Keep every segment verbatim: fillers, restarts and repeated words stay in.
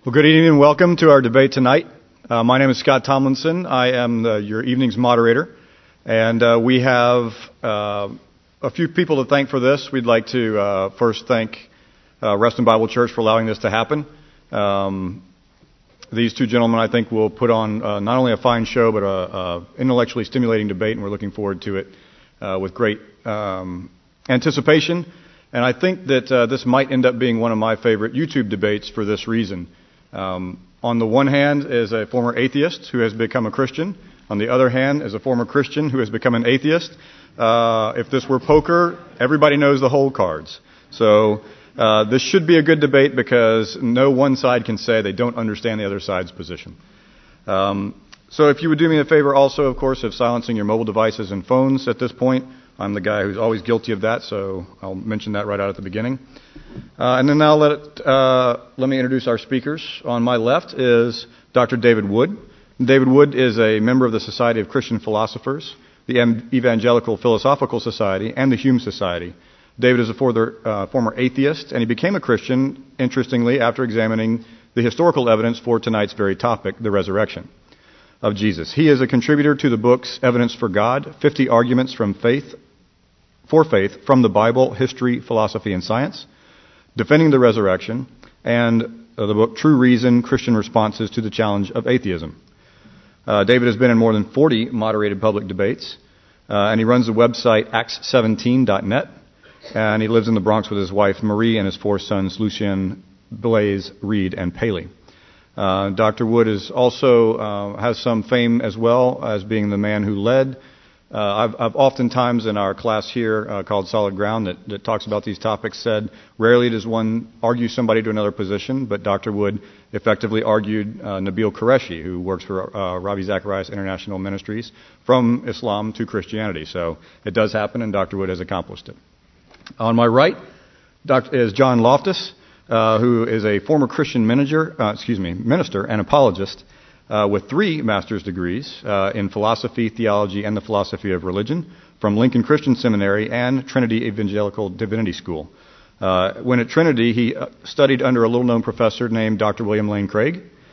Well, good evening and welcome to our debate tonight. Uh, my name is Scott Tomlinson. I am the, your evening's moderator, and uh, we have uh, a few people to thank for this. We'd like to uh, first thank uh, Reston Bible Church for allowing this to happen. Um, these two gentlemen, I think, will put on uh, not only a fine show, but a, a intellectually stimulating debate, and we're looking forward to it uh, with great um, anticipation. And I think that uh, this might end up being one of my favorite YouTube debates for this reason. Um, on the one hand is a former atheist who has become a Christian. On the other hand is a former Christian who has become an atheist. Uh, if this were poker, everybody knows the whole cards. So uh, this should be a good debate because no one side can say they don't understand the other side's position. Um, so if you would do me a favor also, of course, of silencing your mobile devices and phones at this point. I'm the guy who's always guilty of that, so I'll mention that right out at the beginning. Uh, and then now let it, uh, let me introduce our speakers. On my left is Doctor David Wood. David Wood is a member of the Society of Christian Philosophers, the Evangelical Philosophical Society, and the Hume Society. David is a former, uh, former atheist, and he became a Christian, interestingly, after examining the historical evidence for tonight's very topic, the resurrection of Jesus. He is a contributor to the books Evidence for God, fifty Arguments from Faith, for Faith from the Bible, History, Philosophy, and Science, Defending the Resurrection, and uh, the book True Reason, Christian Responses to the Challenge of Atheism. Uh, David has been in more than forty moderated public debates, uh, and he runs the website acts seventeen dot net, and he lives in the Bronx with his wife Marie and his four sons Lucien, Blaise, Reed, and Paley. Uh, Doctor Wood is also uh, has some fame as well as being the man who led Uh, I've, I've oftentimes in our class here uh, called Solid Ground that, that talks about these topics said, rarely does one argue somebody to another position, but Doctor Wood effectively argued uh, Nabil Qureshi, who works for uh, Ravi Zacharias International Ministries, from Islam to Christianity. So it does happen, and Doctor Wood has accomplished it. On my right Doctor is John Loftus, uh, who is a former Christian manager, uh, excuse me, minister and apologist, Uh, with three master's degrees uh, in philosophy, theology, and the philosophy of religion from Lincoln Christian Seminary and Trinity Evangelical Divinity School. Uh, when at Trinity, he studied under a little-known professor named Doctor William Lane Craig.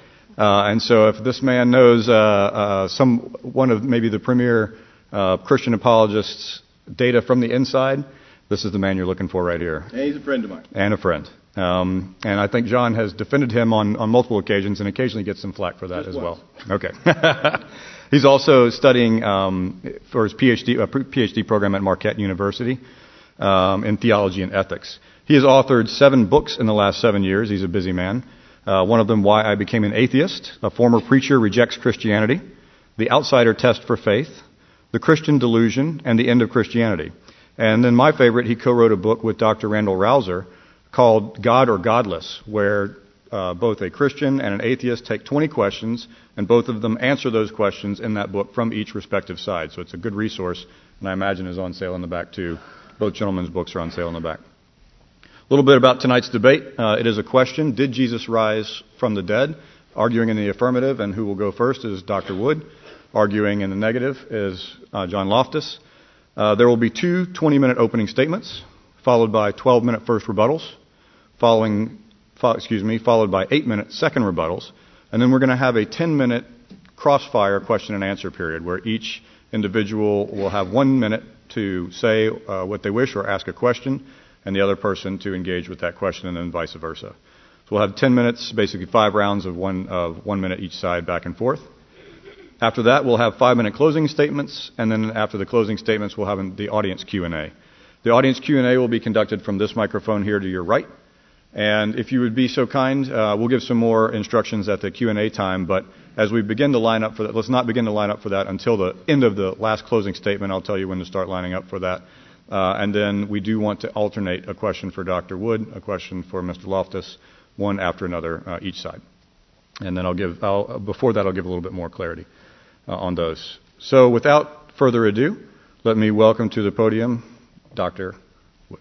Uh, and so if this man knows uh, uh, some one of maybe the premier uh, Christian apologists' data from the inside, this is the man you're looking for right here. And he's a friend of mine. And a friend. Um, and I think John has defended him on, on multiple occasions and occasionally gets some flack for that Just as once. well. Okay. He's also studying um, for his PhD, uh, PhD program at Marquette University um, in theology and ethics. He has authored seven books in the last seven years. He's a busy man. Uh, one of them, Why I Became an Atheist, A Former Preacher Rejects Christianity, The Outsider Test for Faith, The Christian Delusion, and The End of Christianity. And then my favorite, he co-wrote a book with Doctor Randall Rouser called God or Godless, where uh, both a Christian and an atheist take twenty questions, and both of them answer those questions in that book from each respective side. So it's a good resource, and I imagine is on sale in the back too. Both gentlemen's books are on sale in the back. A little bit about tonight's debate. Uh, it is a question, did Jesus rise from the dead? Arguing in the affirmative, and who will go first is Doctor Wood. Arguing in the negative is uh, John Loftus. Uh, there will be two twenty-minute opening statements, followed by twelve-minute first rebuttals. Following, fo- excuse me, followed by eight-minute second rebuttals, and then we're going to have a ten-minute crossfire question and answer period where each individual will have one minute to say uh, what they wish or ask a question, and the other person to engage with that question, and then vice versa. So we'll have ten minutes, basically five rounds of one of one minute each side, back and forth. After that, we'll have five-minute closing statements, and then after the closing statements, we'll have the audience Q and A. The audience Q and A will be conducted from this microphone here to your right. And if you would be so kind, uh, we'll give some more instructions at the Q and A time. But as we begin to line up for that, let's not begin to line up for that until the end of the last closing statement. I'll tell you when to start lining up for that. Uh, and then we do want to alternate a question for Doctor Wood, a question for Mister Loftus, one after another uh, each side. And then I'll give, I'll, before that, I'll give a little bit more clarity uh, on those. So without further ado, let me welcome to the podium Doctor Wood.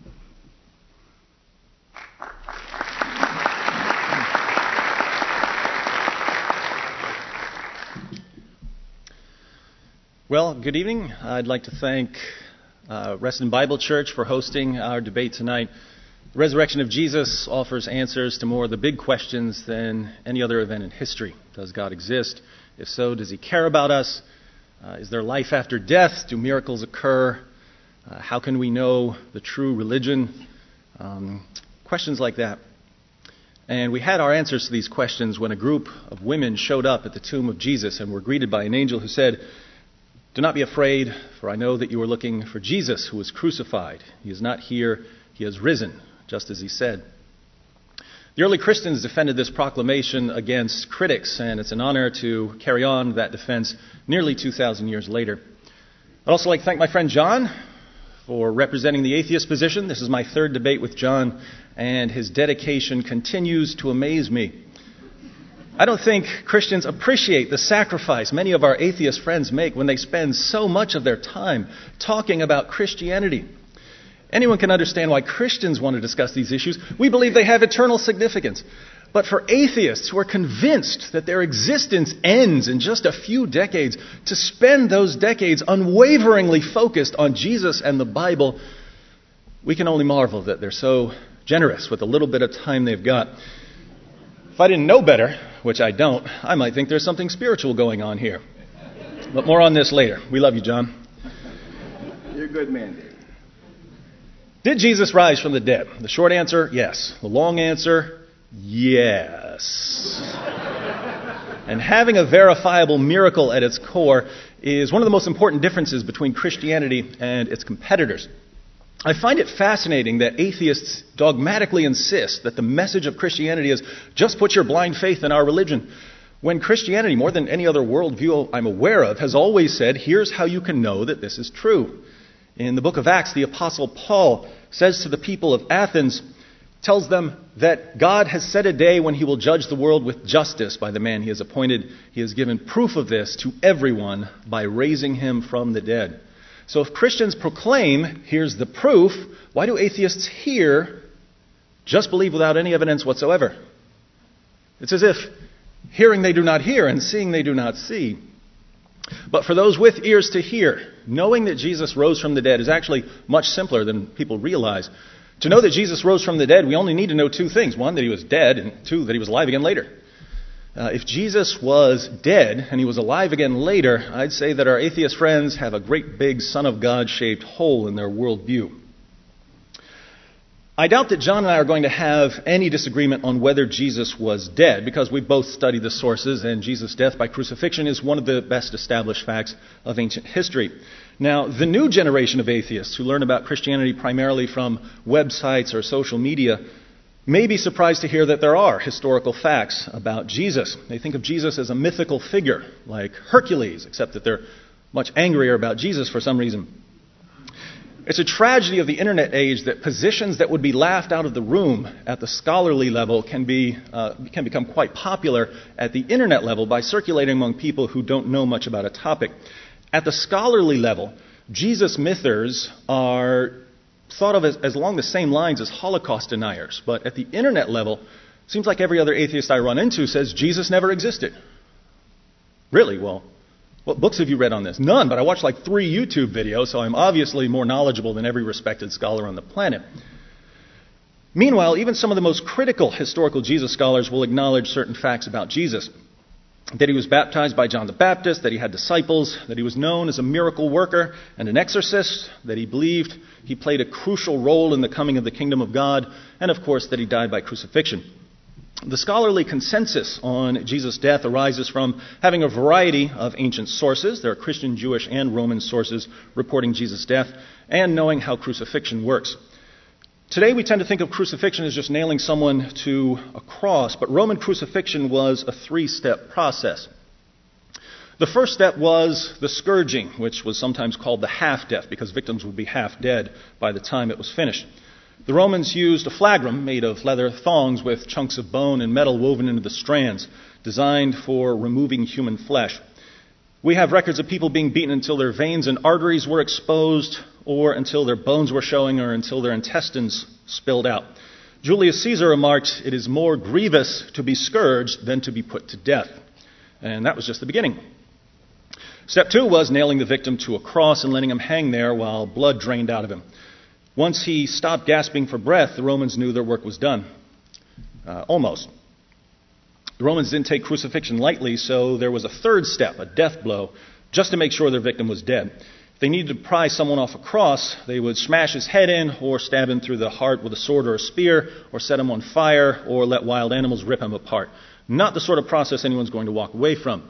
Well, good evening. I'd like to thank uh, Reston Bible Church for hosting our debate tonight. The resurrection of Jesus offers answers to more of the big questions than any other event in history. Does God exist? If so, does he care about us? Uh, is there life after death? Do miracles occur? Uh, how can we know the true religion? Um, questions like that. And we had our answers to these questions when a group of women showed up at the tomb of Jesus and were greeted by an angel who said, "Do not be afraid, for I know that you are looking for Jesus who was crucified. He is not here, he has risen, just as he said." The early Christians defended this proclamation against critics, and it's an honor to carry on that defense nearly two thousand years later. I'd also like to thank my friend John for representing the atheist position. This is my third debate with John, and his dedication continues to amaze me. I don't think Christians appreciate the sacrifice many of our atheist friends make when they spend so much of their time talking about Christianity. Anyone can understand why Christians want to discuss these issues. We believe they have eternal significance. But for atheists who are convinced that their existence ends in just a few decades, to spend those decades unwaveringly focused on Jesus and the Bible, we can only marvel that they're so generous with the little bit of time they've got. If I didn't know better, which I don't, I might think there's something spiritual going on here. But more on this later. We love you, John. You're a good man, David. Did Jesus rise from the dead? The short answer, yes. The long answer, yes. And having a verifiable miracle at its core is one of the most important differences between Christianity and its competitors. I find it fascinating that atheists dogmatically insist that the message of Christianity is just put your blind faith in our religion, when Christianity, more than any other worldview I'm aware of, has always said, here's how you can know that this is true. In the book of Acts, the Apostle Paul says to the people of Athens, tells them that God has set a day when he will judge the world with justice by the man he has appointed. He has given proof of this to everyone by raising him from the dead. So if Christians proclaim, here's the proof, why do atheists here just believe without any evidence whatsoever? It's as if hearing they do not hear and seeing they do not see. But for those with ears to hear, knowing that Jesus rose from the dead is actually much simpler than people realize. To know that Jesus rose from the dead, we only need to know two things. One, that he was dead, and two, that he was alive again later. Uh, if Jesus was dead and he was alive again later, I'd say that our atheist friends have a great big Son of God-shaped hole in their worldview. I doubt that John and I are going to have any disagreement on whether Jesus was dead, because we both study the sources, and Jesus' death by crucifixion is one of the best established facts of ancient history. Now, the new generation of atheists who learn about Christianity primarily from websites or social media may be surprised to hear that there are historical facts about Jesus. They think of Jesus as a mythical figure, like Hercules, except that they're much angrier about Jesus for some reason. It's a tragedy of the internet age that positions that would be laughed out of the room at the scholarly level can be uh, can become quite popular at the internet level by circulating among people who don't know much about a topic. At the scholarly level, Jesus mythers are thought of as, as along the same lines as Holocaust deniers. But at the internet level, it seems like every other atheist I run into says Jesus never existed. Really? Well, what books have you read on this? None, but I watched like three YouTube videos, so I'm obviously more knowledgeable than every respected scholar on the planet. Meanwhile, even some of the most critical historical Jesus scholars will acknowledge certain facts about Jesus. That he was baptized by John the Baptist, that he had disciples, that he was known as a miracle worker and an exorcist, that he believed he played a crucial role in the coming of the kingdom of God, and of course that he died by crucifixion. The scholarly consensus on Jesus' death arises from having a variety of ancient sources. There are Christian, Jewish, and Roman sources reporting Jesus' death, and knowing how crucifixion works. Today we tend to think of crucifixion as just nailing someone to a cross, but Roman crucifixion was a three-step process. The first step was the scourging, which was sometimes called the half-death, because victims would be half dead by the time it was finished. The Romans used a flagrum made of leather thongs with chunks of bone and metal woven into the strands, designed for removing human flesh. We have records of people being beaten until their veins and arteries were exposed, or until their bones were showing, or until their intestines spilled out. Julius Caesar remarked, "It is more grievous to be scourged than to be put to death." And that was just the beginning. Step two was nailing the victim to a cross and letting him hang there while blood drained out of him. Once he stopped gasping for breath, the Romans knew their work was done. Uh, almost. The Romans didn't take crucifixion lightly, so there was a third step, a death blow, just to make sure their victim was dead. If they needed to pry someone off a cross, they would smash his head in, or stab him through the heart with a sword or a spear, or set him on fire, or let wild animals rip him apart. Not the sort of process anyone's going to walk away from.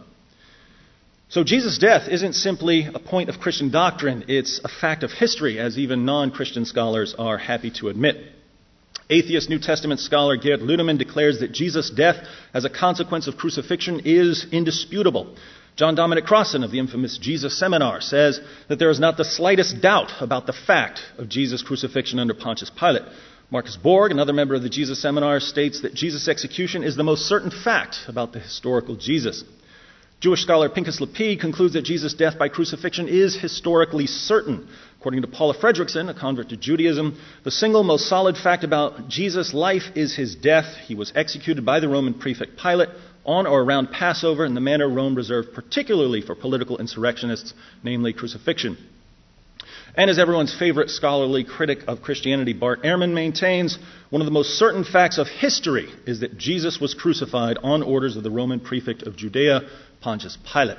So Jesus' death isn't simply a point of Christian doctrine, it's a fact of history, as even non-Christian scholars are happy to admit. Atheist New Testament scholar Geert Ludemann declares that Jesus' death as a consequence of crucifixion is indisputable. John Dominic Crossan of the infamous Jesus Seminar says that there is not the slightest doubt about the fact of Jesus' crucifixion under Pontius Pilate. Marcus Borg, another member of the Jesus Seminar, states that Jesus' execution is the most certain fact about the historical Jesus. Jewish scholar Pinchas Lapid concludes that Jesus' death by crucifixion is historically certain. According to Paula Fredrickson, a convert to Judaism, the single most solid fact about Jesus' life is his death. He was executed by the Roman prefect Pilate on or around Passover in the manner Rome reserved particularly for political insurrectionists, namely crucifixion. And as everyone's favorite scholarly critic of Christianity, Bart Ehrman, maintains, one of the most certain facts of history is that Jesus was crucified on orders of the Roman prefect of Judea, Pontius Pilate.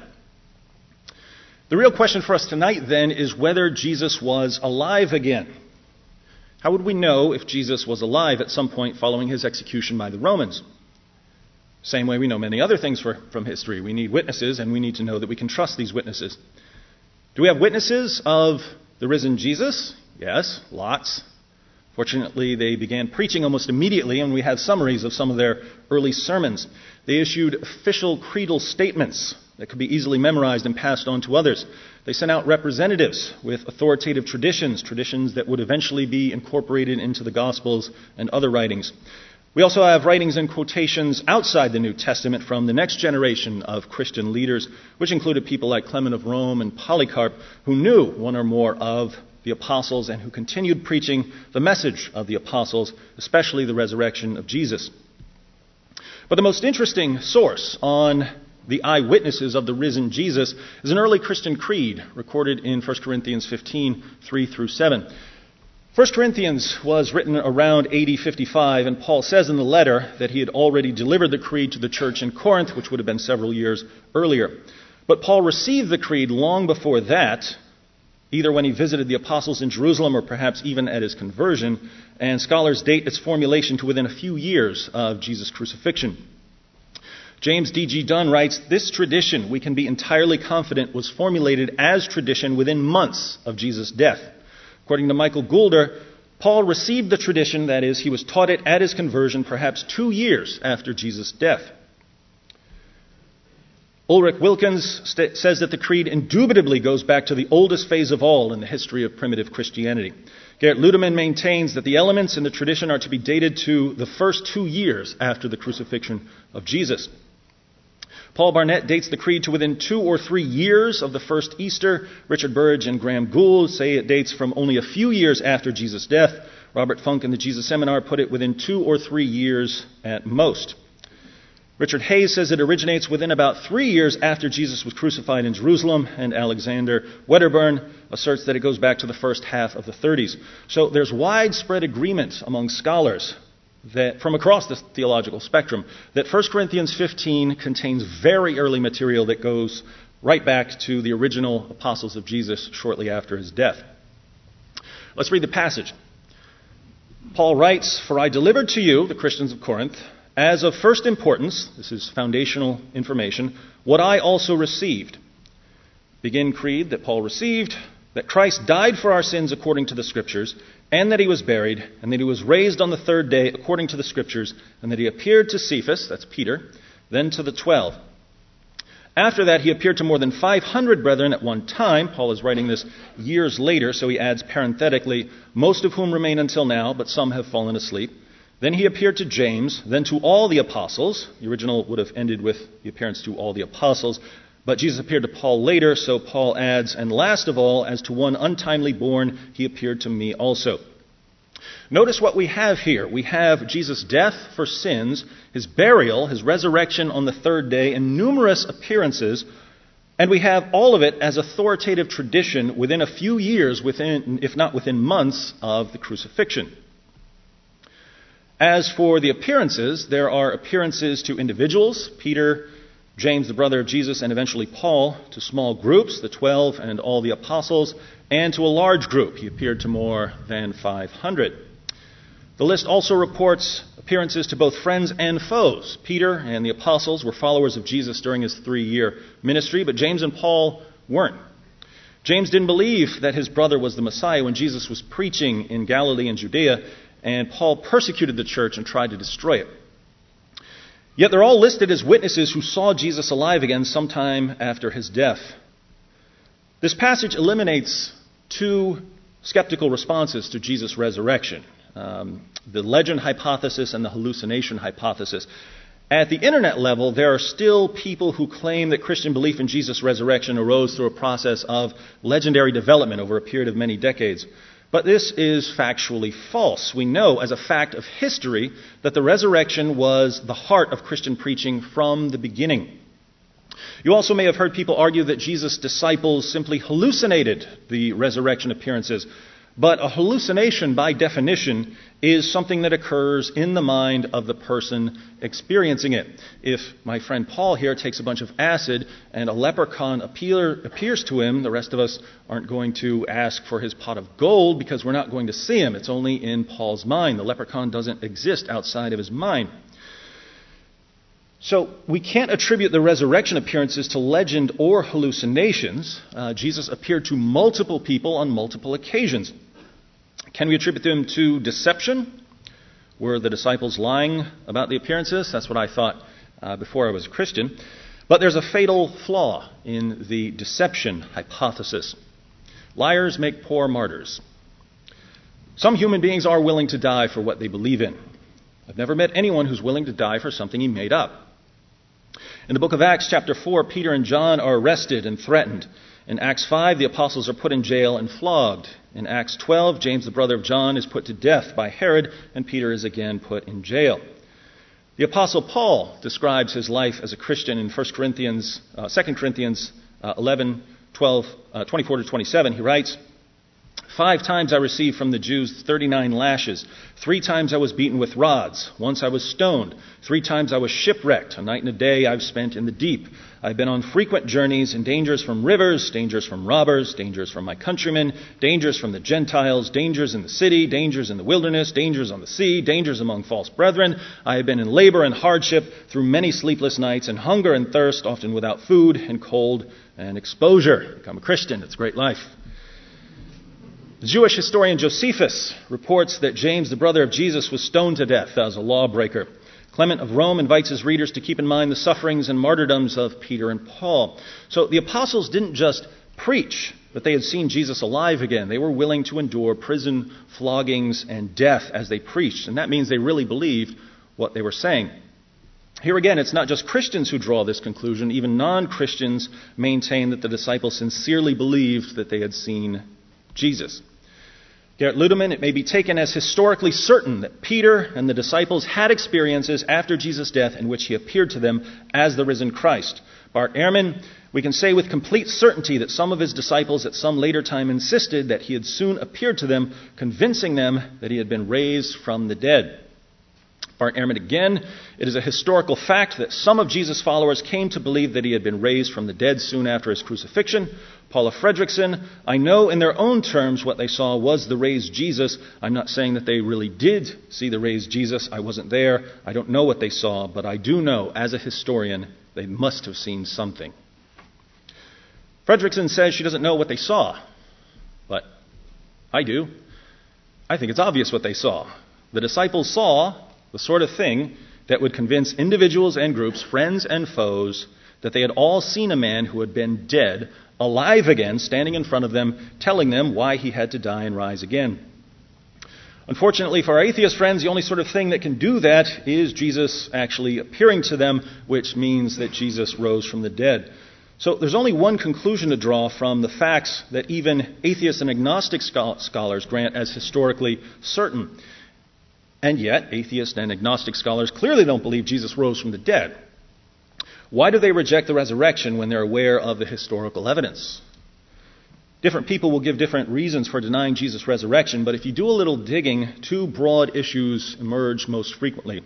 The real question for us tonight, then, is whether Jesus was alive again. How would we know if Jesus was alive at some point following his execution by the Romans? Same way we know many other things for, from history. We need witnesses, and we need to know that we can trust these witnesses. Do we have witnesses of the risen Jesus? Yes, lots. Fortunately, they began preaching almost immediately, and we have summaries of some of their early sermons. They issued official creedal statements that could be easily memorized and passed on to others. They sent out representatives with authoritative traditions, traditions that would eventually be incorporated into the Gospels and other writings. We also have writings and quotations outside the New Testament from the next generation of Christian leaders, which included people like Clement of Rome and Polycarp, who knew one or more of the apostles and who continued preaching the message of the apostles, especially the resurrection of Jesus. But the most interesting source on the eyewitnesses of the risen Jesus is an early Christian creed recorded in First Corinthians fifteen, three through seven. First Corinthians was written around A D fifty-five, and Paul says in the letter that he had already delivered the creed to the church in Corinth, which would have been several years earlier. But Paul received the creed long before that, either when he visited the apostles in Jerusalem or perhaps even at his conversion, and scholars date its formulation to within a few years of Jesus' crucifixion. James D G Dunn writes, "This tradition, we can be entirely confident, was formulated as tradition within months of Jesus' death." According to Michael Goulder, Paul received the tradition, that is, he was taught it at his conversion perhaps two years after Jesus' death. Ulrich Wilkins st- says that the creed indubitably goes back to the oldest phase of all in the history of primitive Christianity. Geert Ludemann maintains that the elements in the tradition are to be dated to the first two years after the crucifixion of Jesus. Paul Barnett dates the creed to within two or three years of the first Easter. Richard Burridge and Graham Gould say it dates from only a few years after Jesus' death. Robert Funk in the Jesus Seminar put it within two or three years at most. Richard Hayes says it originates within about three years after Jesus was crucified in Jerusalem, and Alexander Wedderburn asserts that it goes back to the first half of the thirties. So there's widespread agreement among scholars that from across the theological spectrum that First Corinthians fifteen contains very early material that goes right back to the original apostles of Jesus shortly after his death. Let's read the passage. Paul writes, "For I delivered to you, the Christians of Corinth, as of first importance," this is foundational information, "what I also received." Begin creed that Paul received, that Christ died for our sins according to the Scriptures, and that he was buried, and that he was raised on the third day according to the Scriptures, and that he appeared to Cephas, that's Peter, then to the twelve. After that, he appeared to more than five hundred brethren at one time. Paul is writing this years later, so he adds parenthetically, "most of whom remain until now, but some have fallen asleep." Then he appeared to James, then to all the apostles. The original would have ended with the appearance to all the apostles, but Jesus appeared to Paul later, so Paul adds, "And last of all, as to one untimely born, he appeared to me also." Notice what we have here. We have Jesus' death for sins, his burial, his resurrection on the third day, and numerous appearances And we have all of it as authoritative tradition within a few years, within, if not within months, of the crucifixion. As for the appearances, there are appearances to individuals, Peter, James, the brother of Jesus, and eventually Paul, to small groups, the twelve and all the apostles, and to a large group. He appeared to more than five hundred. The list also reports appearances to both friends and foes. Peter and the apostles were followers of Jesus during his three-year ministry, but James and Paul weren't. James didn't believe that his brother was the Messiah when Jesus was preaching in Galilee and Judea, and Paul persecuted the church and tried to destroy it. Yet they're all listed as witnesses who saw Jesus alive again sometime after his death. This passage eliminates two skeptical responses to Jesus' resurrection. Um, the legend hypothesis and the hallucination hypothesis. At the internet level, there are still people who claim that Christian belief in Jesus' resurrection arose through a process of legendary development over a period of many decades. But this is factually false. We know as a fact of history that the resurrection was the heart of Christian preaching from the beginning. You also may have heard people argue that Jesus' disciples simply hallucinated the resurrection appearances. But a hallucination, by definition, is something that occurs in the mind of the person experiencing it. If my friend Paul here takes a bunch of acid and a leprechaun appear, appears to him, the rest of us aren't going to ask for his pot of gold because we're not going to see him. It's only in Paul's mind. The leprechaun doesn't exist outside of his mind. So we can't attribute the resurrection appearances to legend or hallucinations. Uh, Jesus appeared to multiple people on multiple occasions. Can we attribute them to deception? Were the disciples lying about the appearances? That's what I thought uh, before I was a Christian. But there's a fatal flaw in the deception hypothesis. Liars make poor martyrs. Some human beings are willing to die for what they believe in. I've never met anyone who's willing to die for something he made up. In the book of Acts, chapter four, Peter and John are arrested and threatened. In Acts five, the apostles are put in jail and flogged. In Acts twelve, James, the brother of John, is put to death by Herod, and Peter is again put in jail. The apostle Paul describes his life as a Christian in First Corinthians, uh, Second Corinthians uh, eleven, twelve, uh, twenty-four to twenty-seven. He writes, Five times I received from the Jews thirty-nine lashes. Three times I was beaten with rods. Once I was stoned. Three times I was shipwrecked. A night and a day I've spent in the deep. I've been on frequent journeys in dangers from rivers, dangers from robbers, dangers from my countrymen, dangers from the Gentiles, dangers in the city, dangers in the wilderness, dangers on the sea, dangers among false brethren. I have been in labor and hardship through many sleepless nights, and hunger and thirst, often without food, and cold and exposure. Become a Christian. It's a great life. The Jewish historian Josephus reports that James, the brother of Jesus, was stoned to death as a lawbreaker. Clement of Rome invites his readers to keep in mind the sufferings and martyrdoms of Peter and Paul. So the apostles didn't just preach that they had seen Jesus alive again. They were willing to endure prison, floggings, and death as they preached. And that means they really believed what they were saying. Here again, it's not just Christians who draw this conclusion. Even non-Christians maintain that the disciples sincerely believed that they had seen Jesus. Gerrit Ludemann, it may be taken as historically certain that Peter and the disciples had experiences after Jesus' death in which he appeared to them as the risen Christ. Bart Ehrman, we can say with complete certainty that some of his disciples at some later time insisted that he had soon appeared to them, convincing them that he had been raised from the dead. Bart Ehrman again, it is a historical fact that some of Jesus' followers came to believe that he had been raised from the dead soon after his crucifixion. Paula Fredrickson, I know in their own terms what they saw was the raised Jesus. I'm not saying that they really did see the raised Jesus. I wasn't there. I don't know what they saw, but I do know, as a historian, they must have seen something. Fredrickson says she doesn't know what they saw, but I do. I think it's obvious what they saw. The disciples saw the sort of thing that would convince individuals and groups, friends and foes, that they had all seen a man who had been dead, alive again, standing in front of them, telling them why he had to die and rise again. Unfortunately for our atheist friends, the only sort of thing that can do that is Jesus actually appearing to them, which means that Jesus rose from the dead. So there's only one conclusion to draw from the facts that even atheist and agnostic scholars grant as historically certain. And yet, atheist and agnostic scholars clearly don't believe Jesus rose from the dead. Why do they reject the resurrection when they're aware of the historical evidence? Different people will give different reasons for denying Jesus' resurrection, but if you do a little digging, two broad issues emerge most frequently.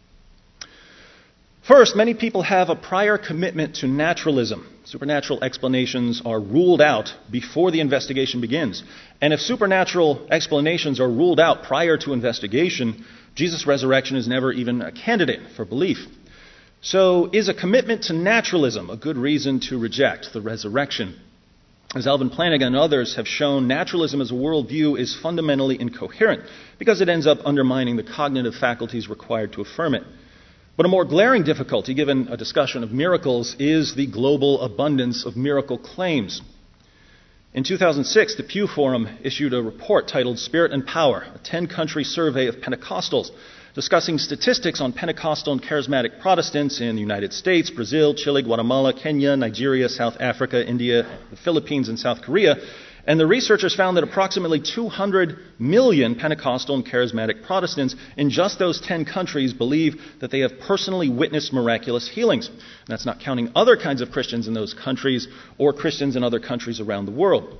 First, many people have a prior commitment to naturalism. Supernatural explanations are ruled out before the investigation begins. And if supernatural explanations are ruled out prior to investigation, Jesus' resurrection is never even a candidate for belief. So, is a commitment to naturalism a good reason to reject the resurrection? As Alvin Plantinga and others have shown, naturalism as a worldview is fundamentally incoherent because it ends up undermining the cognitive faculties required to affirm it. But a more glaring difficulty, given a discussion of miracles, is the global abundance of miracle claims. In two thousand six, the Pew Forum issued a report titled Spirit and Power, a ten-country survey of Pentecostals, discussing statistics on Pentecostal and charismatic Protestants in the United States, Brazil, Chile, Guatemala, Kenya, Nigeria, South Africa, India, the Philippines, and South Korea. And the researchers found that approximately two hundred million Pentecostal and charismatic Protestants in just those ten countries believe that they have personally witnessed miraculous healings. And that's not counting other kinds of Christians in those countries or Christians in other countries around the world.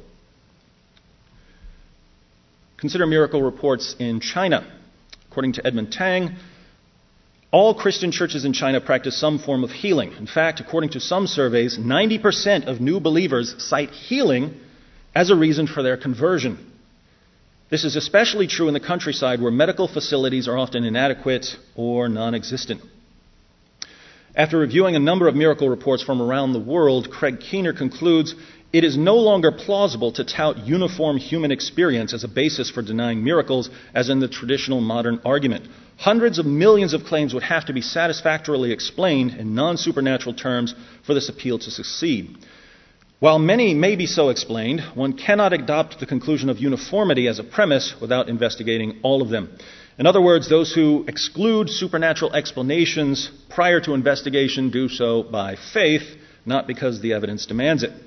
Consider miracle reports in China. According to Edmund Tang, all Christian churches in China practice some form of healing. In fact, according to some surveys, ninety percent of new believers cite healing as a reason for their conversion. This is especially true in the countryside where medical facilities are often inadequate or non-existent. After reviewing a number of miracle reports from around the world, Craig Keener concludes, it is no longer plausible to tout uniform human experience as a basis for denying miracles, as in the traditional modern argument. Hundreds of millions of claims would have to be satisfactorily explained in non-supernatural terms for this appeal to succeed. While many may be so explained, one cannot adopt the conclusion of uniformity as a premise without investigating all of them. In other words, those who exclude supernatural explanations prior to investigation do so by faith, not because the evidence demands it.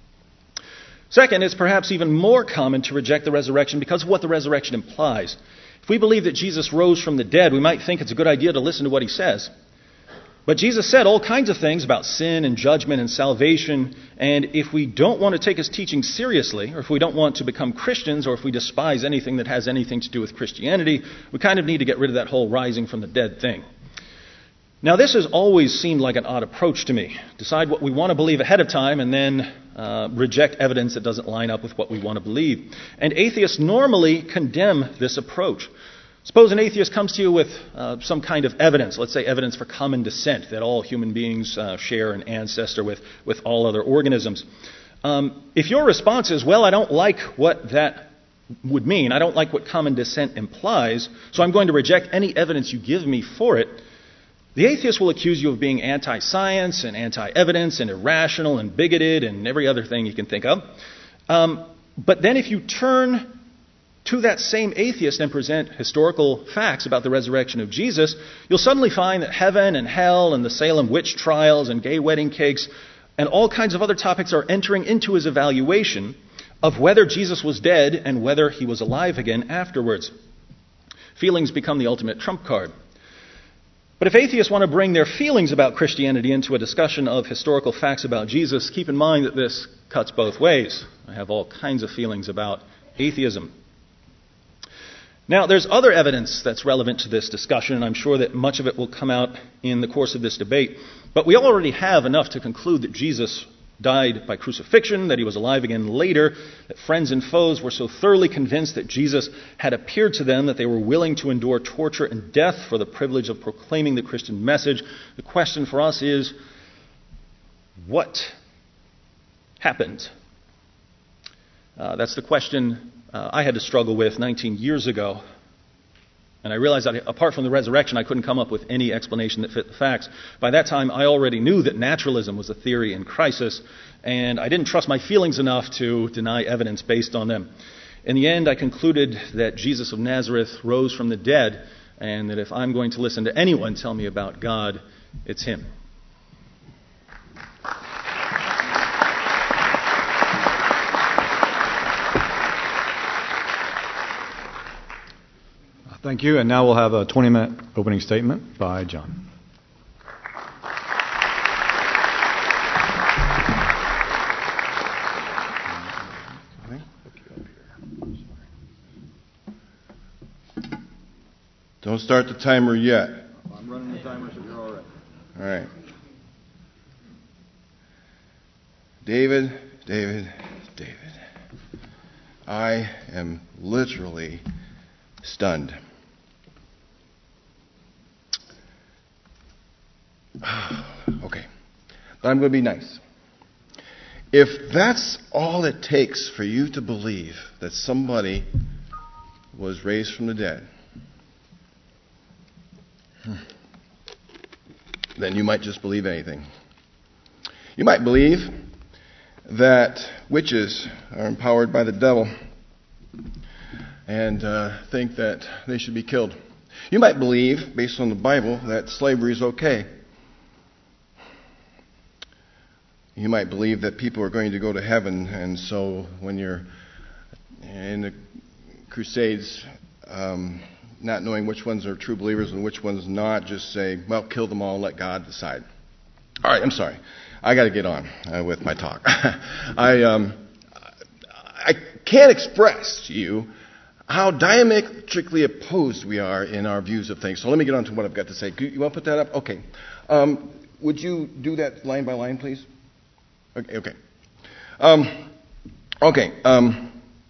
Second, it's perhaps even more common to reject the resurrection because of what the resurrection implies. If we believe that Jesus rose from the dead, we might think it's a good idea to listen to what he says. But Jesus said all kinds of things about sin and judgment and salvation, and if we don't want to take his teaching seriously, or if we don't want to become Christians, or if we despise anything that has anything to do with Christianity, we kind of need to get rid of that whole rising from the dead thing. Now, this has always seemed like an odd approach to me. Decide what we want to believe ahead of time and then uh, reject evidence that doesn't line up with what we want to believe. And atheists normally condemn this approach. Suppose an atheist comes to you with uh, some kind of evidence, let's say evidence for common descent, that all human beings uh, share an ancestor with, with all other organisms. Um, if your response is, well, I don't like what that would mean, I don't like what common descent implies, so I'm going to reject any evidence you give me for it, the atheist will accuse you of being anti-science and anti-evidence and irrational and bigoted and every other thing you can think of. Um, but then if you turn to that same atheist and present historical facts about the resurrection of Jesus, you'll suddenly find that heaven and hell and the Salem witch trials and gay wedding cakes and all kinds of other topics are entering into his evaluation of whether Jesus was dead and whether he was alive again afterwards. Feelings become the ultimate trump card. But if atheists want to bring their feelings about Christianity into a discussion of historical facts about Jesus, keep in mind that this cuts both ways. I have all kinds of feelings about atheism. Now, there's other evidence that's relevant to this discussion, and I'm sure that much of it will come out in the course of this debate. But we already have enough to conclude that Jesus died by crucifixion, that he was alive again later, that friends and foes were so thoroughly convinced that Jesus had appeared to them that they were willing to endure torture and death for the privilege of proclaiming the Christian message. The question for us is, what happened? Uh, that's the question uh, I had to struggle with nineteen years ago. And I realized that apart from the resurrection, I couldn't come up with any explanation that fit the facts. By that time, I already knew that naturalism was a theory in crisis, and I didn't trust my feelings enough to deny evidence based on them. In the end, I concluded that Jesus of Nazareth rose from the dead, and that if I'm going to listen to anyone tell me about God, it's him. Thank you. And now we'll have a twenty-minute opening statement by John. Don't start the timer yet. I'm running the timer, so you're all right. All right. David, David, David. I am literally stunned. Okay. But I'm going to be nice. If that's all it takes for you to believe that somebody was raised from the dead, then you might just believe anything. You might believe that witches are empowered by the devil and uh, think that they should be killed. You might believe, based on the Bible, that slavery is okay. You might believe that people are going to go to heaven, and so when you're in the Crusades, um, not knowing which ones are true believers and which ones not, just say, well, kill them all and let God decide. All right, I'm sorry. I got to get on uh, with my talk. I um, I can't express to you how diametrically opposed we are in our views of things. So let me get on to what I've got to say. You want to put that up? Okay. Um, would you do that line by line, please? Okay. Okay. Um, okay. Um,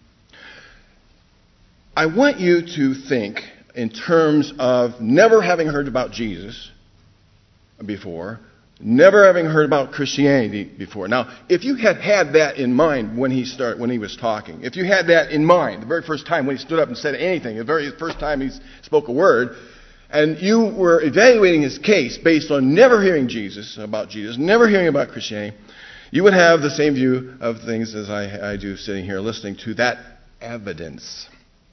I want you to think in terms of never having heard about Jesus before, never having heard about Christianity before. Now, if you had had that in mind when he start, when he was talking, if you had that in mind the very first time when he stood up and said anything, the very first time he spoke a word, and you were evaluating his case based on never hearing Jesus, about Jesus, never hearing about Christianity, you would have the same view of things as I, I do sitting here listening to that evidence.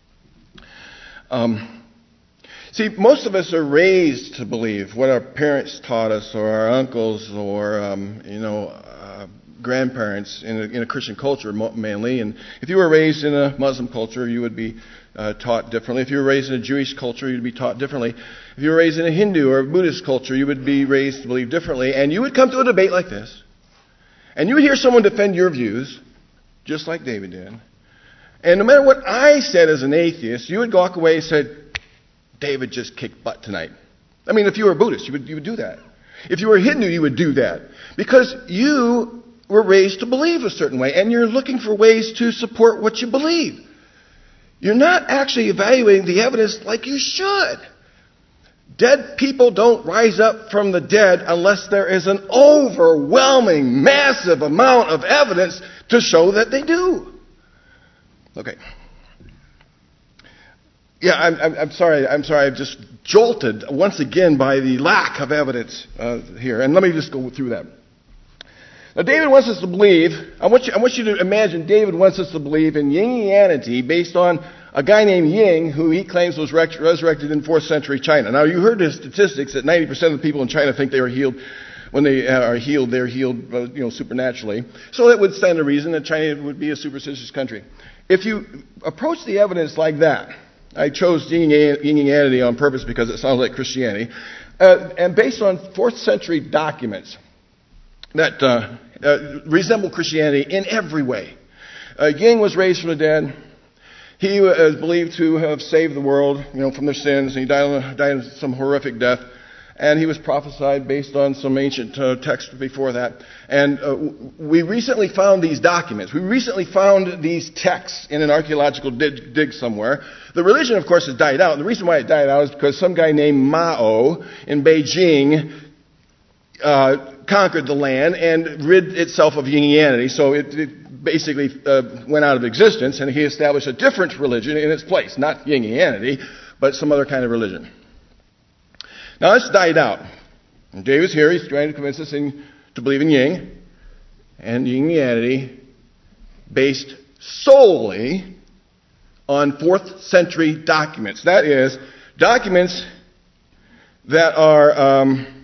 Um, see, most of us are raised to believe what our parents taught us, or our uncles, or um, you know, uh, grandparents in a, in a Christian culture mainly. And if you were raised in a Muslim culture, you would be uh, taught differently. If you were raised in a Jewish culture, you'd be taught differently. If you were raised in a Hindu or a Buddhist culture, you would be raised to believe differently. And you would come to a debate like this, and you would hear someone defend your views, just like David did. And no matter what I said as an atheist, you would walk away and say, David just kicked butt tonight. I mean, if you were a Buddhist, you would, you would do that. If you were a Hindu, you would do that. Because you were raised to believe a certain way, and you're looking for ways to support what you believe. You're not actually evaluating the evidence like you should. Dead people don't rise up from the dead unless there is an overwhelming, massive amount of evidence to show that they do. Okay. Yeah, I'm, I'm, I'm sorry. I'm sorry. I'm just jolted once again by the lack of evidence uh, here. And let me just go through that. Now, David wants us to believe. I want you. I want you to imagine David wants us to believe in Yingianity based on a guy named Ying, who he claims was resurrected in fourth century China. Now, you heard his statistics that ninety percent of the people in China think they were healed. When they are healed, they're healed, uh, you know, supernaturally. So that would stand to reason that China would be a superstitious country. If you approach the evidence like that, I chose Yingianity on purpose because it sounds like Christianity, uh, and based on fourth century documents that uh, uh, resemble Christianity in every way. Uh, Ying was raised from the dead. He is believed to have saved the world, you know, from their sins. And he died, died of some horrific death. And he was prophesied based on some ancient uh, text before that. And uh, we recently found these documents. We recently found these texts in an archaeological dig, dig somewhere. The religion, of course, has died out. And the reason why it died out is because some guy named Mao in Beijing uh, conquered the land and rid itself of Yingianity. So it, it basically uh, went out of existence, and he established a different religion in its place. Not Yingianity, but some other kind of religion. Now, it's died out. And David's here. He's trying to convince us in, to believe in Ying and Yingianity based solely on fourth century documents. That is, documents that are um,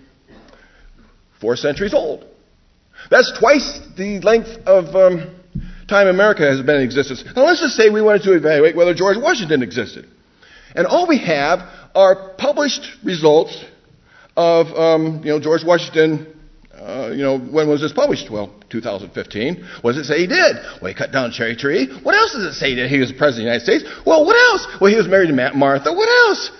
four centuries old. That's twice the length of um, time America has been in existence. Now, let's just say we wanted to evaluate whether George Washington existed. And all we have are published results of, um, you know, George Washington, uh, you know, when was this published? Well, two thousand fifteen. What does it say he did? Well, he cut down a cherry tree. What else does it say that he was president of the United States? Well, what else? Well, he was married to Martha. What else?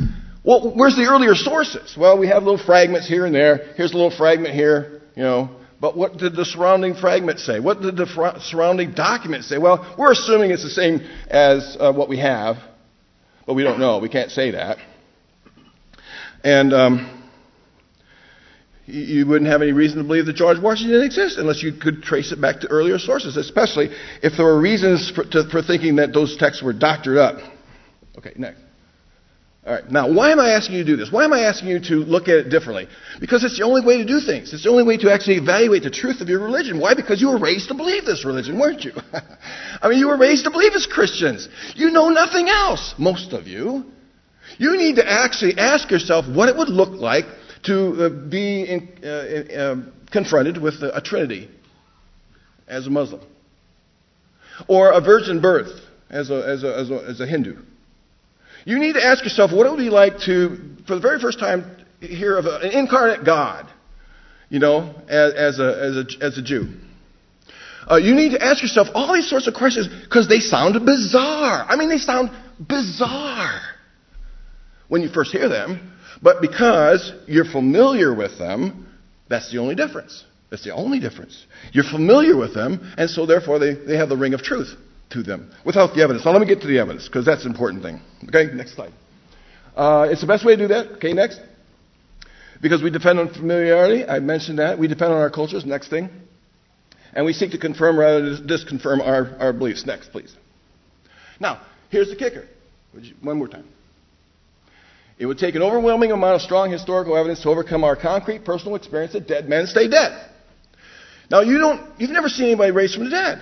Well, where's the earlier sources? Well, we have little fragments here and there. Here's a little fragment here, you know. But what did the surrounding fragment say? What did the fr- surrounding document say? Well, we're assuming it's the same as uh, what we have, but we don't know. We can't say that. And um, you, you wouldn't have any reason to believe that George Washington didn't exist unless you could trace it back to earlier sources, especially if there were reasons for, to, for thinking that those texts were doctored up. Okay, next. All right. Now, why am I asking you to do this? Why am I asking you to look at it differently? Because it's the only way to do things. It's the only way to actually evaluate the truth of your religion. Why? Because you were raised to believe this religion, weren't you? I mean, you were raised to believe as Christians. You know nothing else, most of you. You need to actually ask yourself what it would look like to uh, be in, uh, uh, confronted with a, a Trinity as a Muslim, or a virgin birth as a, as a, as a, as a Hindu. You need to ask yourself what it would be like to, for the very first time, hear of a, an incarnate God, you know, as, as, a, as, a, as a Jew. Uh, you need to ask yourself all these sorts of questions because they sound bizarre. I mean, they sound bizarre when you first hear them, but because you're familiar with them, that's the only difference. That's the only difference. You're familiar with them, and so therefore they, they have the ring of truth to them without the evidence. Now let me get to the evidence because that's an important thing. Okay, next slide. Uh, it's the best way to do that. Okay, next. Because we depend on familiarity. I mentioned that. We depend on our cultures. Next thing. And we seek to confirm rather than disconfirm our, our beliefs. Next, please. Now, here's the kicker. One more time. It would take an overwhelming amount of strong historical evidence to overcome our concrete personal experience that dead men stay dead. Now, you don't, you've never seen anybody raised from the dead.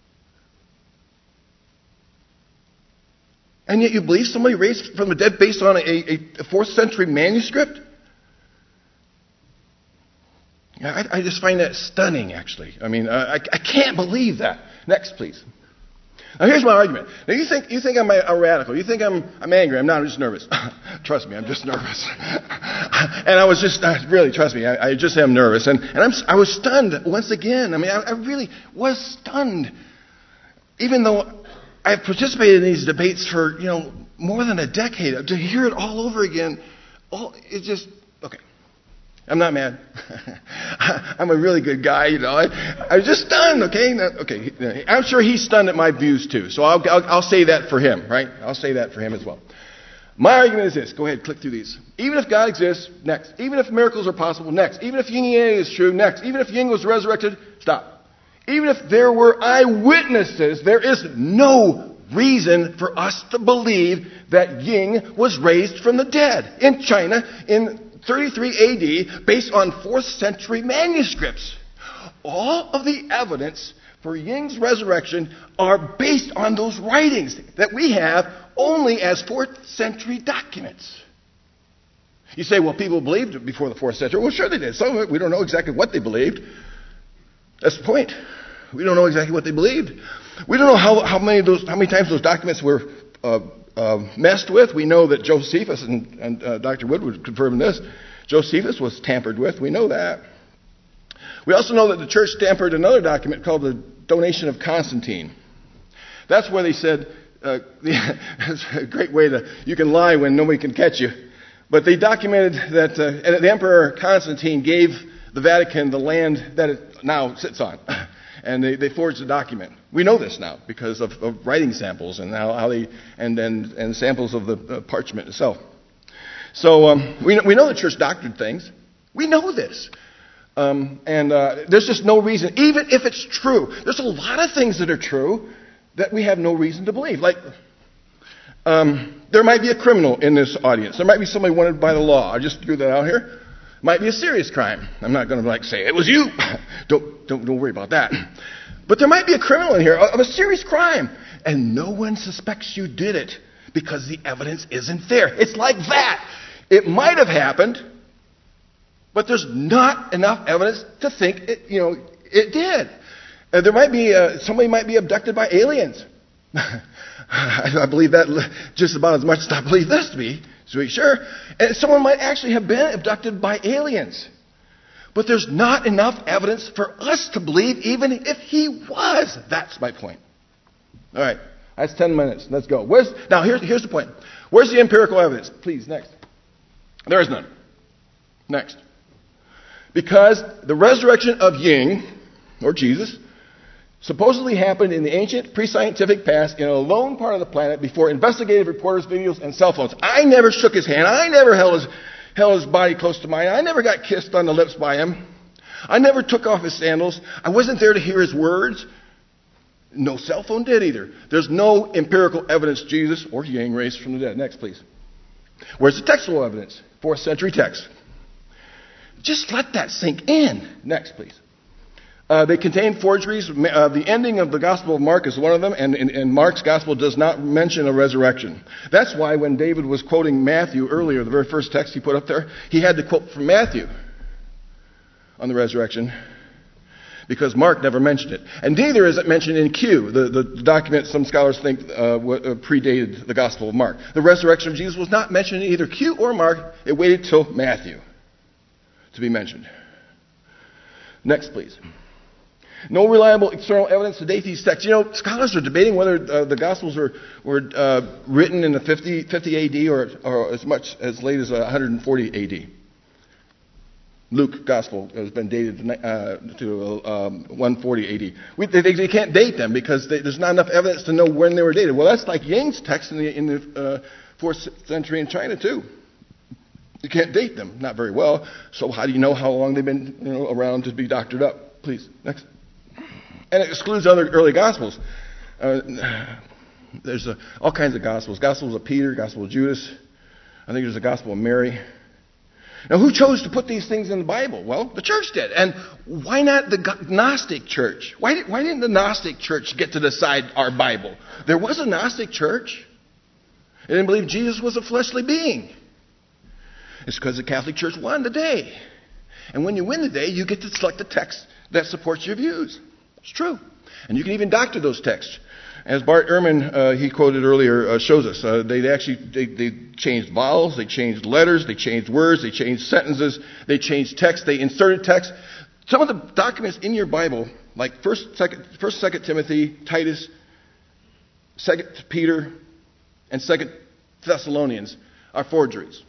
And yet you believe somebody raised from the dead based on a, a, a fourth century manuscript? I, I just find that stunning, actually. I mean, I, I can't believe that. Next, please. Now, here's my argument. Now, you think you think I'm a, a radical. You think I'm I'm angry. I'm not. I'm just nervous. Trust me, I'm just nervous. And I was just uh, really, trust me, I, I just am nervous. And and I'm I was stunned once again. I mean, I, I really was stunned, even though I've participated in these debates for, you know, more than a decade. To hear it all over again, all it just, okay. I'm not mad. I'm a really good guy, you know. I, I was just stunned, okay? Okay, I'm sure he's stunned at my views too, so I'll, I'll, I'll say that for him, right? I'll say that for him as well. My argument is this. Go ahead, click through these. Even if God exists, next. Even if miracles are possible, next. Even if yin and yang is true, next. Even if Ying was resurrected, stop. Even if there were eyewitnesses, there is no reason for us to believe that Ying was raised from the dead in China in thirty-three A D based on fourth century manuscripts. All of the evidence for Ying's resurrection are based on those writings that we have only as fourth century documents. You say, well, people believed it before the fourth century. Well, sure they did. Some of it, we don't know exactly what they believed. That's the point. We don't know exactly what they believed. We don't know how, how many of those, how many times those documents were uh, uh, messed with. We know that Josephus, and, and uh, Doctor Wood would confirm this, Josephus was tampered with. We know that. We also know that the church tampered another document called the Donation of Constantine. That's where they said, uh, it's a great way to, you can lie when nobody can catch you. But they documented that uh, the Emperor Constantine gave the Vatican the land that it now sits on. And they, they forged the document. We know this now because of, of writing samples and how, how they and, and and samples of the uh, parchment itself. So um, we we know the church doctored things. We know this, um, and uh, there's just no reason, even if it's true. There's a lot of things that are true that we have no reason to believe. Like um, there might be a criminal in this audience. There might be somebody wanted by the law. I just threw that out here. Might be a serious crime. I'm not going to like say it was you. Don't don't don't worry about that. But there might be a criminal in here of a serious crime, and no one suspects you did it because the evidence isn't there. It's like that. It might have happened, but there's not enough evidence to think it. You know, it did. Uh, there might be uh, somebody might be abducted by aliens. I believe that just about as much as I believe this to be. So sure. And someone might actually have been abducted by aliens. But there's not enough evidence for us to believe even if he was. That's my point. All right. That's ten minutes. Let's go. Where's, now, here's, here's the point. Where's the empirical evidence? Please, next. There is none. Next. Because the resurrection of Ying, or Jesus, supposedly happened in the ancient pre-scientific past in a lone part of the planet before investigative reporters, videos, and cell phones. I never shook his hand. I never held his, held his body close to mine. I never got kissed on the lips by him. I never took off his sandals. I wasn't there to hear his words. No cell phone did either. There's no empirical evidence Jesus or Ying raised from the dead. Next, please. Where's the textual evidence? Fourth century text. Just let that sink in. Next, please. Uh, they contain forgeries. Uh, the ending of the Gospel of Mark is one of them, and, and, and Mark's Gospel does not mention a resurrection. That's why when David was quoting Matthew earlier, the very first text he put up there, he had to quote from Matthew on the resurrection, because Mark never mentioned it. And neither is it mentioned in Q, the, the document some scholars think uh, predated the Gospel of Mark. The resurrection of Jesus was not mentioned in either Q or Mark. It waited till Matthew to be mentioned. Next, please. No reliable external evidence to date these texts. You know, scholars are debating whether uh, the Gospels were, were uh, written in the fifty, fifty A D or, or as much as late as one hundred forty A D. Luke Gospel has been dated uh, to um, one forty A D. We, they, they can't date them because they, there's not enough evidence to know when they were dated. Well, that's like Ying's text in the, in the uh, fourth century in China, too. You can't date them, not very well. So how do you know how long they've been you know, around to be doctored up? Please, next. And it excludes other early Gospels. Uh, there's a, all kinds of Gospels. Gospels of Peter, Gospel of Judas. I think there's a Gospel of Mary. Now, who chose to put these things in the Bible? Well, the church did. And why not the Gnostic church? Why, did, why didn't the Gnostic church get to decide our Bible? There was a Gnostic church. They didn't believe Jesus was a fleshly being. It's because the Catholic Church won the day. And when you win the day, you get to select the text that supports your views. It's true. And you can even doctor those texts. As Bart Ehrman, uh, he quoted earlier, uh, shows us, uh, they actually they, they changed vowels, they changed letters, they changed words, they changed sentences, they changed text, they inserted text. Some of the documents in your Bible, like First, Second, First, Second Timothy, Titus, Second Peter, and Second Thessalonians, are forgeries.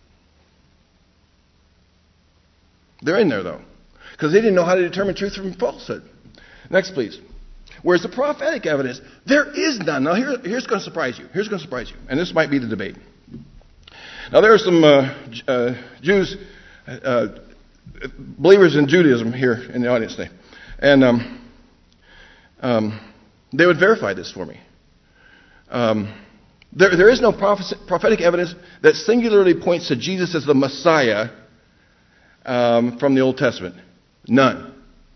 They're in there though, because they didn't know how to determine truth from falsehood. Next, please. Where's the prophetic evidence? There is none. Now, here, here's going to surprise you. Here's going to surprise you. And this might be the debate. Now, there are some uh, uh, Jews, uh, believers in Judaism here in the audience today. And um, um, they would verify this for me. Um, there, there is no prophecy, prophetic evidence that singularly points to Jesus as the Messiah um, from the Old Testament. None.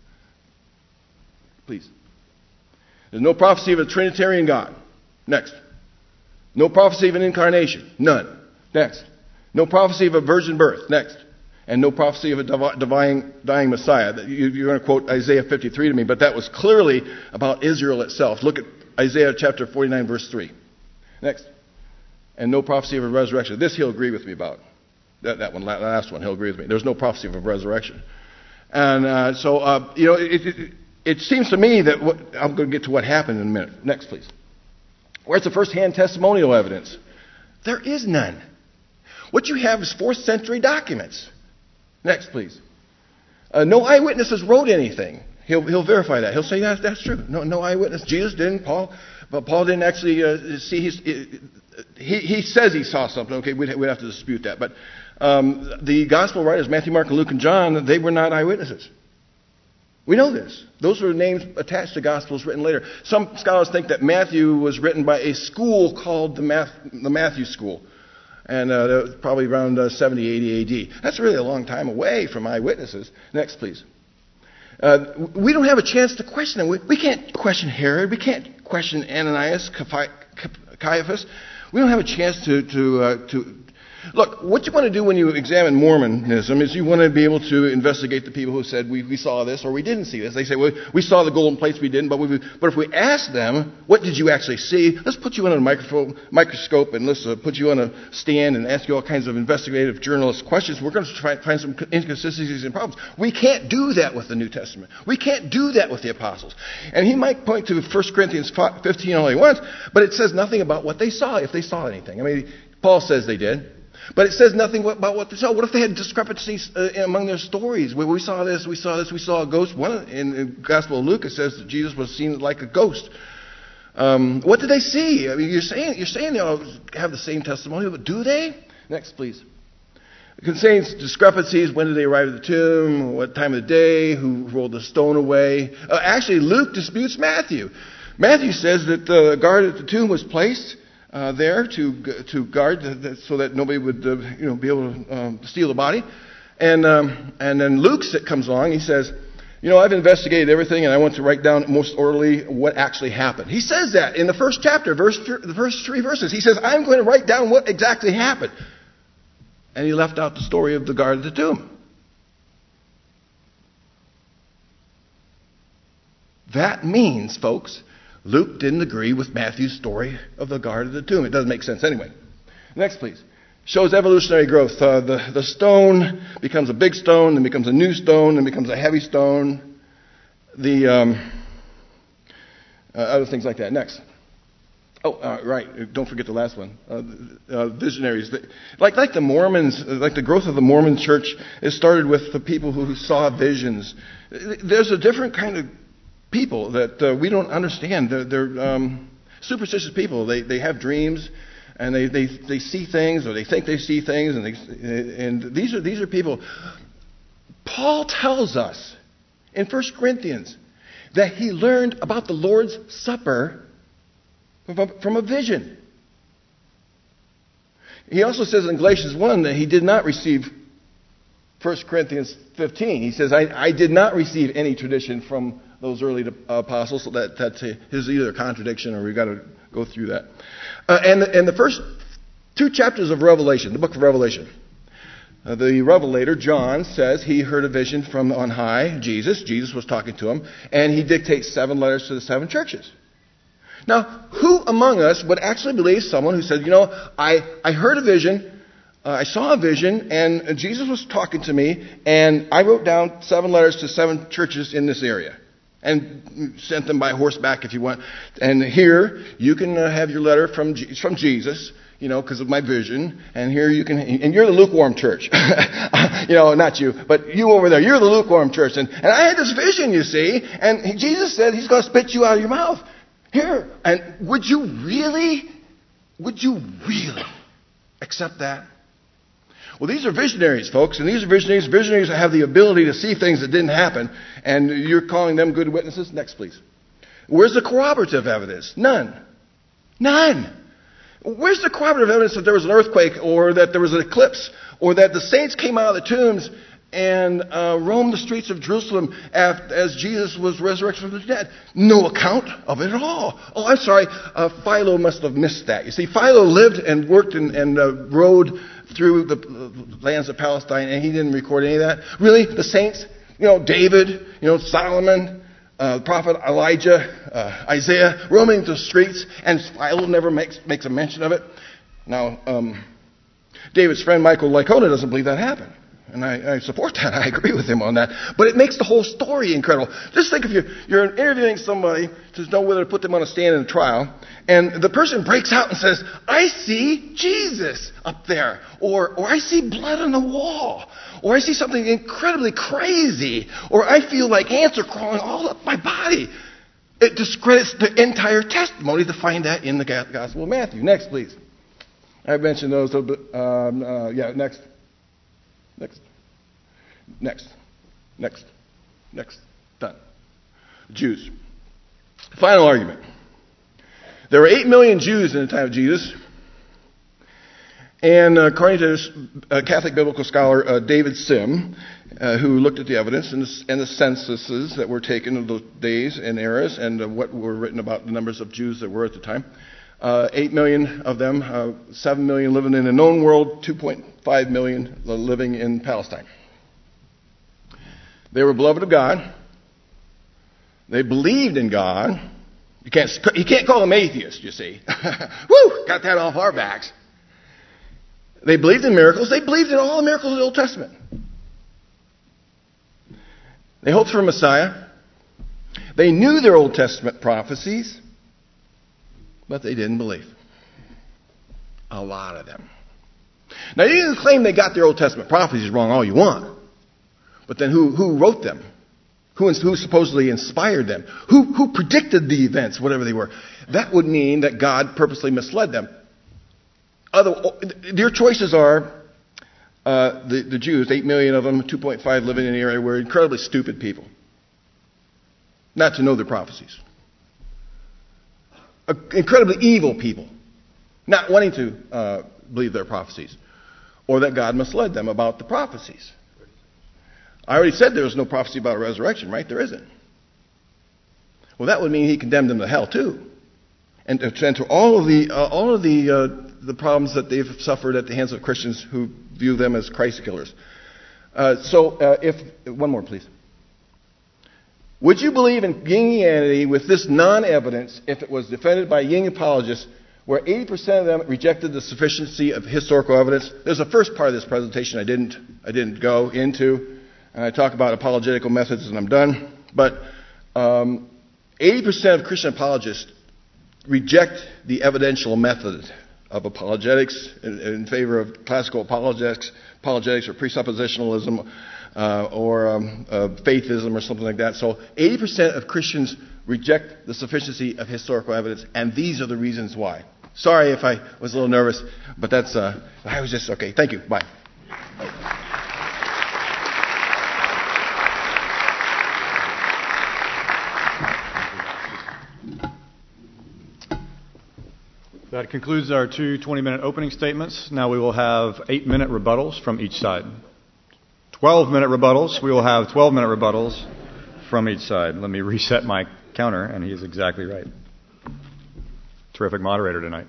Please. There's no prophecy of a Trinitarian God. Next. No prophecy of an incarnation. None. Next. No prophecy of a virgin birth. Next. And no prophecy of a divine, dying Messiah. You're going to quote Isaiah fifty-three to me, but that was clearly about Israel itself. Look at Isaiah chapter forty-nine, verse three. Next. And no prophecy of a resurrection. This he'll agree with me about. That, that one, last one, he'll agree with me. There's no prophecy of a resurrection. And uh, so, uh, you know, it, it, it seems to me that what, I'm going to get to what happened in a minute. Next, please. Where's the first-hand testimonial evidence? There is none. What you have is fourth century documents. Next, please. Uh, no eyewitnesses wrote anything. He'll, he'll verify that. He'll say that that's true. No, no eyewitness. Jesus didn't. Paul, but Paul didn't actually uh, see. His, uh, he he says he saw something. Okay, we'd, we'd have to dispute that. But um, the gospel writers, Matthew, Mark, and Luke, and John, they were not eyewitnesses. We know this. Those are names attached to Gospels written later. Some scholars think that Matthew was written by a school called the, Math, the Matthew School. And uh, probably around uh, seventy, eighty A D. That's really a long time away from eyewitnesses. Next, please. Uh, we don't have a chance to question them. We, we can't question Herod. We can't question Ananias, Caiaphas. We don't have a chance to... to, uh, to Look, what you want to do when you examine Mormonism is you want to be able to investigate the people who said, we, we saw this or we didn't see this. They say, well, we saw the golden plates, we didn't. But, we, but if we ask them, what did you actually see? Let's put you in a microphone, microscope and let's uh, put you on a stand and ask you all kinds of investigative journalist questions. We're going to try to find some inconsistencies and problems. We can't do that with the New Testament. We can't do that with the apostles. And he might point to First Corinthians fifteen all he wants, but it says nothing about what they saw, if they saw anything. I mean, Paul says they did. But it says nothing about what they saw. What if they had discrepancies uh, among their stories? Where we saw this, we saw this, we saw a ghost. One in the Gospel of Luke, it says that Jesus was seen like a ghost. Um, what did they see? I mean, you're saying you're saying they all have the same testimony, but do they? Next, please. It contains discrepancies. When did they arrive at the tomb? What time of the day? Who rolled the stone away? Uh, actually, Luke disputes Matthew. Matthew says that the guard at the tomb was placed Uh, there to to guard the, the, so that nobody would uh, you know be able to um, steal the body, and um, and then Luke comes along. He says, you know, I've investigated everything, and I want to write down most orderly what actually happened. He says that in the first chapter, verse the first three verses. He says, I'm going to write down what exactly happened, and he left out the story of the guard at the tomb. That means, folks, Luke didn't agree with Matthew's story of the guard of the tomb. It doesn't make sense anyway. Next, please. Shows evolutionary growth. Uh, the, the stone becomes a big stone, then becomes a new stone, then becomes a heavy stone. The um, uh, other things like that. Next. Oh, uh, right. Don't forget the last one. Uh, uh, visionaries. Like, like the Mormons, like the growth of the Mormon church, it started with the people who saw visions. There's a different kind of people that uh, we don't understand. They're, they're um, superstitious people. They they have dreams, and they, they, they see things, or they think they see things, and they, and these are these are people. Paul tells us in First Corinthians that he learned about the Lord's Supper from a, from a vision. He also says in Galatians one that he did not receive First Corinthians fifteen. He says, I, I did not receive any tradition from those early apostles. So that, that's a, his either a contradiction or we've got to go through that. Uh, and, and the first two chapters of Revelation, the book of Revelation, uh, the revelator, John, says he heard a vision from on high, Jesus. Jesus was talking to him, and he dictates seven letters to the seven churches. Now, who among us would actually believe someone who said, you know, I, I heard a vision, uh, I saw a vision, and Jesus was talking to me, and I wrote down seven letters to seven churches in this area, and sent them by horseback if you want. And here, you can uh, have your letter from G- from Jesus, you know, because of my vision, and here you can, and you're the lukewarm church. You know, not you, but you over there, you're the lukewarm church. And, and I had this vision, you see, and he, Jesus said he's going to spit you out of your mouth. Here, and would you really, would you really accept that? Well, these are visionaries, folks, and these are visionaries. Visionaries have the ability to see things that didn't happen, and you're calling them good witnesses? Next, please. Where's the corroborative evidence? None. None. Where's the corroborative evidence that there was an earthquake, or that there was an eclipse, or that the saints came out of the tombs and uh, roamed the streets of Jerusalem after, as Jesus was resurrected from the dead? No account of it at all. Oh, I'm sorry. Uh, Philo must have missed that. You see, Philo lived and worked and, and uh, rode through the lands of Palestine, and he didn't record any of that. Really? The saints? You know, David, you know, Solomon, uh, the prophet Elijah, uh, Isaiah, roaming the streets, and Philo never makes, makes a mention of it. Now, um, David's friend Michael Licona doesn't believe that happened. And I, I support that. I agree with him on that. But it makes the whole story incredible. Just think if you're, you're interviewing somebody to know whether to put them on a stand in a trial, and the person breaks out and says, I see Jesus up there, or, or I see blood on the wall, or I see something incredibly crazy, or I feel like ants are crawling all up my body. It discredits the entire testimony to find that in the Gospel of Matthew. Next, please. I mentioned those. Um, uh, yeah, next. Next. Next. Next. Next. Done. Jews. Final argument. There were eight million Jews in the time of Jesus. And uh, according to uh, Catholic biblical scholar uh, David Sim, uh, who looked at the evidence and the, and the censuses that were taken of those days and eras and uh, what were written about the numbers of Jews that were at the time, uh, eight million of them, uh, seven million living in the known world, two point five million living in Palestine. They were beloved of God. They believed in God. You can't, you can't call them atheists, you see. Woo! Got that off our backs. They believed in miracles. They believed in all the miracles of the Old Testament. They hoped for a Messiah. They knew their Old Testament prophecies, but they didn't believe. A lot of them. Now, you can claim they got their Old Testament prophecies wrong all you want. But then who, who wrote them? Who, who supposedly inspired them? Who, who predicted the events, whatever they were? That would mean that God purposely misled them. Other, their choices are, uh, the, the Jews, eight million of them, two point five living in the area, were incredibly stupid people. Not to know their prophecies. Uh, incredibly evil people. Not wanting to uh, believe their prophecies. Or that God misled them about the prophecies. I already said there was no prophecy about a resurrection, right? There isn't. Well, that would mean he condemned them to hell too, and to, and to all of the uh, all of the uh, the problems that they've suffered at the hands of Christians who view them as Christ killers. Uh, so, uh, if one more, please. Would you believe in Yingianity with this non-evidence if it was defended by Ying apologists, where eighty percent of them rejected the sufficiency of historical evidence? There's a first part of this presentation I didn't I didn't go into. And I talk about apologetical methods, and I'm done. But um, eighty percent of Christian apologists reject the evidential method of apologetics in, in favor of classical apologetics, apologetics or presuppositionalism uh, or um, uh, faithism or something like that. So eighty percent of Christians reject the sufficiency of historical evidence, and these are the reasons why. Sorry if I was a little nervous, but that's, uh, I was just, okay, thank you, bye. That concludes our two twenty-minute opening statements. Now we will have eight-minute rebuttals from each side. twelve-minute rebuttals. We will have twelve-minute rebuttals from each side. Let me reset my counter, and he is exactly right. Terrific moderator tonight.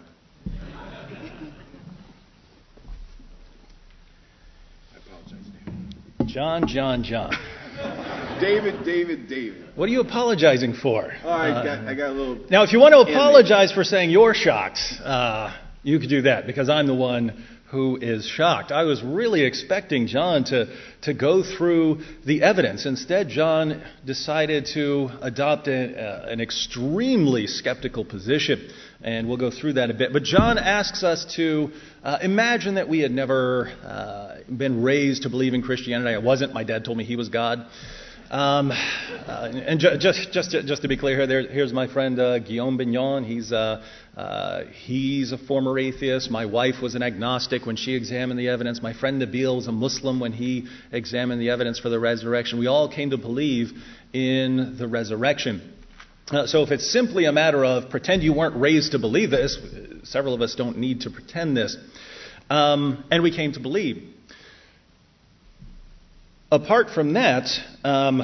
John, John, John. David, David, David. What are you apologizing for? Oh, I, uh, got, I got a little... Now, if you want to apologize for saying you're shocked, uh, you could do that, because I'm the one who is shocked. I was really expecting John to, to go through the evidence. Instead, John decided to adopt a, uh, an extremely skeptical position, and we'll go through that a bit. But John asks us to uh, imagine that we had never uh, been raised to believe in Christianity. I wasn't. My dad told me he was God. Um, uh, and ju- just just to, just to be clear here, there, here's my friend uh, Guillaume Bignon. He's uh, uh, he's a former atheist. My wife was an agnostic when she examined the evidence. My friend Nabil was a Muslim when he examined the evidence for the resurrection. We all came to believe in the resurrection. Uh, so if it's simply a matter of pretend you weren't raised to believe this, several of us don't need to pretend this, um, and we came to believe. Apart from that, um,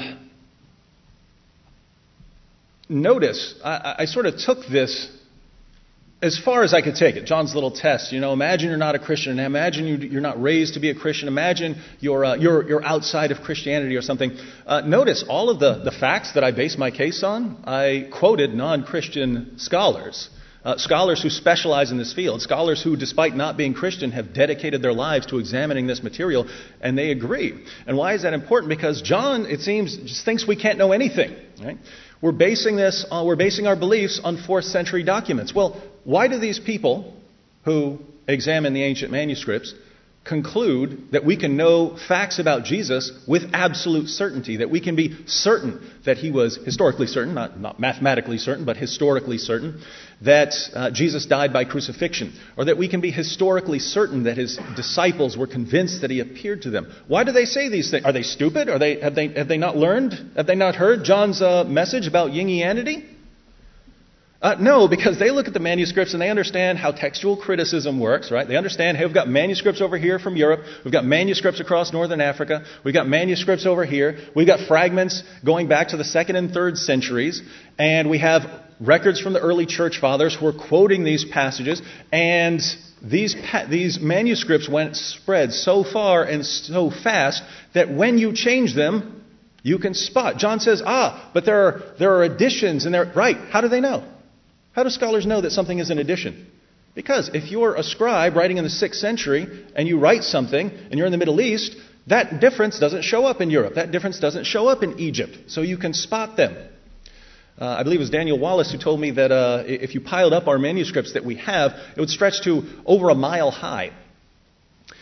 notice, I, I sort of took this as far as I could take it. John's little test, you know, imagine you're not a Christian. Imagine you, you're not raised to be a Christian. Imagine you're, uh, you're, you're outside of Christianity or something. Uh, notice all of the, the facts that I base my case on, I quoted non-Christian scholars. Uh, scholars who specialize in this field, scholars who, despite not being Christian, have dedicated their lives to examining this material, and they agree. And why is that important? Because John, it seems, just thinks we can't know anything. Right? We're basing this, uh, we're basing our beliefs on fourth century documents. Well, why do these people who examine the ancient manuscripts conclude that we can know facts about Jesus with absolute certainty, that we can be certain that he was historically certain, not, not mathematically certain, but historically certain, that uh, Jesus died by crucifixion, or that we can be historically certain that his disciples were convinced that he appeared to them? Why do they say these things? Are they stupid? Are they, have they, have they not learned? Have they not heard John's uh, message about Yingianity? Uh, no, because they look at the manuscripts and they understand how textual criticism works, right? They understand, hey, we've got manuscripts over here from Europe. We've got manuscripts across northern Africa. We've got manuscripts over here. We've got fragments going back to the second and third centuries. And we have records from the early church fathers who are quoting these passages. And these pa- these manuscripts went spread so far and so fast that when you change them, you can spot. John says, ah, but there are, there are additions and they're right. How do they know? How do scholars know that something is an addition? Because if you're a scribe writing in the sixth century and you write something and you're in the Middle East, that difference doesn't show up in Europe. That difference doesn't show up in Egypt. So you can spot them. Uh, I believe it was Daniel Wallace who told me that uh, if you piled up our manuscripts that we have, it would stretch to over a mile high.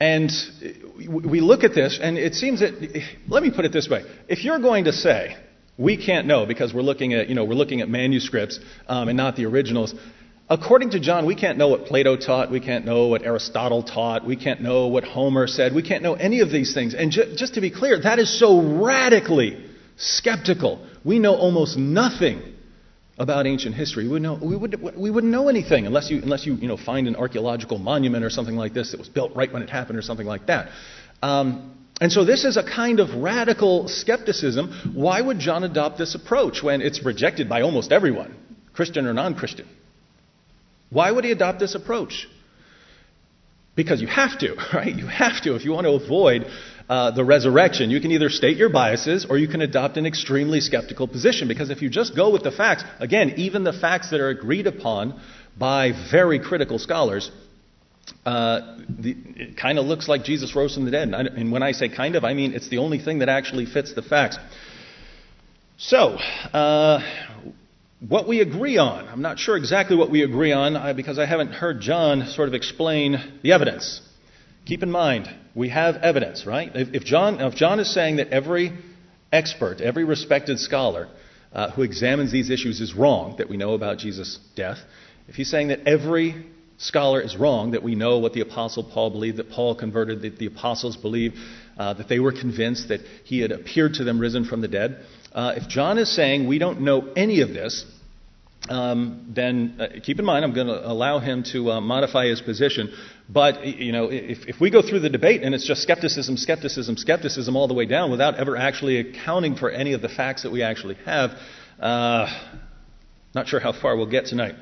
And we look at this, and it seems that, let me put it this way. If you're going to say, we can't know because we're looking at, you know, we're looking at manuscripts um, and not the originals, according to John, we can't know what Plato taught, we can't know what Aristotle taught, we can't know what Homer said, we can't know any of these things. And ju- just to be clear, that is so radically skeptical. We know almost nothing about ancient history. We would know, we would we wouldn't know anything unless you unless you you know find an archaeological monument or something like this that was built right when it happened or something like that. Um, and so this is a kind of radical skepticism. Why would John adopt this approach when it's rejected by almost everyone, Christian or non-Christian? Why would he adopt this approach? Because you have to, right? You have to if you want to avoid uh, the resurrection. You can either state your biases or you can adopt an extremely skeptical position. Because if you just go with the facts, again, even the facts that are agreed upon by very critical scholars, uh, the, it kind of looks like Jesus rose from the dead. And, I, and when I say kind of, I mean it's the only thing that actually fits the facts. So, uh, what we agree on, I'm not sure exactly what we agree on uh, because I haven't heard John sort of explain the evidence. Keep in mind, we have evidence, right? If, if John, if John is saying that every expert, every respected scholar uh, who examines these issues is wrong, that we know about Jesus' death, if he's saying that every scholar is wrong, that we know what the Apostle Paul believed, that Paul converted, that the apostles believed, uh, that they were convinced that he had appeared to them risen from the dead, uh, if John is saying we don't know any of this, Um, then uh, keep in mind, I'm going to allow him to uh, modify his position. But, you know, if, if we go through the debate and it's just skepticism, skepticism, skepticism all the way down without ever actually accounting for any of the facts that we actually have, uh, not sure how far we'll get tonight.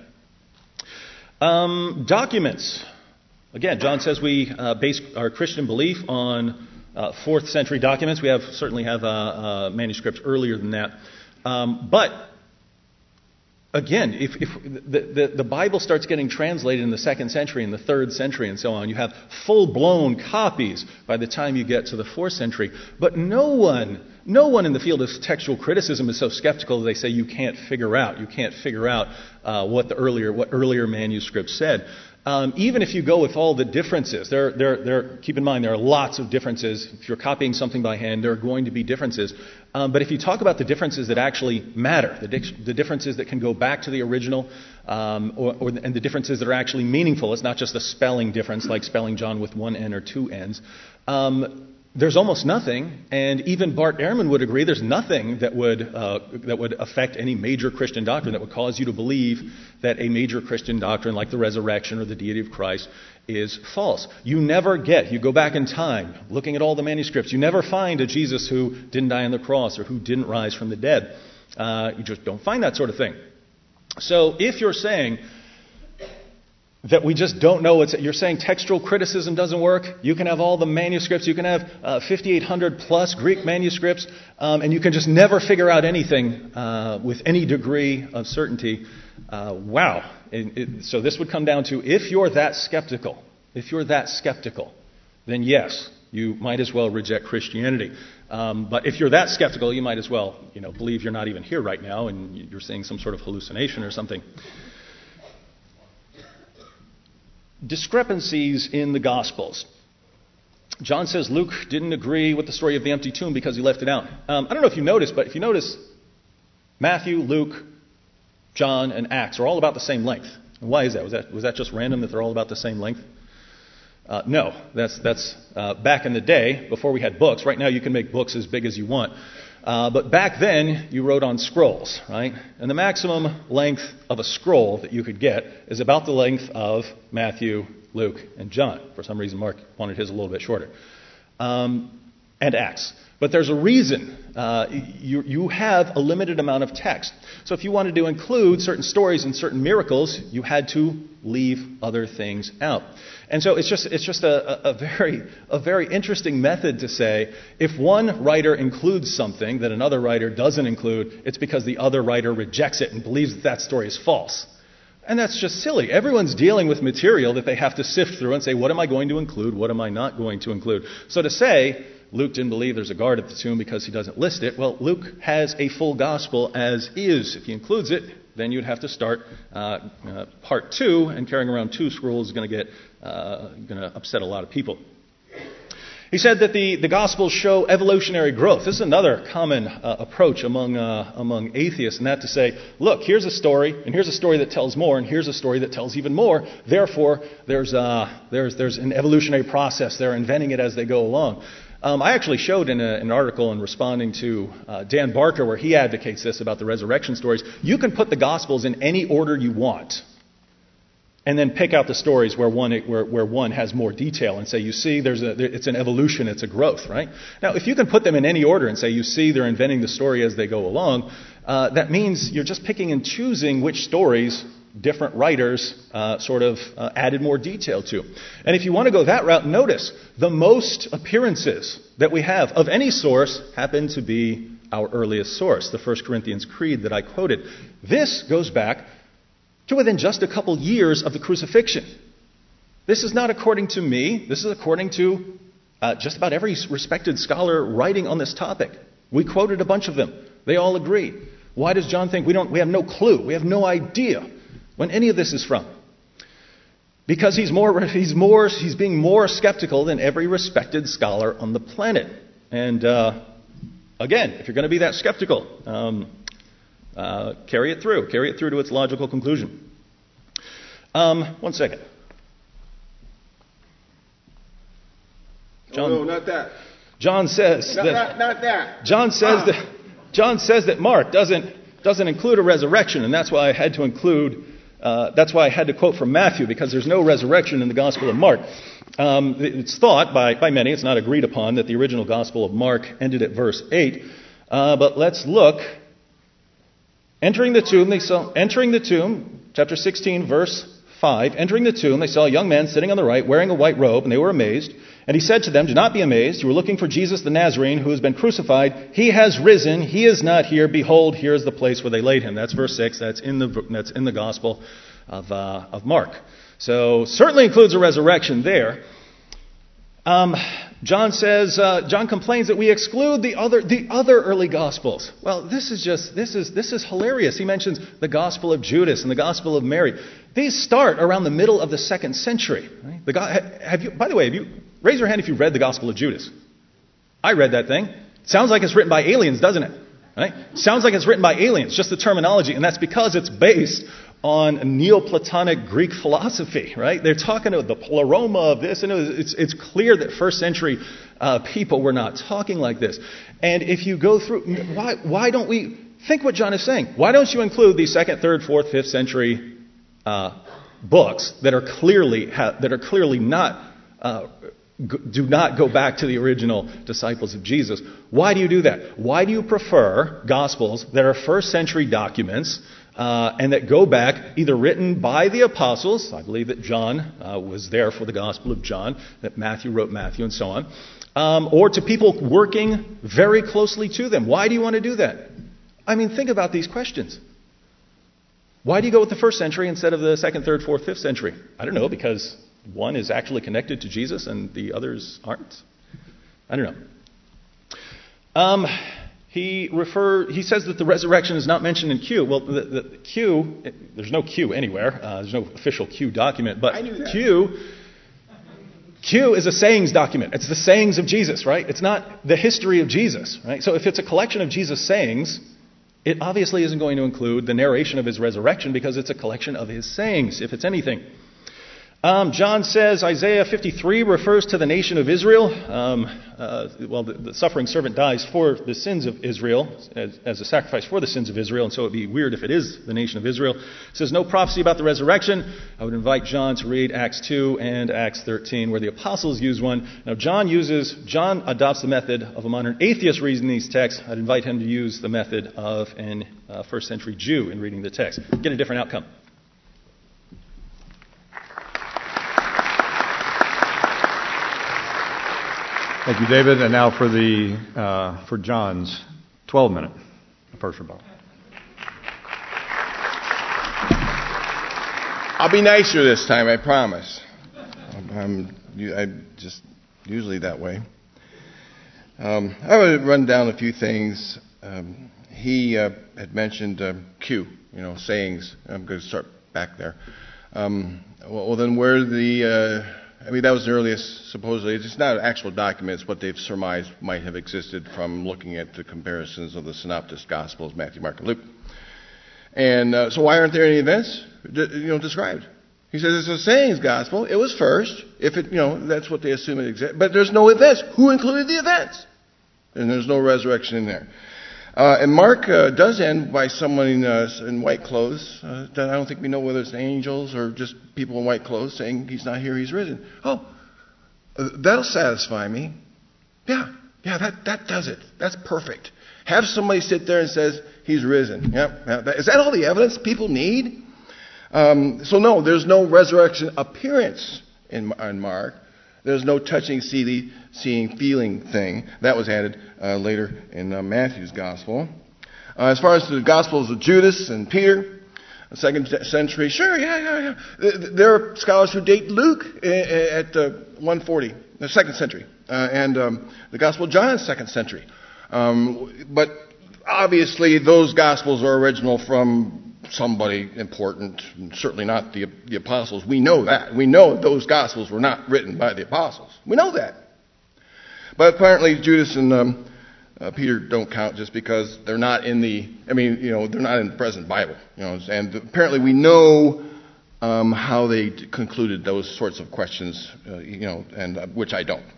Um, documents. Again, John says we uh, base our Christian belief on uh, fourth century documents. We have certainly have uh, uh, manuscripts earlier than that. Um, but Again, if, if the, the, the Bible starts getting translated in the second century and the third century and so on, you have full-blown copies by the time you get to the fourth century. But no one, no one in the field of textual criticism is so skeptical that they say you can't figure out, you can't figure out uh, what the earlier, what earlier manuscripts said. Um, even if you go with all the differences, there, there, there, keep in mind there are lots of differences. If you're copying something by hand, there are going to be differences. Um, but if you talk about the differences that actually matter, the, di- the differences that can go back to the original, um, or, or, and the differences that are actually meaningful, it's not just a spelling difference like spelling John with one N or two N's. Um, There's almost nothing, and even Bart Ehrman would agree there's nothing that would uh, that would affect any major Christian doctrine that would cause you to believe that a major Christian doctrine like the resurrection or the deity of Christ is false. You never get, you go back in time, looking at all the manuscripts, you never find a Jesus who didn't die on the cross or who didn't rise from the dead. Uh, you just don't find that sort of thing. So if you're saying that we just don't know what's... You're saying textual criticism doesn't work? You can have all the manuscripts. You can have uh, fifty-eight hundred plus Greek manuscripts, um, and you can just never figure out anything uh, with any degree of certainty. Uh, wow. It, it, so this would come down to, if you're that skeptical, if you're that skeptical, then yes, you might as well reject Christianity. Um, but if you're that skeptical, you might as well, you know, believe you're not even here right now and you're seeing some sort of hallucination or something. Discrepancies in the Gospels. John says Luke didn't agree with the story of the empty tomb because he left it out. Um, I don't know if you noticed, but if you notice, Matthew, Luke, John, and Acts are all about the same length. And why is that? Was that was that just random that they're all about the same length? Uh, no, that's that's uh, back in the day before we had books. Right now, you can make books as big as you want. Uh, but back then, you wrote on scrolls, right? And the maximum length of a scroll that you could get is about the length of Matthew, Luke, and John. For some reason, Mark wanted his a little bit shorter. Um, and Acts. But there's a reason. Uh, you, you have a limited amount of text. So if you wanted to include certain stories and certain miracles, you had to leave other things out. And so it's just it's just a, a very a very interesting method to say, if one writer includes something that another writer doesn't include, it's because the other writer rejects it and believes that that story is false. And that's just silly. Everyone's dealing with material that they have to sift through and say, what am I going to include? What am I not going to include? So to say, Luke didn't believe there's a guard at the tomb because he doesn't list it, well, Luke has a full gospel as is. If he includes it, then you'd have to start uh, uh, part two, and carrying around two scrolls is going to get uh, going to upset a lot of people. He said that the, the Gospels show evolutionary growth. This is another common uh, approach among uh, among atheists, and that to say, look, here's a story, and here's a story that tells more, and here's a story that tells even more. Therefore, there's uh, there's there's an evolutionary process. They're inventing it as they go along. Um, I actually showed in a, an article in responding to uh, Dan Barker where he advocates this about the resurrection stories. You can put the Gospels in any order you want, and then pick out the stories where one where, where one has more detail and say, you see, there's a it's an evolution, it's a growth, right? Now, if you can put them in any order and say, you see, they're inventing the story as they go along, uh, that means you're just picking and choosing which stories different writers uh, sort of uh, added more detail to. And if you want to go that route, notice the most appearances that we have of any source happen to be our earliest source, the First Corinthians Creed that I quoted. This goes back to within just a couple years of the crucifixion. This is not according to me. This is according to uh, just about every respected scholar writing on this topic. We quoted a bunch of them. They all agree. Why does John think we don't? We have no clue. We have no idea when any of this is from. Because he's more, he's more, he's being more skeptical than every respected scholar on the planet. And uh, again, if you're going to be that skeptical, um, uh, carry it through, carry it through to its logical conclusion. Um, one second. John, oh, no, not that. John says not, that. Not, not that. John says ah. that. John says that Mark doesn't doesn't include a resurrection, and that's why I had to include. Uh, that's why I had to quote from Matthew, because there's no resurrection in the Gospel of Mark. Um, it's thought by, by many, it's not agreed upon, that the original Gospel of Mark ended at verse eight. Uh, but let's look. Entering the tomb, they saw, entering the tomb, chapter sixteen, verse five. Entering the tomb, they saw a young man sitting on the right, wearing a white robe, and they were amazed. And he said to them, "Do not be amazed. You were looking for Jesus the Nazarene, who has been crucified. He has risen. He is not here. Behold, here is the place where they laid him." That's verse six. That's in the that's in the Gospel of uh, of Mark. So certainly includes a resurrection there. Um, John says uh, John complains that we exclude the other the other early Gospels. Well, this is just this is this is hilarious. He mentions the Gospel of Judas and the Gospel of Mary. These start around the middle of the second century. Right? The, have you? By the way, have you? Raise your hand if you've read the Gospel of Judas. I read that thing. Sounds like it's written by aliens, doesn't it? Right? Sounds like it's written by aliens, just the terminology, and that's because it's based on Neoplatonic Greek philosophy, right? They're talking about the pleroma of this, and it's, it's clear that first century uh, people were not talking like this. And if you go through, why, why don't we, think what John is saying. Why don't you include the second, third, fourth, fifth century uh, books that are clearly, ha- that are clearly not uh, do not go back to the original disciples of Jesus? Why do you do that? Why do you prefer Gospels that are first century documents uh, and that go back either written by the apostles? I believe that John uh, was there for the Gospel of John, that Matthew wrote Matthew, and so on. Um, or to people working very closely to them. Why do you want to do that? I mean, think about these questions. Why do you go with the first century instead of the second, third, fourth, fifth century? I don't know, because one is actually connected to Jesus and the others aren't. I don't know. Um, he refer he says that the resurrection is not mentioned in Q. Well, the, the, the Q, there's no Q anywhere. Uh, there's no official Q document, but Q. Q is a sayings document. It's the sayings of Jesus, right? It's not the history of Jesus, right? So if it's a collection of Jesus' sayings, it obviously isn't going to include the narration of his resurrection because it's a collection of his sayings, if it's anything. Um, John says Isaiah fifty-three refers to the nation of Israel. Um, uh, well, the, the suffering servant dies for the sins of Israel as, as a sacrifice for the sins of Israel, and so it would be weird if it is the nation of Israel. It says no prophecy about the resurrection. I would invite John to read Acts two and Acts thirteen, where the apostles use one. Now, John uses John adopts the method of a modern atheist reading these texts. I'd invite him to use the method of an uh, first century Jew in reading the text. Get a different outcome. Thank you, David. And now for the uh, for John's twelve-minute first rebuttal. I'll be nicer this time, I promise. I'm, I'm just usually that way. Um, I would run down a few things. Um, he uh, had mentioned uh, Q, you know, sayings. I'm going to start back there. Um, well, well, then where the uh, I mean, that was the earliest, supposedly. It's not actual documents, what they've surmised might have existed from looking at the comparisons of the synoptic Gospels, Matthew, Mark, and Luke. And uh, so why aren't there any events, you know, described? He says it's a sayings gospel. It was first. If it, you know, that's what they assume it exists. But there's no events. Who included the events? And there's no resurrection in there. Uh, and Mark uh, does end by someone in, uh, in white clothes. Uh, that I don't think we know whether it's angels or just people in white clothes saying he's not here, he's risen. Oh, uh, that'll satisfy me. Yeah, yeah, that, that does it. That's perfect. Have somebody sit there and says he's risen. Yep. Yeah, is that all the evidence people need? Um, so no, there's no resurrection appearance in, in Mark. There's no touching, seeing, seeing, feeling thing. That was added uh, later in uh, Matthew's gospel. Uh, as far as the gospels of Judas and Peter, second century, sure, yeah, yeah, yeah. There are scholars who date Luke at uh, one forty, the second century, uh, and um, the Gospel of John, second century. Um, but obviously, those gospels are original from somebody important, certainly not the, the apostles. We know that. We know those gospels were not written by the apostles. We know that. But apparently Judas and um, uh, Peter don't count just because they're not in the, I mean, you know, they're not in the present Bible. You know, and apparently we know um, how they concluded those sorts of questions, uh, you know, and uh, which I don't.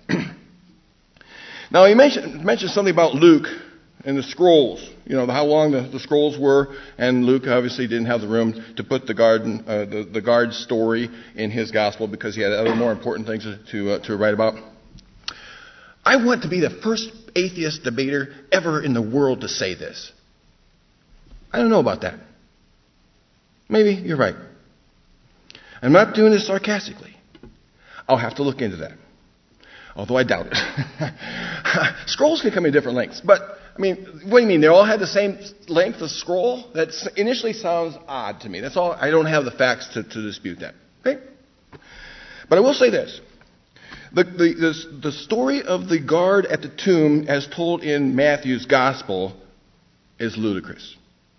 Now, he mentioned, mentioned something about Luke and the scrolls, you know, how long the, the scrolls were, and Luke obviously didn't have the room to put the garden, uh, the, the guard story in his gospel because he had other more important things to to, uh, to write about. I want to be the first atheist debater ever in the world to say this. I don't know about that. Maybe you're right. I'm not doing this sarcastically. I'll have to look into that, although I doubt it. Scrolls can come in different lengths, but I mean, what do you mean? They all had the same length of scroll? That initially sounds odd to me. That's all. I don't have the facts to, to dispute that. Okay? But I will say this. The, the, the, the story of the guard at the tomb, as told in Matthew's gospel, is ludicrous.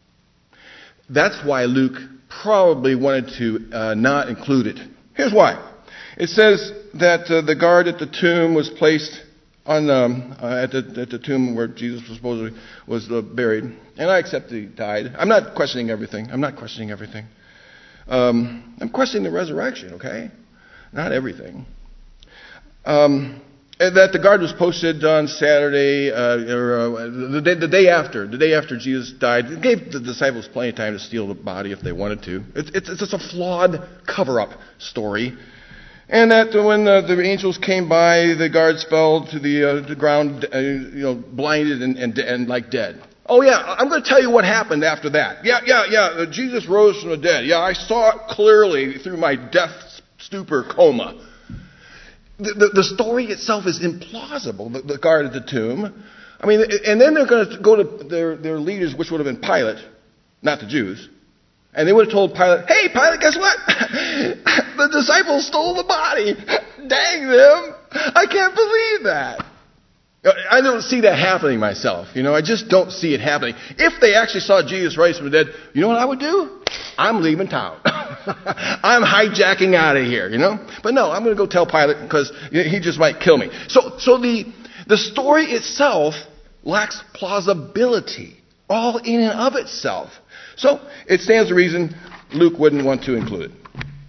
That's why Luke probably wanted to uh, not include it. Here's why. It says that uh, the guard at the tomb was placed on um, uh, at the at the tomb where Jesus was supposedly was uh, buried, and I accept that he died. I'm not questioning everything. I'm not questioning everything. Um, I'm questioning the resurrection. Okay, not everything. Um, and that the guard was posted on Saturday, uh, or uh, the day the day after, the day after Jesus died. It gave the disciples plenty of time to steal the body if they wanted to. It's it's, it's just a flawed cover-up story. And that when uh, the angels came by, the guards fell to the, uh, the ground, uh, you know, blinded and, and, and like dead. Oh yeah, I'm going to tell you what happened after that. Yeah, yeah, yeah. Uh, Jesus rose from the dead. Yeah, I saw it clearly through my death stupor coma. The, the, the story itself is implausible. The, the guard at the tomb. I mean, and then they're going to go to their their leaders, which would have been Pilate, not the Jews. And they would have told Pilate, hey, Pilate, guess what? The disciples stole the body. Dang them. I can't believe that. I don't see that happening myself. You know, I just don't see it happening. If they actually saw Jesus raised from the dead, you know what I would do? I'm leaving town. I'm hijacking out of here, you know? But no, I'm going to go tell Pilate because he just might kill me. So, so the, the story itself lacks plausibility, all in and of itself. So it stands to reason Luke wouldn't want to include it.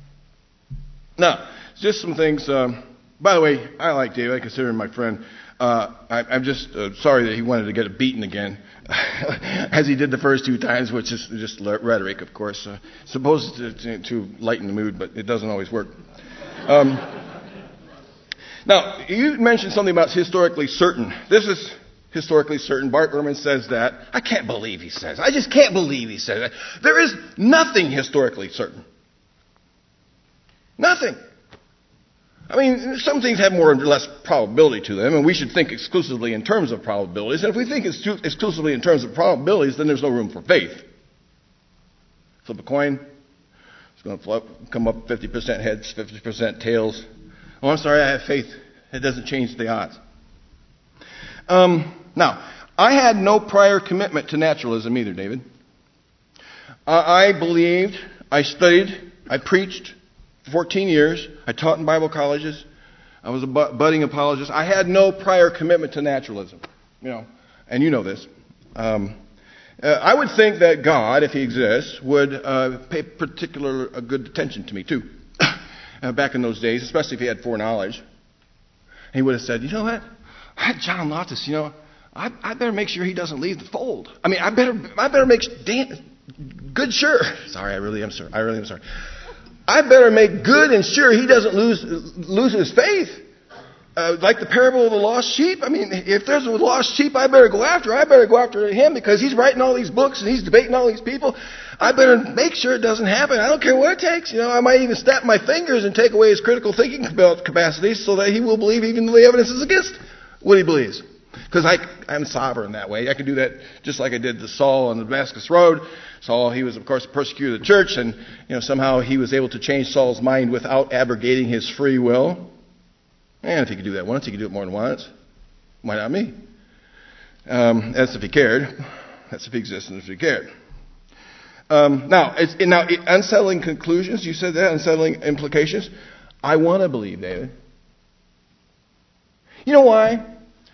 Now, just some things. Um, by the way, I like David. I consider him my friend. Uh, I, I'm just uh, sorry that he wanted to get it beaten again, as he did the first two times, which is just rhetoric, of course. Uh, supposed to, to, to lighten the mood, but it doesn't always work. Um, now, you mentioned something about historically certain. This is historically certain. Bart Ehrman says that. I can't believe he says that. I just can't believe he says that. There is nothing historically certain. Nothing. I mean, some things have more or less probability to them, and we should think exclusively in terms of probabilities. And if we think exclusively in terms of probabilities, then there's no room for faith. Flip a coin. It's going to flip, come up fifty percent heads, fifty percent tails. Oh, I'm sorry, I have faith. It doesn't change the odds. Um, now, I had no prior commitment to naturalism either, David. Uh, I believed, I studied, I preached for fourteen years. I taught in Bible colleges. I was a budding apologist. I had no prior commitment to naturalism, you know, and you know this. Um, uh, I would think that God, if He exists, would uh, pay particular uh, good attention to me too. uh, back in those days, especially if He had foreknowledge, He would have said, "You know what, John Loftus, you know, I, I better make sure he doesn't leave the fold. I mean, I better, I better make damn, good sure. Sorry, I really am sorry. I really am sorry." I better make good and sure he doesn't lose lose his faith. Uh, like the parable of the lost sheep. I mean, if there's a lost sheep, I better go after. I better go after him because he's writing all these books and he's debating all these people. I better make sure it doesn't happen. I don't care what it takes. You know, I might even snap my fingers and take away his critical thinking capacities so that he will believe even though the evidence is against what he believes. Because I, I'm sovereign that way. I can do that just like I did to Saul on the Damascus Road. Saul, he was, of course, a persecutor of the church, and you know somehow he was able to change Saul's mind without abrogating his free will. And if he could do that once, he could do it more than once. Why not me? Um, that's if he cared. That's if he existed and if he cared. Um, now, it's, now, it, unsettling conclusions. You said that, unsettling implications. I want to believe, David. You know why?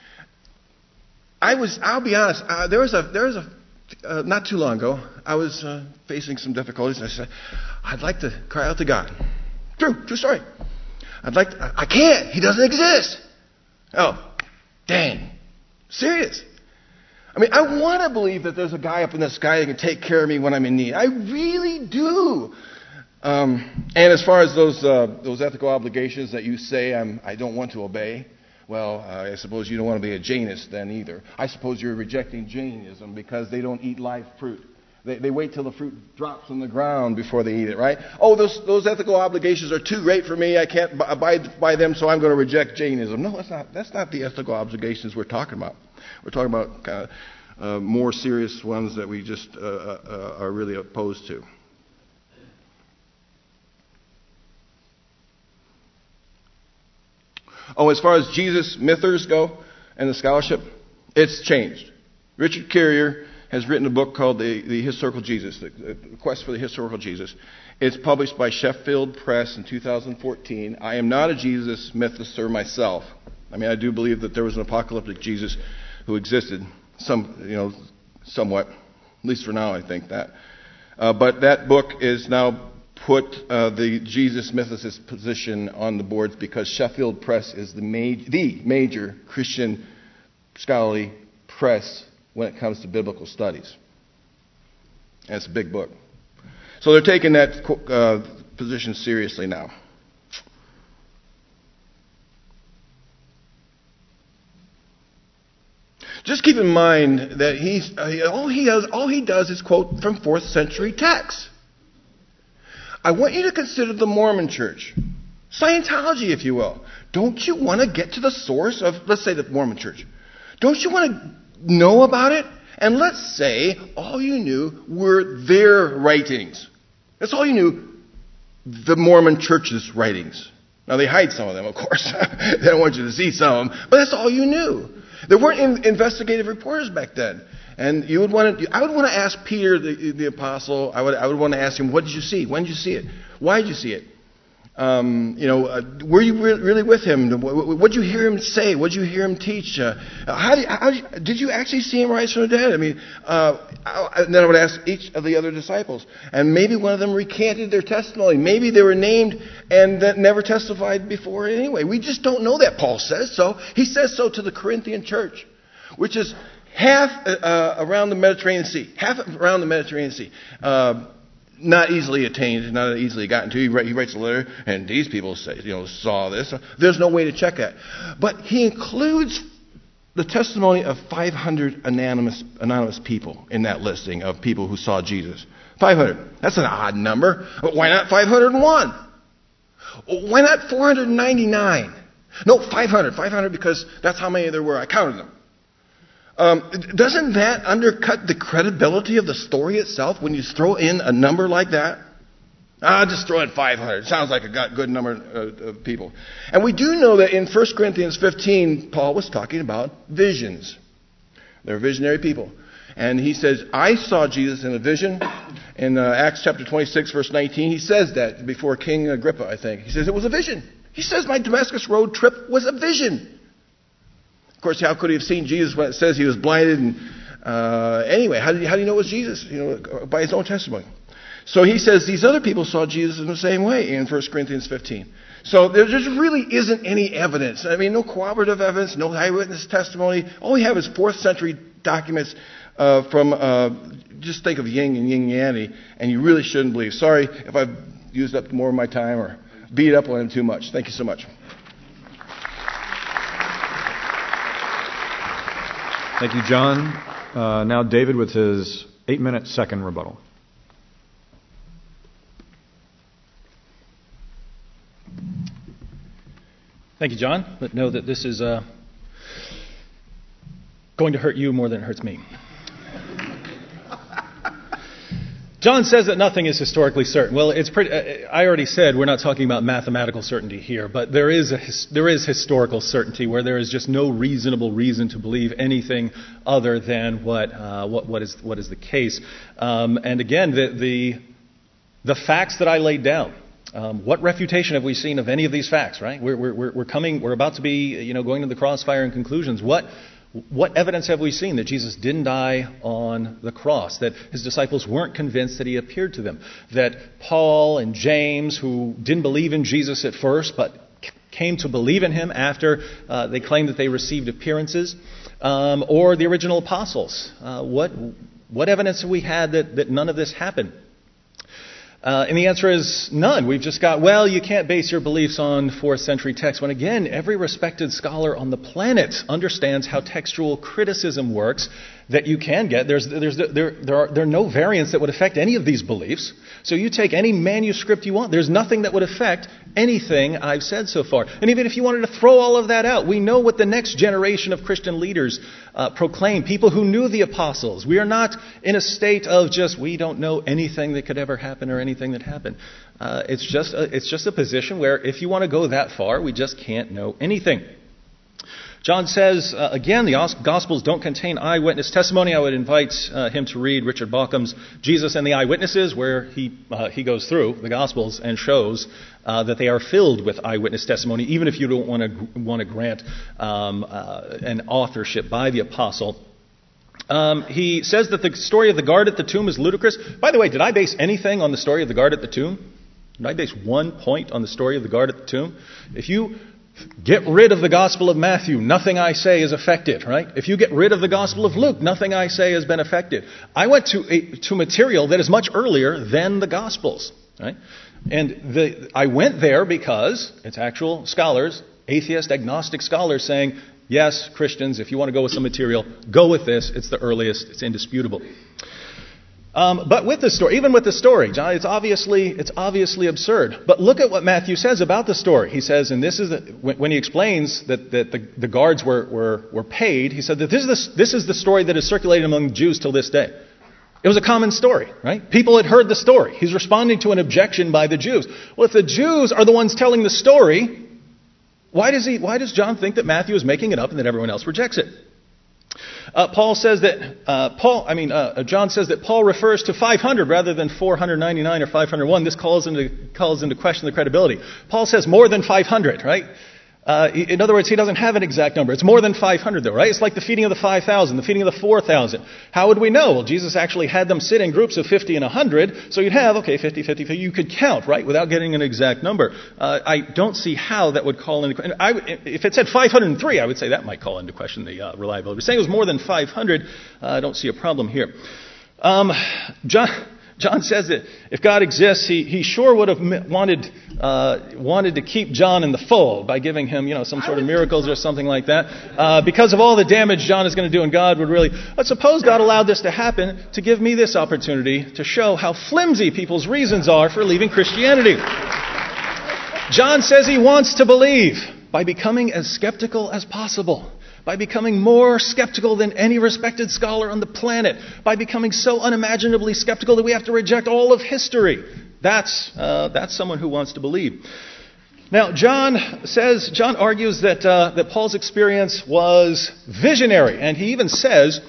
I was, I'll be honest, uh, there was a, there was a, uh, not too long ago, I was uh, facing some difficulties, and I said, I'd like to cry out to God. True, true story. I'd like to, I, I can't, He doesn't exist. Oh, dang. Serious. I mean, I want to believe that there's a guy up in the sky that can take care of me when I'm in need. I really do. Um, and as far as those, uh, those ethical obligations that you say I'm, I don't want to obey, well, uh, I suppose you don't want to be a Jainist then either. I suppose you're rejecting Jainism because they don't eat live fruit. They, they wait till the fruit drops on the ground before they eat it, right? Oh, those those ethical obligations are too great for me. I can't b- abide by them, so I'm going to reject Jainism. No, that's not that's not the ethical obligations we're talking about. We're talking about kind of uh, more serious ones that we just uh, uh, are really opposed to. Oh, as far as Jesus mythers go and the scholarship, it's changed. Richard Carrier has written a book called The, the Historical Jesus, the, the Quest for the Historical Jesus. It's published by Sheffield Press in two thousand fourteen. I am not a Jesus mythist myself. I mean, I do believe that there was an apocalyptic Jesus who existed, some, you know, somewhat, at least for now, I think that. Uh, but that book is now put uh, the Jesus mythicist position on the boards because Sheffield Press is the, ma- the major Christian scholarly press when it comes to biblical studies. And it's a big book. So they're taking that uh, position seriously now. Just keep in mind that he's uh, all he does all he does is quote from fourth century texts. I want you to consider the Mormon Church, Scientology, if you will. Don't you want to get to the source of, let's say, the Mormon Church? Don't you want to know about it? And let's say all you knew were their writings. That's all you knew, the Mormon Church's writings. Now, they hide some of them, of course. They don't want you to see some of them. But that's all you knew. There weren't in- investigative reporters back then. And you would want to, I would want to ask Peter, the, the apostle, I would, I would want to ask him, what did you see? When did you see it? Why did you see it? Um, you know, uh, were you re- really with him? What did you hear him say? What did you hear him teach? Uh, how, did, how did, you, did you actually see him rise from the dead? I mean, uh, I, and then I would ask each of the other disciples. And maybe one of them recanted their testimony. Maybe they were named and that never testified before anyway. We just don't know that. Paul says so. He says so to the Corinthian church, which is half uh, around the Mediterranean Sea. Half around the Mediterranean Sea. Uh, not easily attained, not easily gotten to. He, write, he writes a letter, and these people say, you know, saw this. There's no way to check that. But he includes the testimony of five hundred anonymous, anonymous people in that listing of people who saw Jesus. five hundred. That's an odd number. But why not five hundred one? Why not four hundred ninety-nine? No, five hundred. five hundred because that's how many there were. I counted them. Um, doesn't that undercut the credibility of the story itself when you throw in a number like that? I'll just throw in five hundred. Sounds like a good number of people. And we do know that in First Corinthians fifteen, Paul was talking about visions. They're visionary people. And he says, I saw Jesus in a vision. In uh, Acts chapter twenty-six, verse nineteen, he says that before King Agrippa, I think. He says it was a vision. He says my Damascus Road trip was a vision. Of course, how could he have seen Jesus when it says he was blinded? And uh, anyway, how, did he, how do you know it was Jesus? You know, by his own testimony. So he says these other people saw Jesus in the same way in First Corinthians fifteen. So there just really isn't any evidence. I mean, no corroborative evidence, no eyewitness testimony. All we have is fourth century documents uh, from, uh, just think of Ying and Ying Yanny, and you really shouldn't believe. Sorry if I've used up more of my time or beat up on him too much. Thank you so much. Thank you, John. Uh, now David with his eight-minute second rebuttal. Thank you, John. But know that this is uh, going to hurt you more than it hurts me. John says that nothing is historically certain. Well, it's pretty. Uh, I already said we're not talking about mathematical certainty here, but there is a his, there is historical certainty where there is just no reasonable reason to believe anything other than what uh, what what is what is the case. Um, and again, the the the facts that I laid down. Um, what refutation have we seen of any of these facts? Right? We're we're we're coming. We're about to be you know going to the crossfire and conclusions. What what evidence have we seen that Jesus didn't die on the cross? That his disciples weren't convinced that he appeared to them? That Paul and James, who didn't believe in Jesus at first, but came to believe in him after uh, they claimed that they received appearances, um, or the original apostles? Uh, what what evidence have we had that that none of this happened? Uh, and the answer is none. We've just got, well, you can't base your beliefs on fourth century texts. When again, every respected scholar on the planet understands how textual criticism works, that you can get. There's, there's, there, there, are, there are no variants that would affect any of these beliefs. So you take any manuscript you want. There's nothing that would affect anything I've said so far. And even if you wanted to throw all of that out, we know what the next generation of Christian leaders uh, proclaim. People who knew the apostles. We are not in a state of just, we don't know anything that could ever happen or anything that happened. Uh, it's just a, it's just a position where if you want to go that far, we just can't know anything. John says, uh, again, the Gospels don't contain eyewitness testimony. I would invite uh, him to read Richard Bauckham's Jesus and the Eyewitnesses, where he uh, he goes through the Gospels and shows uh, that they are filled with eyewitness testimony, even if you don't want to want to grant um, uh, an authorship by the apostle. Um, he says that the story of the guard at the tomb is ludicrous. By the way, did I base anything on the story of the guard at the tomb? Did I base one point on the story of the guard at the tomb? If you get rid of the Gospel of Matthew, nothing I say is affected, right? If you get rid of the Gospel of Luke, nothing I say has been affected. I went to a, to material that is much earlier than the Gospels, right? And the, I went there because it's actual scholars, atheist, agnostic scholars saying, yes, Christians, if you want to go with some material, go with this. It's the earliest. It's indisputable. Um, but with the story, even with the story, John, it's obviously it's obviously absurd. But look at what Matthew says about the story. He says, and this is the, when, when he explains that, that the, the guards were, were were paid, he said that this is the, this is the story that is circulated among Jews till this day. It was a common story, right? People had heard the story. He's responding to an objection by the Jews. Well, if the Jews are the ones telling the story, why does he? Why does John think that Matthew is making it up and that everyone else rejects it? Uh, Paul says that uh, Paul. I mean, uh, John says that Paul refers to five hundred rather than four hundred ninety-nine or five hundred one. This calls into calls into question the credibility. Paul says more than five hundred, right? Uh, in other words, he doesn't have an exact number. It's more than five hundred, though, right? It's like the feeding of the five thousand, the feeding of the four thousand. How would we know? Well, Jesus actually had them sit in groups of fifty and one hundred, so you'd have, okay, fifty, fifty, fifty. You could count, right, without getting an exact number. Uh, I don't see how that would call into question. If it said five hundred three, I would say that might call into question the uh, reliability. But saying it was more than five hundred, uh, I don't see a problem here. Um, John... John says that if God exists, he, he sure would have wanted uh, wanted to keep John in the fold by giving him, you know, some sort of miracles or something like that. Uh, because of all the damage John is going to do, and God would really... But suppose God allowed this to happen to give me this opportunity to show how flimsy people's reasons are for leaving Christianity. John says he wants to believe by becoming as skeptical as possible. By becoming more skeptical than any respected scholar on the planet. By becoming so unimaginably skeptical that we have to reject all of history. That's uh, that's someone who wants to believe. Now, John says, John argues that uh, that Paul's experience was visionary, and he even says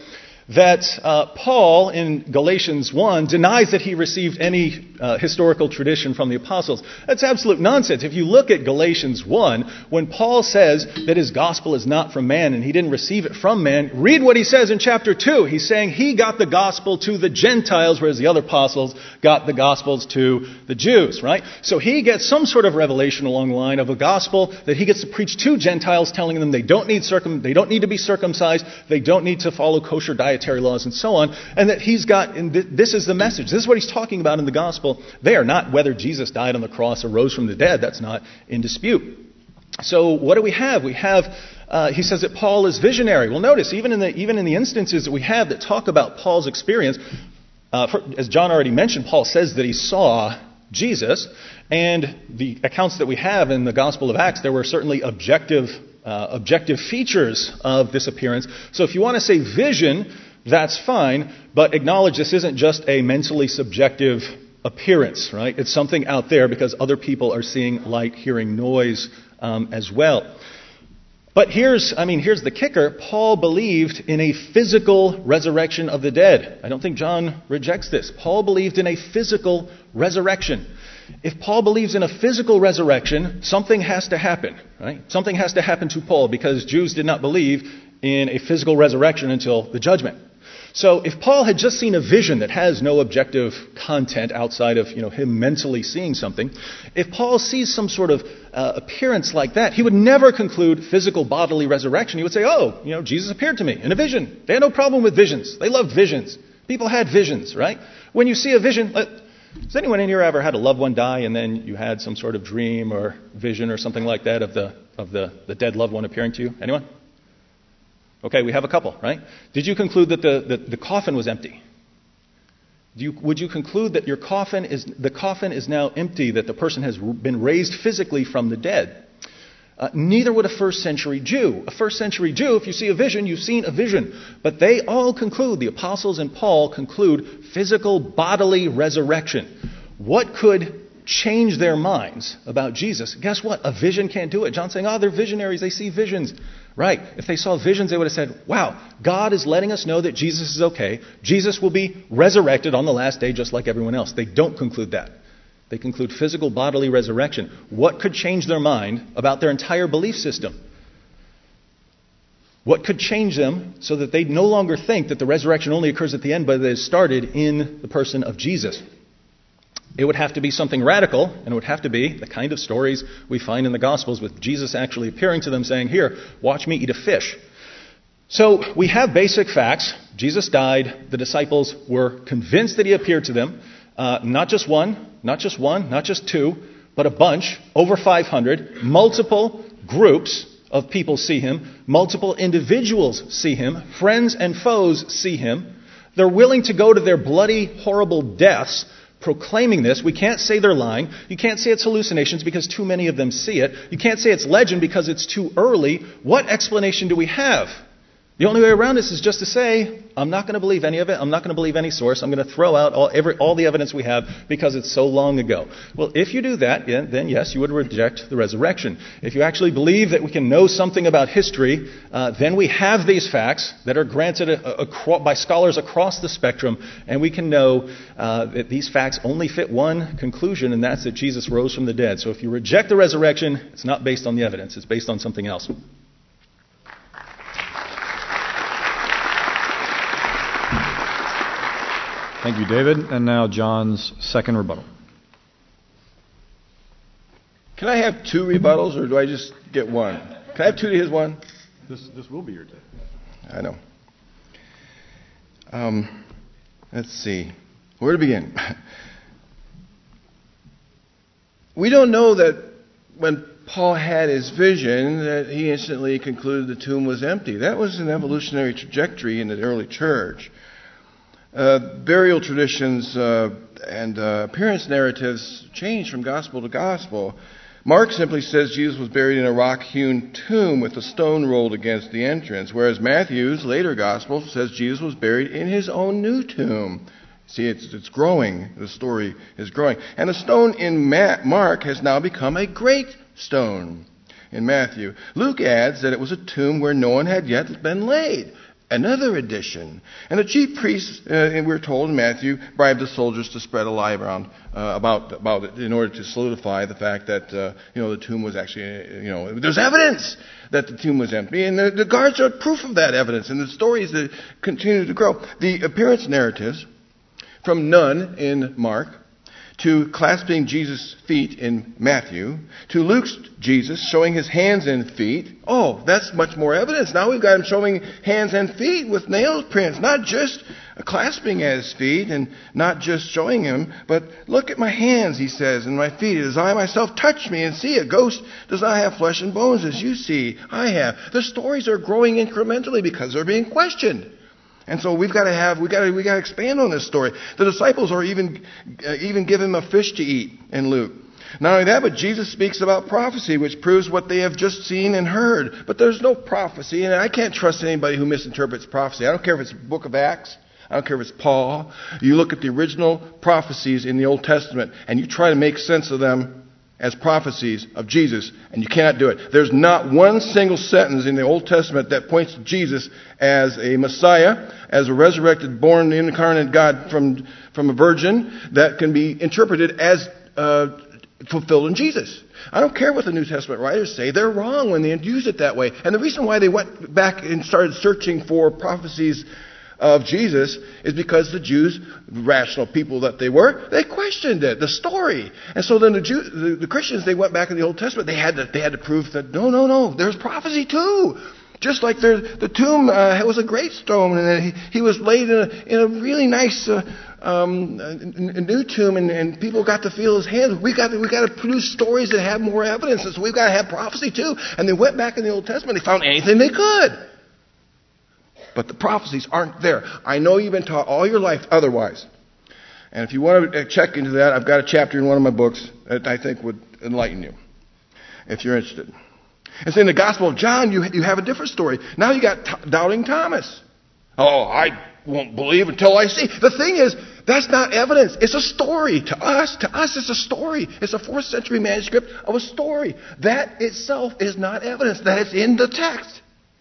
that uh, Paul in Galatians one denies that he received any uh, historical tradition from the apostles. That's absolute nonsense. If you look at Galatians one, when Paul says that his gospel is not from man and he didn't receive it from man, read what he says in chapter two. He's saying he got the gospel to the Gentiles, whereas the other apostles got the gospels to the Jews, right? So he gets some sort of revelation along the line of a gospel that he gets to preach to Gentiles, telling them they don't need circum, they don't need to be circumcised, they don't need to follow kosher dietary laws and so on, and that he's got, and th- this is the message. This is what he's talking about in the gospel there, not whether Jesus died on the cross or rose from the dead. That's not in dispute. So what do we have? We have, uh, he says that Paul is visionary. Well, notice, even in the even in the instances that we have that talk about Paul's experience, uh, for, as John already mentioned, Paul says that he saw Jesus, and the accounts that we have in the Gospel of Acts, there were certainly objective uh, objective features of this appearance. So if you want to say vision, that's fine, but acknowledge this isn't just a mentally subjective appearance, right? It's something out there because other people are seeing light, hearing noise um, as well. But here's, I mean, here's the kicker. Paul believed in a physical resurrection of the dead. I don't think John rejects this. Paul believed in a physical resurrection. If Paul believes in a physical resurrection, something has to happen, right? Something has to happen to Paul because Jews did not believe in a physical resurrection until the judgment. So if Paul had just seen a vision that has no objective content outside of, you know, him mentally seeing something, if Paul sees some sort of uh, appearance like that, he would never conclude physical bodily resurrection. He would say, oh, you know, Jesus appeared to me in a vision. They had no problem with visions. They loved visions. People had visions, right? When you see a vision, let, has anyone in here ever had a loved one die and then you had some sort of dream or vision or something like that of the of the, the dead loved one appearing to you? Anyone? Okay, we have a couple, right? Did you conclude that the, the, the coffin was empty? Do you, would you conclude that your coffin is the coffin is now empty, that the person has been raised physically from the dead? Uh, neither would a first century Jew. A first century Jew, if you see a vision, you've seen a vision. But they all conclude, the apostles and Paul conclude, physical bodily resurrection. What could change their minds about Jesus? Guess what? A vision can't do it. John's saying, oh, they're visionaries. They see visions. Right. If they saw visions, they would have said, wow, God is letting us know that Jesus is okay. Jesus will be resurrected on the last day just like everyone else. They don't conclude that. They conclude physical bodily resurrection. What could change their mind about their entire belief system? What could change them so that they no longer think that the resurrection only occurs at the end, but that it started in the person of Jesus? It would have to be something radical, and it would have to be the kind of stories we find in the Gospels with Jesus actually appearing to them saying, here, watch me eat a fish. So we have basic facts. Jesus died. The disciples were convinced that he appeared to them. Uh, not just one, not just one, not just two, but a bunch, over five hundred. Multiple groups of people see him. Multiple individuals see him. Friends and foes see him. They're willing to go to their bloody, horrible deaths proclaiming this. We can't say they're lying. You can't say it's hallucinations because too many of them see it. You can't say it's legend because it's too early. What explanation do we have? The only way around this is just to say, I'm not going to believe any of it. I'm not going to believe any source. I'm going to throw out all, every, all the evidence we have because it's so long ago. Well, if you do that, yeah, then yes, you would reject the resurrection. If you actually believe that we can know something about history, uh, then we have these facts that are granted a, a, a, by scholars across the spectrum, and we can know uh, that these facts only fit one conclusion, and that's that Jesus rose from the dead. So if you reject the resurrection, it's not based on the evidence. It's based on something else. Thank you, David. And now John's second rebuttal. Can I have two rebuttals, or do I just get one? Can I have two to his one? This this will be your day. I know. Um, let's see. Where to begin? We don't know that when Paul had his vision that he instantly concluded the tomb was empty. That was an evolutionary trajectory in the early church. Uh, burial traditions uh, and uh, appearance narratives change from gospel to gospel. Mark simply says Jesus was buried in a rock-hewn tomb with a stone rolled against the entrance, whereas Matthew's later gospel says Jesus was buried in his own new tomb. See, it's, it's growing. The story is growing. And the stone in Ma- Mark has now become a great stone in Matthew. Luke adds that it was a tomb where no one had yet been laid. another edition. And the chief priests, uh, and we're told in Matthew, bribed the soldiers to spread a lie around uh, about about it in order to solidify the fact that uh, you know the tomb was actually uh, you know there's evidence that the tomb was empty, and the, the guards are proof of that evidence, and the stories that continue to grow. The appearance narratives, from none in Mark, to clasping Jesus' feet in Matthew, to Luke's Jesus showing his hands and feet. Oh, that's much more evidence. Now we've got him showing hands and feet with nail prints, not just clasping at his feet and not just showing him, but look at my hands, he says, and my feet, as I myself touch me and see. A ghost does not have flesh and bones as you see I have. The stories are growing incrementally because they're being questioned. And so we've got to have, we've got to, we've got to expand on this story. The disciples are even, uh, even give him a fish to eat in Luke. Not only that, but Jesus speaks about prophecy, which proves what they have just seen and heard. But there's no prophecy, and I can't trust anybody who misinterprets prophecy. I don't care if it's the book of Acts. I don't care if it's Paul. You look at the original prophecies in the Old Testament, and you try to make sense of them as prophecies of Jesus, and you cannot do it. There's not one single sentence in the Old Testament that points to Jesus as a Messiah, as a resurrected, born, incarnate God from, from a virgin that can be interpreted as uh, fulfilled in Jesus. I don't care what the New Testament writers say. They're wrong when they use it that way. And the reason why they went back and started searching for prophecies of Jesus is because the Jews, rational people that they were, they questioned it, the story. And so then the, Jew, the, the Christians, they went back in the Old Testament. They had to, they had to prove that no, no, no, there's prophecy too. Just like there, the tomb uh, was a great stone, and he, he was laid in a, in a really nice uh, um, a, a new tomb, and, and people got to feel his hands. We got to, we got to produce stories that have more evidence, and so we've got to have prophecy too. And they went back in the Old Testament. They found anything they could. But the prophecies aren't there. I know you've been taught all your life otherwise. And if you want to check into that, I've got a chapter in one of my books that I think would enlighten you, if you're interested. And so in the Gospel of John, you, you have a different story. Now you got t- doubting Thomas. Oh, I won't believe until I see. The thing is, that's not evidence. It's a story. To us, to us, it's a story. It's a fourth century manuscript of a story. That itself is not evidence. That is in the text.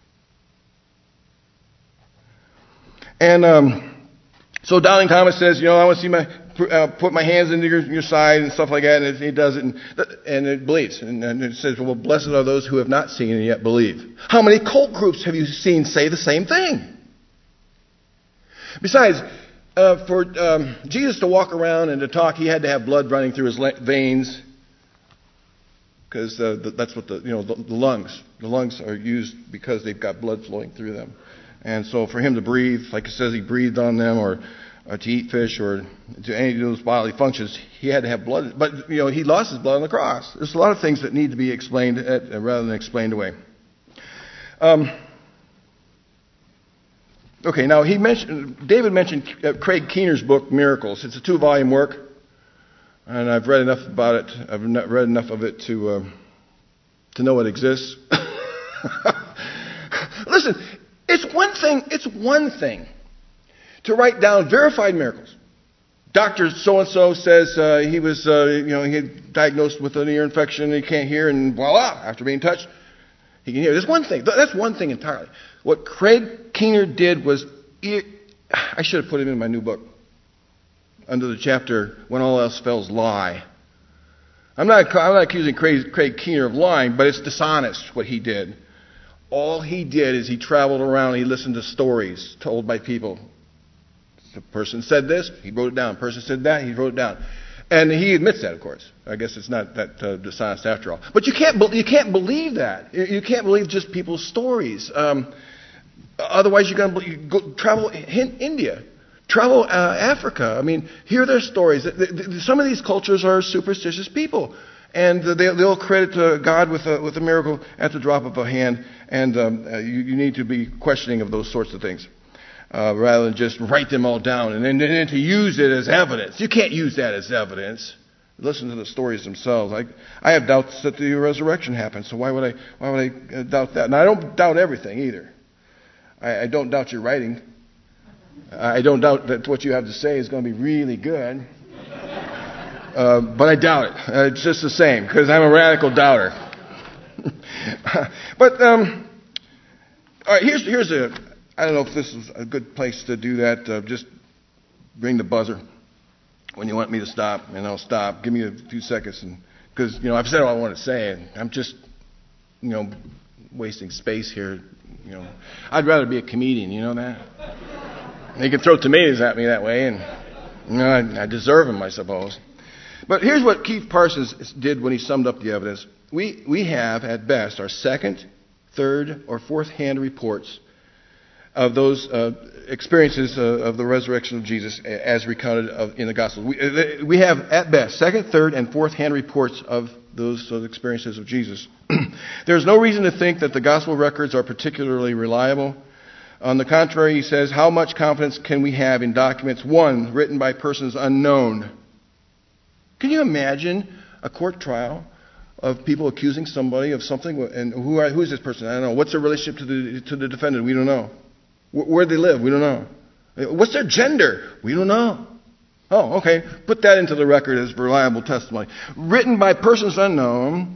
And um, so Doubting Thomas says, you know, I want to see my uh, put my hands into your, your side and stuff like that. And he does it, and, and it believes. And, and it says, well, blessed are those who have not seen and yet believe. How many cult groups have you seen say the same thing? Besides, uh, for um, Jesus to walk around and to talk, he had to have blood running through his veins, because uh, that's what the you know the, the lungs the lungs are used because they've got blood flowing through them. And so for him to breathe, like it says he breathed on them, or, or to eat fish, or to any of those bodily functions, he had to have blood. But, you know, he lost his blood on the cross. There's a lot of things that need to be explained at, rather than explained away. Um, okay, now he mentioned, David mentioned Craig Keener's book, Miracles. It's a two-volume work, and I've read enough about it. I've not read enough of it to uh, to know it exists. Listen. It's one thing, it's one thing to write down verified miracles. Doctor so-and-so says uh, he was, uh, you know, he had diagnosed with an ear infection and he can't hear, and voila, after being touched, he can hear. That's one thing. That's one thing entirely. What Craig Keener did was, ear, I should have put him in my new book, under the chapter, When All Else Fails, Lie. I'm not, I'm not accusing Craig, Craig Keener of lying, but it's dishonest what he did. All he did is he traveled around, he listened to stories told by people. The person said this, he wrote it down. The person said that, he wrote it down. And he admits that, of course. I guess it's not that uh, dishonest after all. But you can't, be- you can't believe that. You can't believe just people's stories. Um, otherwise, you're going to go travel in India, travel uh, Africa. I mean, hear their stories. Some of these cultures are superstitious people. And they'll credit uh, God with a, with a miracle at the drop of a hand. And um, uh, you, you need to be questioning of those sorts of things, uh, rather than just write them all down and then, and then to use it as evidence. You can't use that as evidence. Listen to the stories themselves. I, I have doubts that the resurrection happened. So why would I why would I doubt that? Now, I don't doubt everything either. I, I don't doubt your writing. I don't doubt that what you have to say is going to be really good. Uh, but I doubt it. Uh, it's just the same, because I'm a radical doubter. But um, all right, here's here's a I don't know if this is a good place to do that. Uh, just ring the buzzer when you want me to stop, and I'll stop. Give me a few seconds, and because you know I've said all I want to say, and I'm just you know wasting space here. You know, I'd rather be a comedian. You know that. They can throw tomatoes at me that way, and you know, I, I deserve them, I suppose. But here's what Keith Parsons did when he summed up the evidence. We we have at best our second, third, or fourth hand reports of those uh, experiences uh, of the resurrection of Jesus as recounted of, in the Gospels. We, we have at best second, third, and fourth hand reports of those, those experiences of Jesus. There's no reason to think that the Gospel records are particularly reliable. On the contrary, he says, how much confidence can we have in documents, one, written by persons unknown? Can you imagine a court trial of people accusing somebody of something, and who, are, who is this person? I don't know. What's their relationship to the, to the defendant? We don't know. Where they live, we don't know. What's their gender? We don't know. Oh, okay. Put that into the record as reliable testimony. Written by persons unknown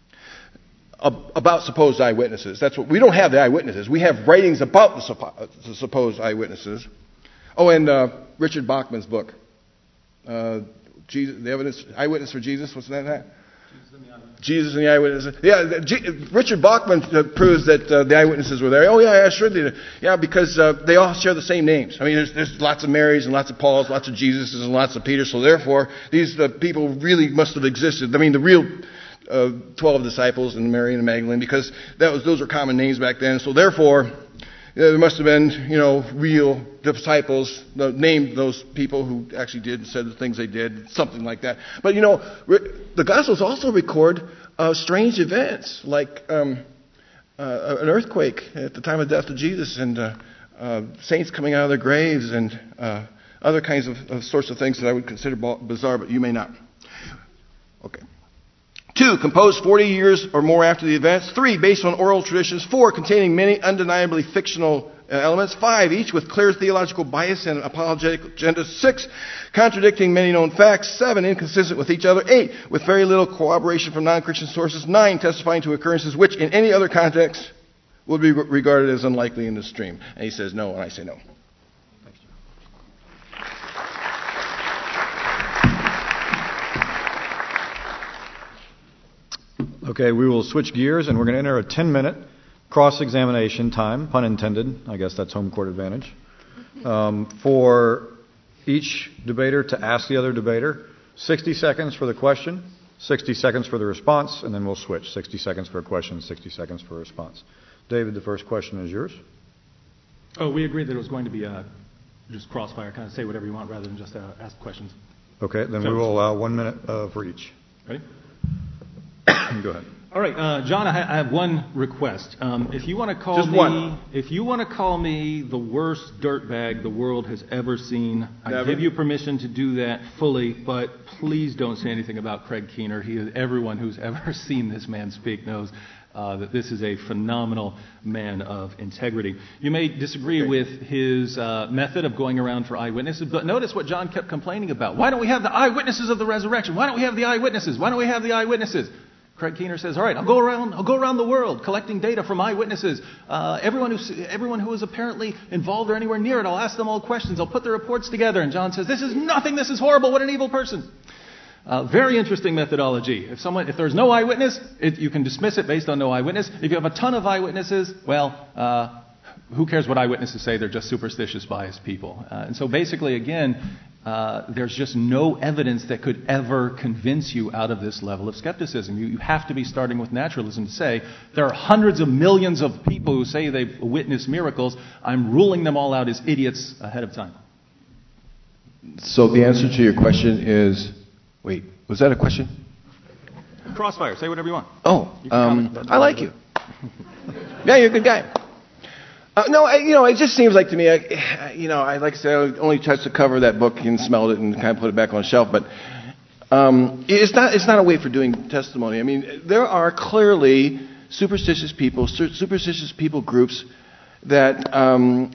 about supposed eyewitnesses. That's what we don't have the eyewitnesses. We have writings about the, suppo- the supposed eyewitnesses. Oh, and uh, Richard Bachman's book, uh, Jesus, the evidence, eyewitness for Jesus. What's that? At? Jesus and the eyewitnesses. Yeah, G- Richard Bachman uh, proves that uh, the eyewitnesses were there. Oh, yeah, yeah, sure they did. Yeah, because uh, they all share the same names. I mean, there's, there's lots of Marys and lots of Pauls, lots of Jesuses and lots of Peters. So therefore, these uh, people really must have existed. I mean, the real uh, twelve disciples and Mary and Magdalene, because that was those were common names back then. So therefore, yeah, there must have been, you know, real disciples, uh, named those people who actually did and said the things they did, something like that. But, you know, re- the Gospels also record uh, strange events, like um, uh, an earthquake at the time of death of Jesus, and uh, uh, saints coming out of their graves, and uh, other kinds of, of sorts of things that I would consider bizarre, but you may not. Okay. Two, composed forty years or more after the events. Three, based on oral traditions. Four, containing many undeniably fictional uh, elements. Five, each with clear theological bias and apologetic agenda. Six, contradicting many known facts. Seven, inconsistent with each other. Eight, with very little corroboration from non-Christian sources. Nine, testifying to occurrences which, in any other context, would be re- regarded as unlikely in the stream. And he says no, and I say no. Okay, we will switch gears, and we're going to enter a ten-minute cross-examination time, pun intended. I guess that's home court advantage, um, for each debater to ask the other debater. sixty seconds for the question, sixty seconds for the response, and then we'll switch. sixty seconds for a question, sixty seconds for a response. David, the first question is yours. Oh, we agreed that it was going to be uh, just crossfire, kind of say whatever you want rather than just uh, ask questions. Okay, then so, we will allow one minute uh, for each. Ready? Go ahead. All right, uh, John, I, ha- I have one request. Um, if you want to call Just me, one. if you want to call me the worst dirtbag the world has ever seen, Never. I give you permission to do that fully. But please don't say anything about Craig Keener. He is, everyone who's ever seen this man speak knows uh, that this is a phenomenal man of integrity. You may disagree okay. with his uh, method of going around for eyewitnesses, but notice what John kept complaining about. Why don't we have the eyewitnesses of the resurrection? Why don't we have the eyewitnesses? Why don't we have the eyewitnesses? Craig Keener says, all right, I'll go around, I'll go around the world collecting data from eyewitnesses. Uh, everyone, who, everyone who was apparently involved or anywhere near it, I'll ask them all questions. I'll put the reports together. And John says, this is nothing. This is horrible. What an evil person. Uh, very interesting methodology. If someone, if there's no eyewitness, it, you can dismiss it based on no eyewitness. If you have a ton of eyewitnesses, well, uh, who cares what eyewitnesses say? They're just superstitious, biased people. Uh, and so basically, again, Uh, there's just no evidence that could ever convince you out of this level of skepticism. You, you have to be starting with naturalism to say, there are hundreds of millions of people who say they've witnessed miracles. I'm ruling them all out as idiots ahead of time. So the answer to your question is, wait, was that a question? Crossfire, say whatever you want. Oh, you um, I like you. Yeah, you're a good guy. Uh, no, I, you know, it just seems like to me, I, you know, I like I said, I only touched the cover of that book and smelled it and kind of put it back on the shelf. But um, it's not it's not a way for doing testimony. I mean, there are clearly superstitious people, superstitious people groups that. Um,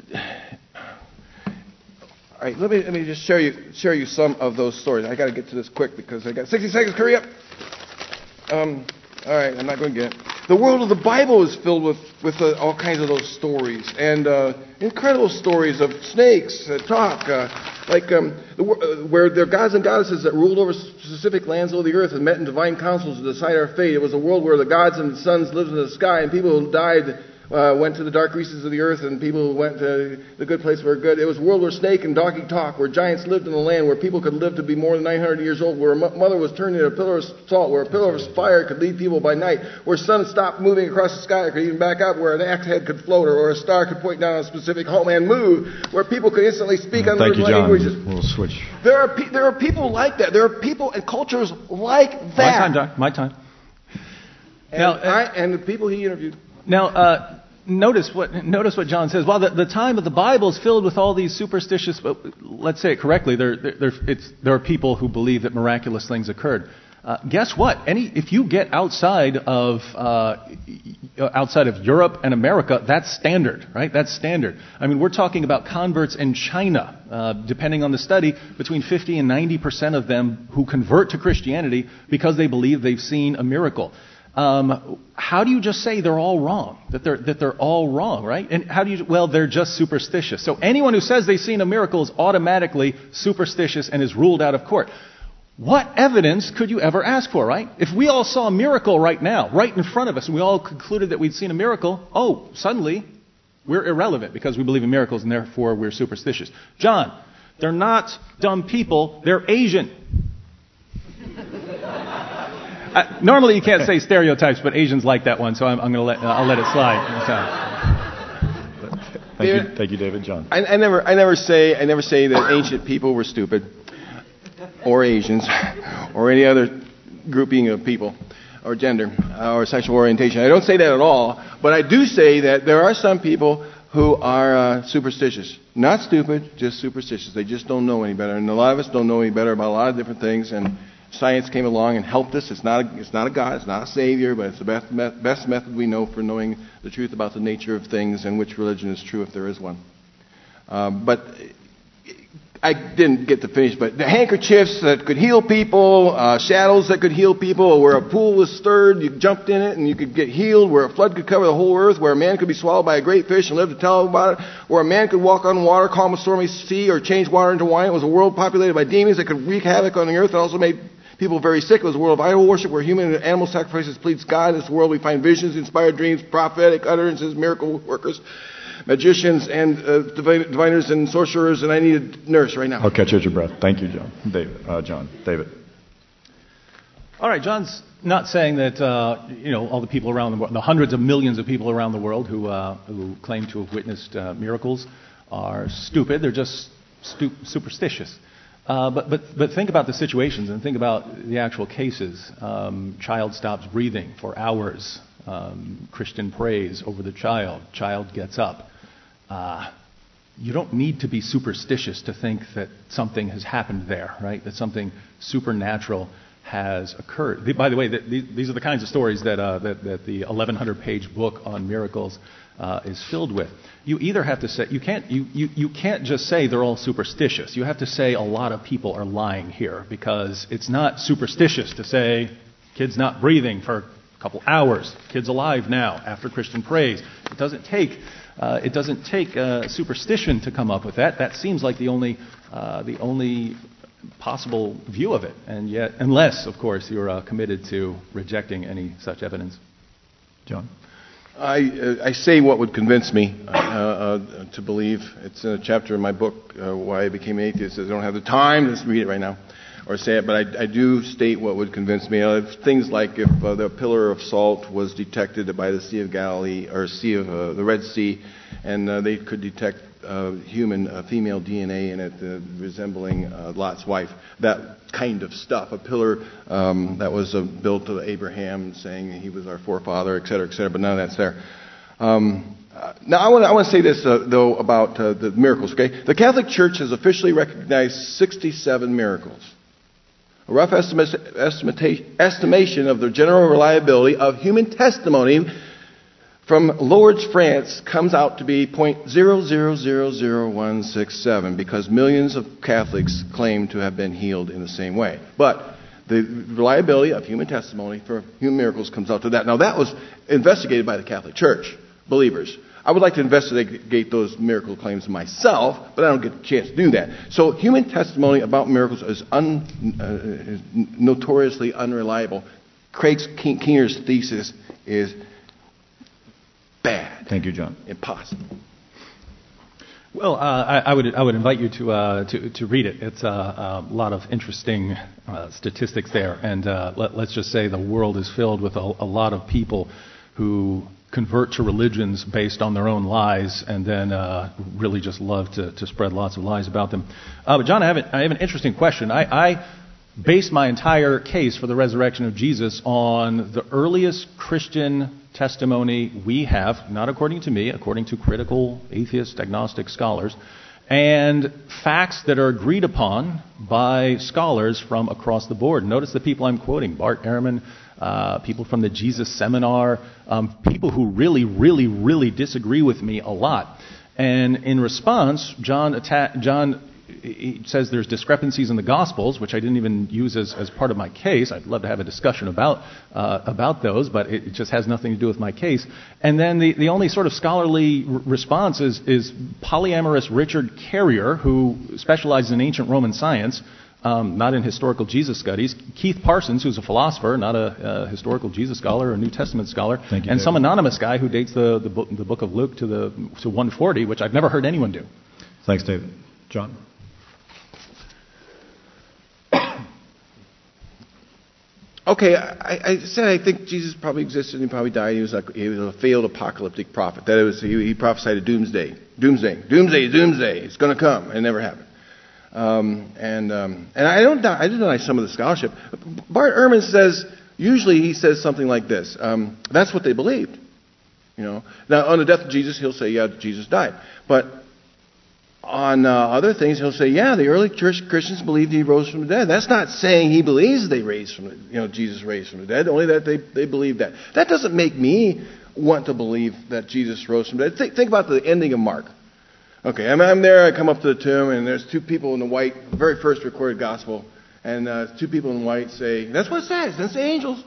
all right, let me let me just share you share you some of those stories. I got to get to this quick because I got sixty seconds. Hurry up. Um, all right, I'm not going to get it. The world of the Bible is filled with, with uh, all kinds of those stories, and uh, incredible stories of snakes that talk, uh, like um, the, uh, where there are gods and goddesses that ruled over specific lands of the earth and met in divine councils to decide our fate. It was a world where the gods and the suns lived in the sky, and people who died Uh, went to the dark reaches of the earth, and people went to the good place where good. It was a world where snake and donkey talk, where giants lived in the land, where people could live to be more than nine hundred years old, where a mo- mother was turned into a pillar of salt, where a pillar of fire could lead people by night, where sun stopped moving across the sky or could even back up, where an axe head could float, or, or a star could point down on a specific home and move, where people could instantly speak Uh, Thank unknown you, John. languages. We'll switch. There are pe- there are people like that. There are people and cultures like that. My time, John. My time. And, Now, uh, I, and the people he interviewed. Now, uh, notice what notice what John says. Well, the, the time of the Bible is filled with all these superstitious. But let's say it correctly. There, there, there, it's, there are people who believe that miraculous things occurred. Uh, guess what? Any if you get outside of uh, outside of Europe and America, that's standard, right? That's standard. I mean, we're talking about converts in China. Uh, depending on the study, between fifty and ninety percent of them who convert to Christianity because they believe they've seen a miracle. Um, how do you just say they're all wrong? That they're that they're all wrong, right? And how do you? Well, they're just superstitious. So anyone who says they've seen a miracle is automatically superstitious and is ruled out of court. What evidence could you ever ask for, right? If we all saw a miracle right now, right in front of us, and we all concluded that we'd seen a miracle, oh, suddenly we're irrelevant because we believe in miracles and therefore we're superstitious. John, they're not dumb people, they're Asian. Uh, normally you can't say stereotypes, but Asians like that one, so I'm, I'm going to let uh, I'll let it slide. Thank you, thank you, David. John. I, I never, I never say, I never say that ancient people were stupid, or Asians, or any other grouping of people, or gender, or sexual orientation. I don't say that at all, but I do say that there are some people who are uh, superstitious. Not stupid, just superstitious. They just don't know any better, and a lot of us don't know any better about a lot of different things, and science came along and helped us. It's not a, it's not a God, it's not a Savior, but it's the best, me- best method we know for knowing the truth about the nature of things and which religion is true if there is one. Um, but I didn't get to finish, but the handkerchiefs that could heal people, uh, shadows that could heal people, where a pool was stirred, you jumped in it and you could get healed, where a flood could cover the whole earth, where a man could be swallowed by a great fish and live to tell about it, where a man could walk on water, calm a stormy sea, or change water into wine. It was a world populated by demons that could wreak havoc on the earth and also made people very sick. It was a world of idol worship where human and animal sacrifices pleads God. In this world we find visions, inspired dreams, prophetic utterances, miracle workers, magicians, and uh, diviners and sorcerers, and I need a nurse right now. I'll catch you at your breath. Thank you, John. David. Uh, John. David. All right, John's not saying that uh, you know all the people around the world, the hundreds of millions of people around the world who uh, who claim to have witnessed uh, miracles are stupid. They're just stu- superstitious. Uh, but, but, but think about the situations and think about the actual cases. Um, child stops breathing for hours. Um, Christian prays over the child. Child gets up. Uh, you don't need to be superstitious to think that something has happened there, right? That something supernatural has occurred. The, by the way, the, the, these are the kinds of stories that, uh, that, that the eleven hundred page book on miracles uh, is filled with. You either have to say, you can't, you, you, you can't just say they're all superstitious. You have to say a lot of people are lying here, because it's not superstitious to say kid's not breathing for a couple hours. Kid's alive now after Christian praise. It doesn't take uh, it doesn't take uh, superstition to come up with that. That seems like the only uh, the only possible view of it, and yet, unless, of course, you're uh, committed to rejecting any such evidence. John. I, uh, I say what would convince me uh, uh, to believe. It's in a chapter in my book, uh, Why I Became an Atheist. I don't have the time to read it right now or say it, but I, I do state what would convince me. Uh, things like if uh, the pillar of salt was detected by the Sea of Galilee, or Sea of uh, the Red Sea, and uh, they could detect uh, human uh, female D N A in it uh, resembling uh, Lot's wife. That kind of stuff. A pillar um, that was uh, built to Abraham, saying he was our forefather, et cetera, et cetera. But none of that's there. Um, uh, now I want to I want to say this uh, though about uh, the miracles. Okay, the Catholic Church has officially recognized sixty-seven miracles. A rough estimate, estimate, estimation of the general reliability of human testimony from Lourdes, France, comes out to be zero point zero zero zero zero one six seven, because millions of Catholics claim to have been healed in the same way. But the reliability of human testimony for human miracles comes out to that. Now, that was investigated by the Catholic Church, believers. I would like to investigate those miracle claims myself, but I don't get a chance to do that. So human testimony about miracles is, un, uh, is notoriously unreliable. Craig Keener's thesis is bad. Thank you, John. Impossible. Well, uh, I, I would I would invite you to uh, to, to read it. It's uh, a lot of interesting uh, statistics there, and uh, let, let's just say the world is filled with a, a lot of people who convert to religions based on their own lies, and then uh, really just love to, to spread lots of lies about them. Uh, but John, I have, a, I have an interesting question. I, I based my entire case for the resurrection of Jesus on the earliest Christian testimony we have, not according to me, according to critical atheist agnostic scholars, and facts that are agreed upon by scholars from across the board. Notice the people I'm quoting: Bart Ehrman, uh, people from the Jesus Seminar, um, people who really, really, really disagree with me a lot. And in response, John atta- John he says there's discrepancies in the Gospels, which I didn't even use as, as part of my case. I'd love to have a discussion about uh, about those, but it, it just has nothing to do with my case. And then the, the only sort of scholarly r- response is, is polyamorous Richard Carrier, who specializes in ancient Roman science, um, not in historical Jesus studies. Keith Parsons, who's a philosopher, not a, a historical Jesus scholar or a New Testament scholar, Thank you, and David. Some anonymous guy who dates the, the, book, the book of Luke to the to one forty, which I've never heard anyone do. Thanks, David. John? Okay, I, I said I think Jesus probably existed and he probably died. He was like he was a failed apocalyptic prophet. That it was he, he prophesied a doomsday, doomsday, doomsday, doomsday. It's going to come. And it never happened. Um, and um, and I don't I didn't deny some of the scholarship. Bart Ehrman says usually he says something like this. Um, that's what they believed. You know. Now on the death of Jesus, he'll say, yeah, Jesus died. But on uh, other things, he'll say, yeah, the early church Christians believed he rose from the dead. That's not saying he believes they raised from the, you know, Jesus raised from the dead, only that they, they believe that. That doesn't make me want to believe that Jesus rose from the dead. Think, think about the ending of Mark. Okay, I'm, I'm there, I come up to the tomb, and there's two people in the white, the very first recorded gospel, and uh, two people in white say, that's what it says, that's the angels.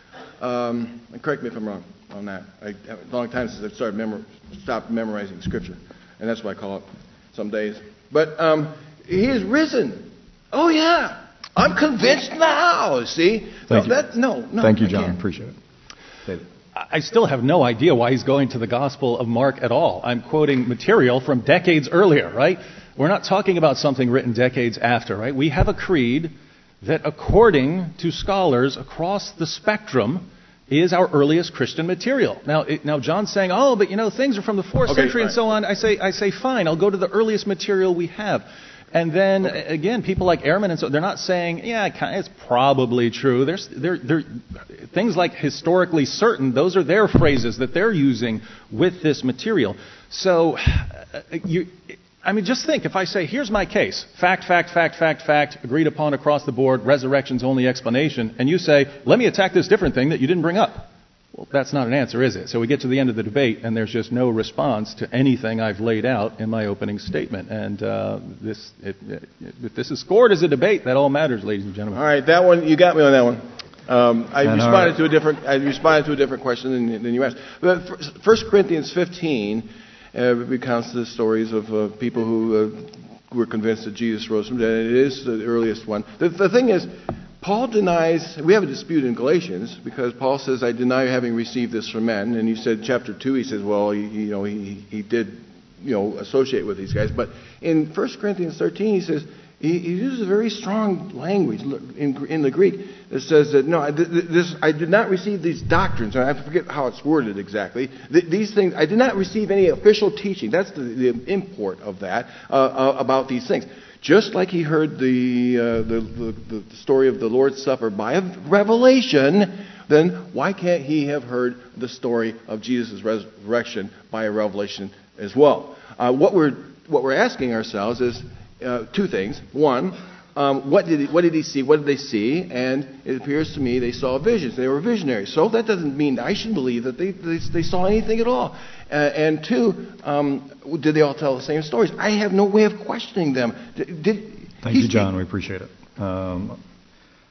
Um, and correct me if I'm wrong on that. I, a long time since I've started memor- stopped memorizing Scripture, and that's what I call it. Some days. But um, he is risen. Oh, yeah. I'm convinced now, see? Thank no, you. That, no, no. Thank you, I John. can't. Appreciate it. David? I still have no idea why he's going to the Gospel of Mark at all. I'm quoting material from decades earlier, right? We're not talking about something written decades after, right? We have a creed that, according to scholars across the spectrum, is our earliest Christian material. Now, it, now John's saying, oh, but you know, things are from the fourth Okay, century and right. so on. I say, I say, fine, I'll go to the earliest material we have. And then, okay. again, people like Ehrman and so, they're not saying, yeah, it's probably true. There's, they're, they're, things like historically certain, those are their phrases that they're using with this material. So, you... I mean, just think, if I say, here's my case, fact, fact, fact, fact, fact, agreed upon across the board, resurrection's only explanation, and you say, let me attack this different thing that you didn't bring up. Well, that's not an answer, is it? So we get to the end of the debate, and there's just no response to anything I've laid out in my opening statement. And uh, this, it, it, if this is scored as a debate, that all matters, ladies and gentlemen. All right, that one, you got me on that one. Um, I and responded our, to a different. I responded to a different question than, than you asked. But First Corinthians fifteen uh, recounts the stories of uh, people who uh, were convinced that Jesus rose from the dead. It is the earliest one. The, the thing is, Paul denies. We have a dispute in Galatians because Paul says, "I deny having received this from men." And you said, chapter two, he says, "Well, he, you know, he he did, you know, associate with these guys." But in First Corinthians thirteen, he says. He, he uses very strong language in, in the Greek that says that, no, I, this, I did not receive these doctrines. I forget how it's worded exactly. Th- these things, I did not receive any official teaching. That's the, the import of that, uh, uh, about these things. Just like he heard the, uh, the, the, the story of the Lord's Supper by a revelation, then why can't he have heard the story of Jesus' resurrection by a revelation as well? Uh, what we're what we're asking ourselves is, Uh, two things. One, um, what did he, what did he see? What did they see? And it appears to me they saw visions. They were visionaries. So that doesn't mean I should believe that they they, they saw anything at all. Uh, and two, um, did they all tell the same stories? I have no way of questioning them. Did, did Thank you, John. We appreciate it. Um,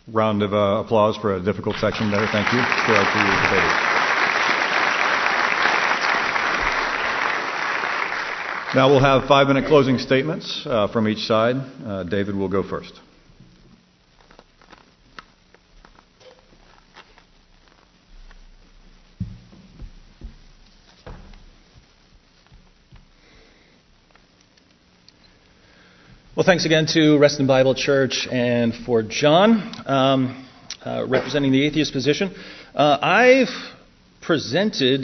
Round of uh, applause for a difficult section there. Thank you. Go ahead to your debaters. Now we'll have five-minute closing statements uh, from each side. Uh, David will go first. Well, thanks again to Reston Bible Church and for John, um, uh, representing the atheist position. Uh, I've presented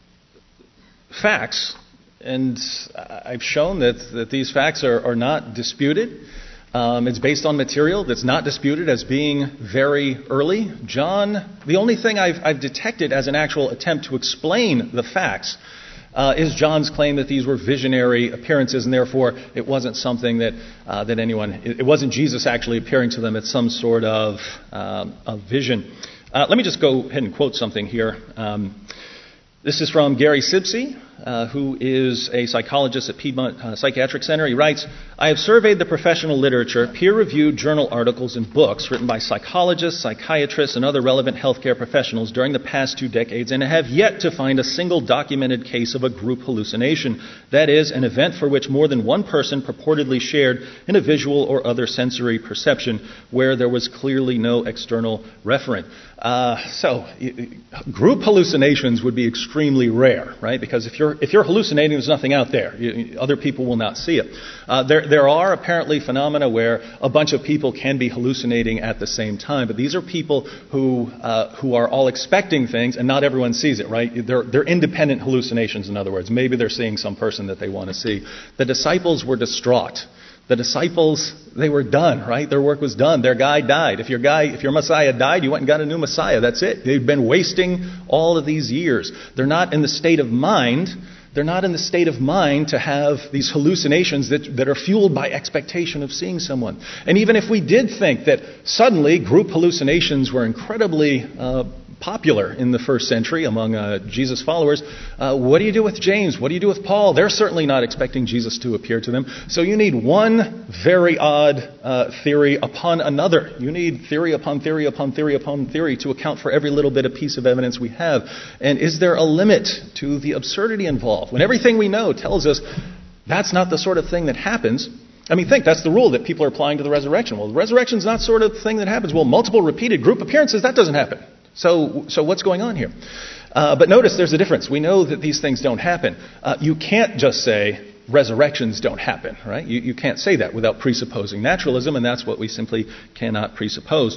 facts, and I've shown that, that these facts are, are not disputed. Um, it's based on material that's not disputed as being very early. John, the only thing I've, I've detected as an actual attempt to explain the facts Uh, is John's claim that these were visionary appearances, and therefore it wasn't something that uh, that anyone, it, it wasn't Jesus actually appearing to them. It's some sort of, um, of vision. Uh, let me just go ahead and quote something here. Um, this is from Gary Sibsey, uh, who is a psychologist at Piedmont uh, Psychiatric Center. He writes, "I have surveyed the professional literature, peer-reviewed journal articles, and books written by psychologists, psychiatrists, and other relevant healthcare professionals during the past two decades, and have yet to find a single documented case of a group hallucination. That is, an event for which more than one person purportedly shared in a visual or other sensory perception where there was clearly no external referent." Uh, so, group hallucinations would be extremely rare, right? Because if you're if you're hallucinating, there's nothing out there. You, other people will not see it. Uh, there there are apparently phenomena where a bunch of people can be hallucinating at the same time, but these are people who uh, who are all expecting things, and not everyone sees it, right? They're they're independent hallucinations. In other words, maybe they're seeing some person that they want to see. The disciples were distraught. The disciples, they were done, right? Their work was done. Their guy died. If your guy, if your Messiah died, you went and got a new Messiah. That's it. They've been wasting all of these years. They're not in the state of mind. They're not in the state of mind to have these hallucinations that, that are fueled by expectation of seeing someone. And even if we did think that suddenly group hallucinations were incredibly uh, popular in the first century among uh, Jesus followers, uh, what do you do with James? What do you do with Paul? They're certainly not expecting Jesus to appear to them. So you need one very odd uh, theory upon another. You need theory upon theory upon theory upon theory to account for every little bit of piece of evidence we have. And is there a limit to the absurdity involved? When everything we know tells us that's not the sort of thing that happens. I mean, think, that's the rule that people are applying to the resurrection. Well, the resurrection's not sort of thing that happens. Well, multiple repeated group appearances, that doesn't happen. So, so what's going on here? Uh, but notice there's a difference. We know that these things don't happen. Uh, you can't just say resurrections don't happen, right? You, you can't say that without presupposing naturalism, and that's what we simply cannot presuppose.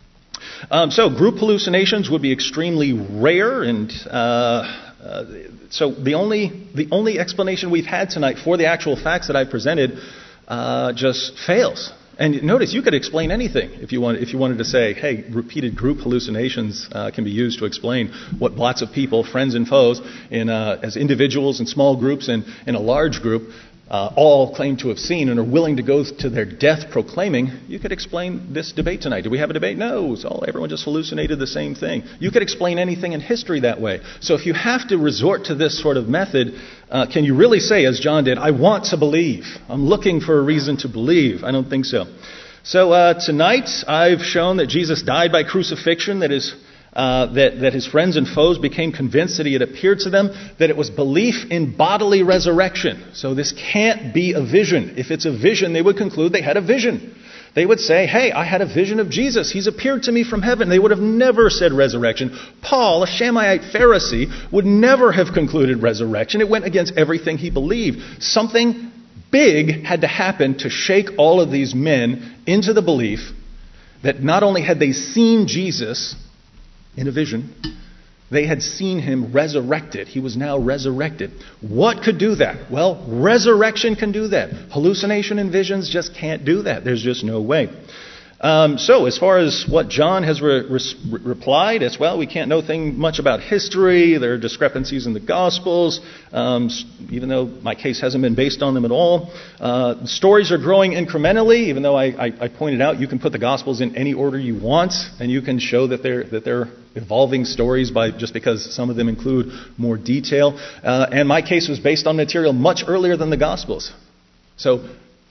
Um, so group hallucinations would be extremely rare, and uh, uh, so the only the only explanation we've had tonight for the actual facts that I've presented uh, just fails. And notice, you could explain anything if you want. If you wanted to say, "Hey, repeated group hallucinations uh, can be used to explain what lots of people, friends and foes, in uh, as individuals and small groups and in a large group, uh, all claim to have seen and are willing to go to their death proclaiming." You could explain this debate tonight. Do we have a debate? No. It's all everyone just hallucinated the same thing. You could explain anything in history that way. So if you have to resort to this sort of method, Uh, can you really say, as John did, "I want to believe. I'm looking for a reason to believe"? I don't think so. So uh, tonight, I've shown that Jesus died by crucifixion, that his, uh, that, that his friends and foes became convinced that he had appeared to them, that it was belief in bodily resurrection. So this can't be a vision. If it's a vision, they would conclude they had a vision. They would say, "Hey, I had a vision of Jesus. He's appeared to me from heaven." They would have never said resurrection. Paul, a Shammite Pharisee, would never have concluded resurrection. It went against everything he believed. Something big had to happen to shake all of these men into the belief that not only had they seen Jesus in a vision, they had seen him resurrected. He was now resurrected. What could do that? Well, resurrection can do that. Hallucination and visions just can't do that. There's just no way. Um, so as far as what John has re- re- replied, it's, well, we can't know thing much about history. There are discrepancies in the Gospels, um, even though my case hasn't been based on them at all. Uh, stories are growing incrementally, even though I, I, I pointed out you can put the Gospels in any order you want, and you can show that they're that they're evolving stories by just because some of them include more detail. Uh, and my case was based on material much earlier than the Gospels. So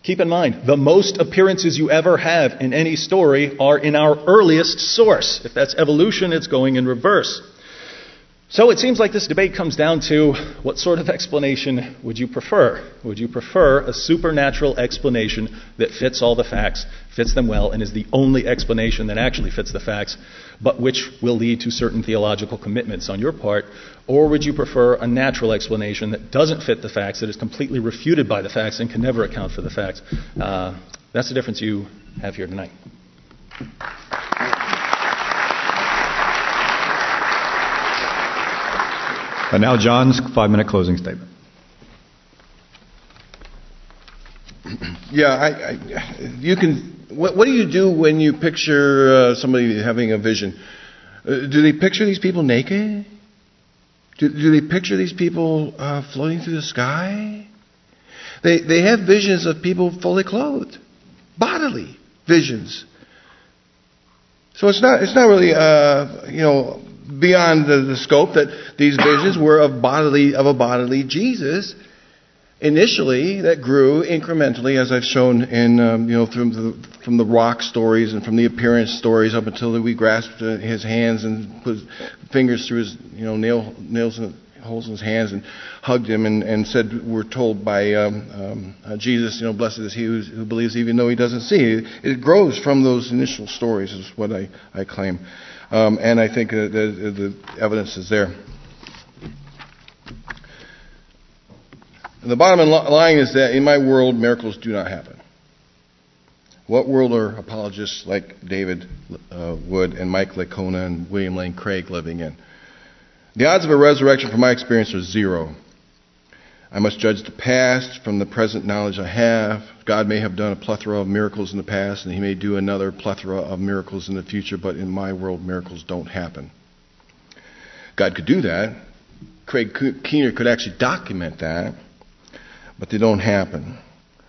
Keep in mind, the most appearances you ever have in any story are in our earliest source. If that's evolution, it's going in reverse. So it seems like this debate comes down to what sort of explanation would you prefer? Would you prefer a supernatural explanation that fits all the facts, fits them well, and is the only explanation that actually fits the facts, but which will lead to certain theological commitments on your part? Or would you prefer a natural explanation that doesn't fit the facts, that is completely refuted by the facts and can never account for the facts? Uh, that's the difference you have here tonight. And now John's five-minute closing statement. Yeah, I, I, you can. What, what do you do when you picture uh, somebody having a vision? Uh, do they picture these people naked? Do, do they picture these people uh, floating through the sky? They they have visions of people fully clothed, bodily visions. So it's not it's not really uh, you know. beyond the, the scope that these visions were of bodily of a bodily Jesus initially that grew incrementally, as I've shown in um, you know from the from the rock stories and from the appearance stories up until we grasped uh, his hands and put fingers through his you know nail nails and holes in his hands and hugged him and, and said we're told by um, um, uh, Jesus you know blessed is he who, who believes even though he doesn't see. It, it grows from those initial stories is what I, I claim. Um, and I think uh, the, the evidence is there. The bottom line is that in my world, miracles do not happen. What world are apologists like David uh, Wood and Mike Licona and William Lane Craig living in? The odds of a resurrection, from my experience, are zero. I must judge the past from the present knowledge I have. God may have done a plethora of miracles in the past, and he may do another plethora of miracles in the future, but in my world, miracles don't happen. God could do that. Craig Keener could actually document that, but they don't happen.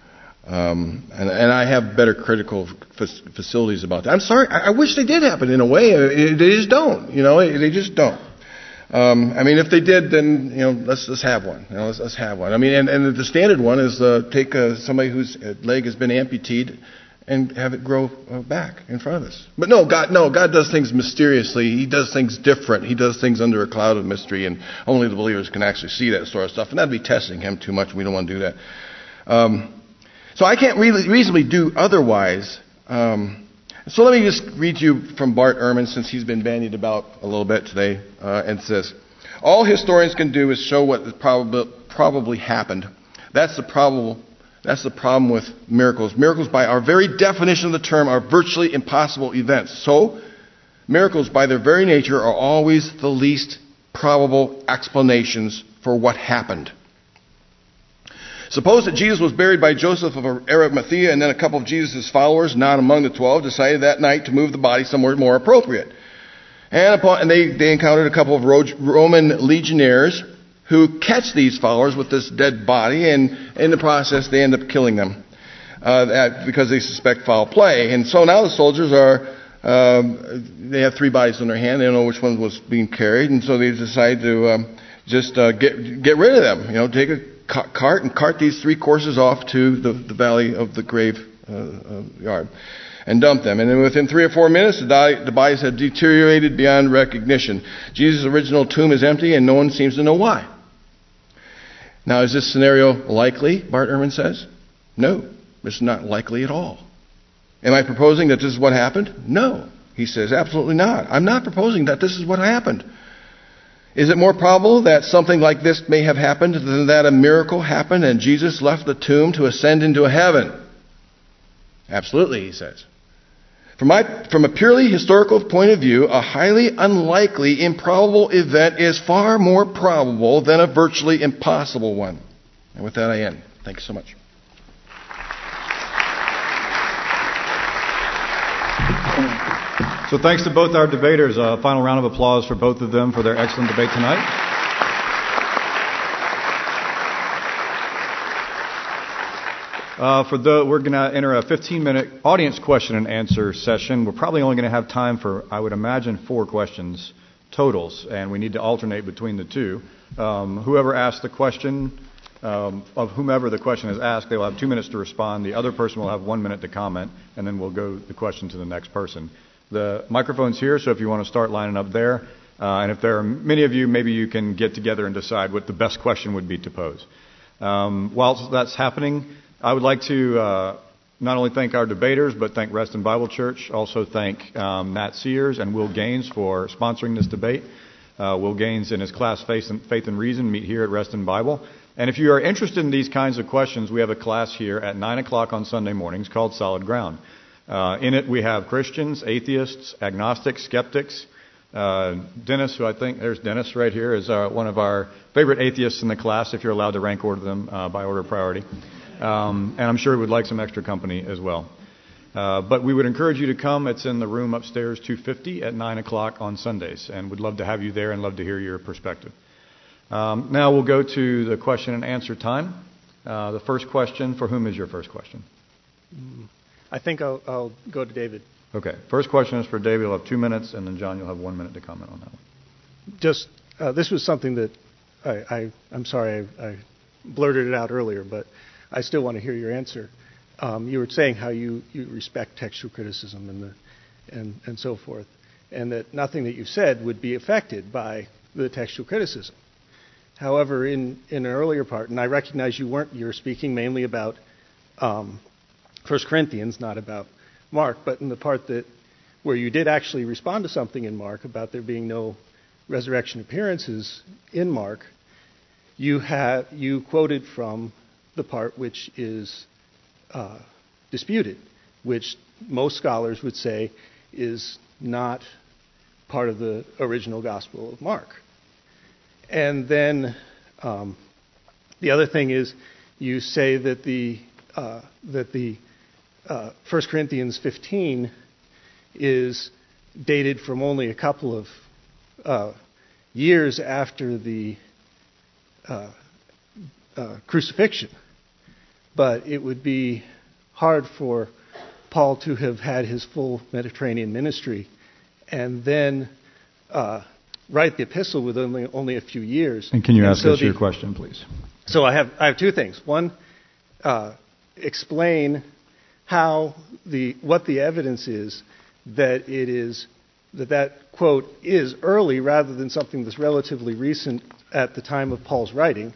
Um, and, and I have better critical f- facilities about that. I'm sorry, I, I wish they did happen in a way. They just don't. You know, they just don't. Um, I mean, if they did, then you know, let's let's have one. You know, let's, let's have one. I mean, and, and the standard one is uh, take uh, somebody whose leg has been amputated and have it grow uh, back in front of us. But no, God, no, God does things mysteriously. He does things different. He does things under a cloud of mystery, and only the believers can actually see that sort of stuff. And that'd be testing him too much. We don't want to do that. Um, so I can't really reasonably do otherwise. Um, So let me just read you from Bart Ehrman, since he's been bandied about a little bit today, uh, and says, all historians can do is show what prob- probably happened. That's the probable, that's the problem with miracles. Miracles, by our very definition of the term, are virtually impossible events. So, miracles, by their very nature, are always the least probable explanations for what happened. Suppose that Jesus was buried by Joseph of Arimathea, and then a couple of Jesus' followers, not among the twelve, decided that night to move the body somewhere more appropriate. And, upon, and they, they encountered a couple of Roman legionnaires who catch these followers with this dead body, and in the process they end up killing them uh, because they suspect foul play. And so now the soldiers are, um, they have three bodies in their hand. They don't know which one was being carried, and so they decide to um, just uh, get get rid of them. You know, take a cart and cart these three corpses off to the, the valley of the grave uh, uh, yard and dump them. And then within three or four minutes, the, di- the bodies have deteriorated beyond recognition. Jesus' original tomb is empty, and no one seems to know why. Now, is this scenario likely, Bart Ehrman says? No, it's not likely at all. Am I proposing that this is what happened? No, he says, absolutely not. I'm not proposing that this is what happened. Is it more probable that something like this may have happened than that a miracle happened and Jesus left the tomb to ascend into heaven? Absolutely, he says. From, my, from a purely historical point of view, a highly unlikely, improbable event is far more probable than a virtually impossible one. And with that I end. Thank you so much. So thanks to both our debaters. A final round of applause for both of them for their excellent debate tonight. Uh, for the, we're going to enter a fifteen-minute audience question and answer session. We're probably only going to have time for, I would imagine, four questions totals, and we need to alternate between the two. Um, whoever asks the question um, of whomever the question is asked, they will have two minutes to respond. The other person will have one minute to comment, and then we'll go the question to the next person. The microphone's here, so if you want to start lining up there, uh, and if there are many of you, maybe you can get together and decide what the best question would be to pose. Um, while that's happening, I would like to uh, not only thank our debaters, but thank Reston Bible Church. Also thank um, Nat Sears and Will Gaines for sponsoring this debate. Uh, Will Gaines and his class Faith and, Faith and Reason meet here at Reston Bible. And if you are interested in these kinds of questions, we have a class here at nine o'clock on Sunday mornings called Solid Ground. Uh, in it, we have Christians, atheists, agnostics, skeptics. Uh, Dennis, who I think, there's Dennis right here, is uh, one of our favorite atheists in the class, if you're allowed to rank order them uh, by order of priority. Um, and I'm sure he would like some extra company as well. Uh, but we would encourage you to come. It's in the room upstairs, two fifty, at nine o'clock on Sundays. And we'd love to have you there and love to hear your perspective. Um, now we'll go to the question and answer time. Uh, the first question, for whom is your first question? I think I'll, I'll go to David. Okay. First question is for David. You'll have two minutes, and then John, you'll have one minute to comment on that one. Just, uh, this was something that I, I, I'm sorry I, I blurted it out earlier, but I still want to hear your answer. Um, you were saying how you, you respect textual criticism and, the, and, and so forth, and that nothing that you said would be affected by the textual criticism. However, in, in an earlier part, and I recognize you weren't, you were speaking mainly about um, First Corinthians, not about Mark, but in the part that where you did actually respond to something in Mark about there being no resurrection appearances in Mark, you have you quoted from the part which is uh, disputed, which most scholars would say is not part of the original Gospel of Mark. And then um, the other thing is you say that the uh, that the uh, First Corinthians fifteen is dated from only a couple of uh, years after the uh, uh, crucifixion, but it would be hard for Paul to have had his full Mediterranean ministry and then uh, write the epistle with only only a few years. And can you and ask so us the, your question, please? So I have I have two things. One, uh, explain how the what the evidence is that it is that that quote is early rather than something that's relatively recent at the time of Paul's writing,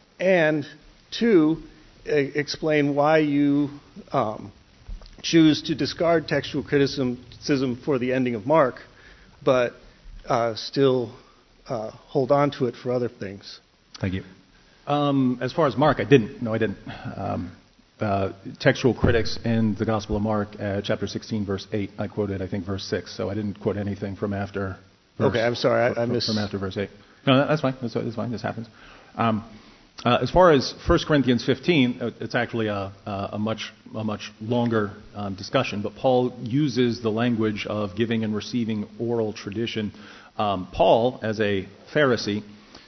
and two, e- explain why you um, choose to discard textual criticism for the ending of Mark, but uh, still uh, hold on to it for other things. Thank you. Um, as far as Mark, I didn't. No, I didn't. Um, uh, textual critics in the Gospel of Mark, uh, chapter sixteen, verse eight. I quoted, I think, verse six. So I didn't quote anything from after. Verse, okay, I'm sorry, I, I missed from after verse eight. No, that's fine. That's, that's fine. This happens. Um, uh, as far as First Corinthians fifteen, it's actually a, a much a much longer um, discussion. But Paul uses the language of giving and receiving oral tradition. Um, Paul, as a Pharisee,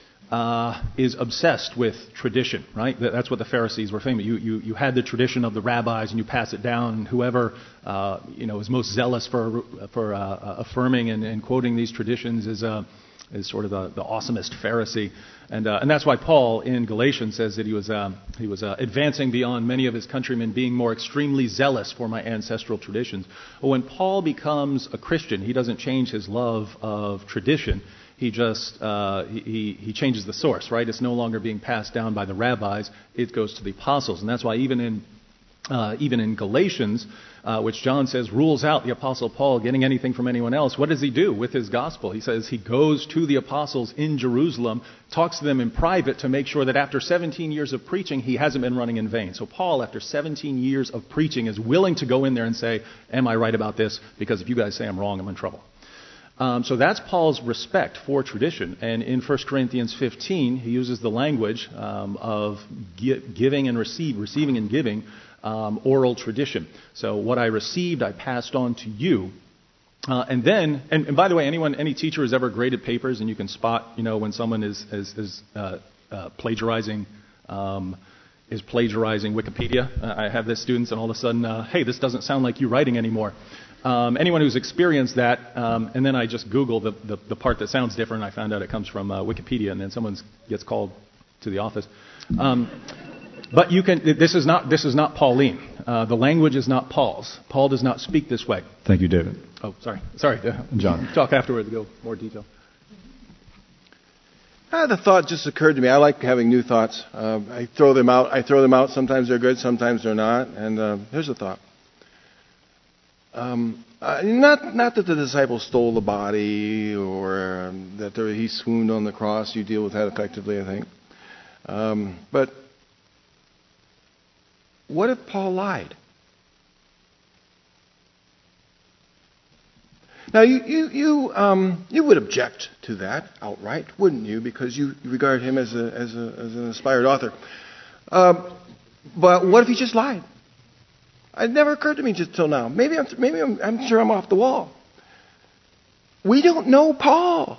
Uh, is obsessed with tradition, right? That's what the Pharisees were famous. You, you, you had the tradition of the rabbis, and you pass it down. And whoever uh, you know is most zealous for for uh, affirming and, and quoting these traditions is uh, is sort of the, the awesomest Pharisee, and uh, and that's why Paul in Galatians says that he was um, he was uh, advancing beyond many of his countrymen, being more extremely zealous for my ancestral traditions. But when Paul becomes a Christian, he doesn't change his love of tradition. He just uh, he he changes the source, right? It's no longer being passed down by the rabbis; it goes to the apostles, and that's why even in uh, even in Galatians, uh, which John says rules out the apostle Paul getting anything from anyone else. What does he do with his gospel? He says he goes to the apostles in Jerusalem, talks to them in private to make sure that after seventeen years of preaching, he hasn't been running in vain. So Paul, after seventeen years of preaching, is willing to go in there and say, "Am I right about this? Because if you guys say I'm wrong, I'm in trouble." Um, so that's Paul's respect for tradition. And in First Corinthians fifteen, he uses the language um, of gi- giving and receive, receiving and giving um, oral tradition. So what I received, I passed on to you. Uh, and then, and, and by the way, anyone, any teacher has ever graded papers, and you can spot, you know, when someone is is, is uh, uh, plagiarizing. Um, is plagiarizing Wikipedia. Uh, I have this students, and all of a sudden, uh, hey, this doesn't sound like you writing anymore. Um, anyone who's experienced that, um, and then I just Google the, the, the part that sounds different, I found out it comes from uh, Wikipedia, and then someone gets called to the office. Um, but you can. This is not. This is not Pauline. Uh, the language is not Paul's. Paul does not speak this way. Thank you, David. Oh, sorry. Sorry, John. Talk afterward to go more detail. Uh, the thought just occurred to me. I like having new thoughts. Uh, I throw them out. I throw them out. Sometimes they're good. Sometimes they're not. And uh, here's a thought. Um, uh, not not that the disciples stole the body or um, that there, he swooned on the cross. You deal with that effectively, I think. Um, but what if Paul lied? Now, you you you, um, you would object to that outright, wouldn't you? Because you regard him as a as a as an inspired author. Uh, but what if he just lied? It never occurred to me just till now. Maybe I'm maybe I'm, I'm sure I'm off the wall. We don't know Paul.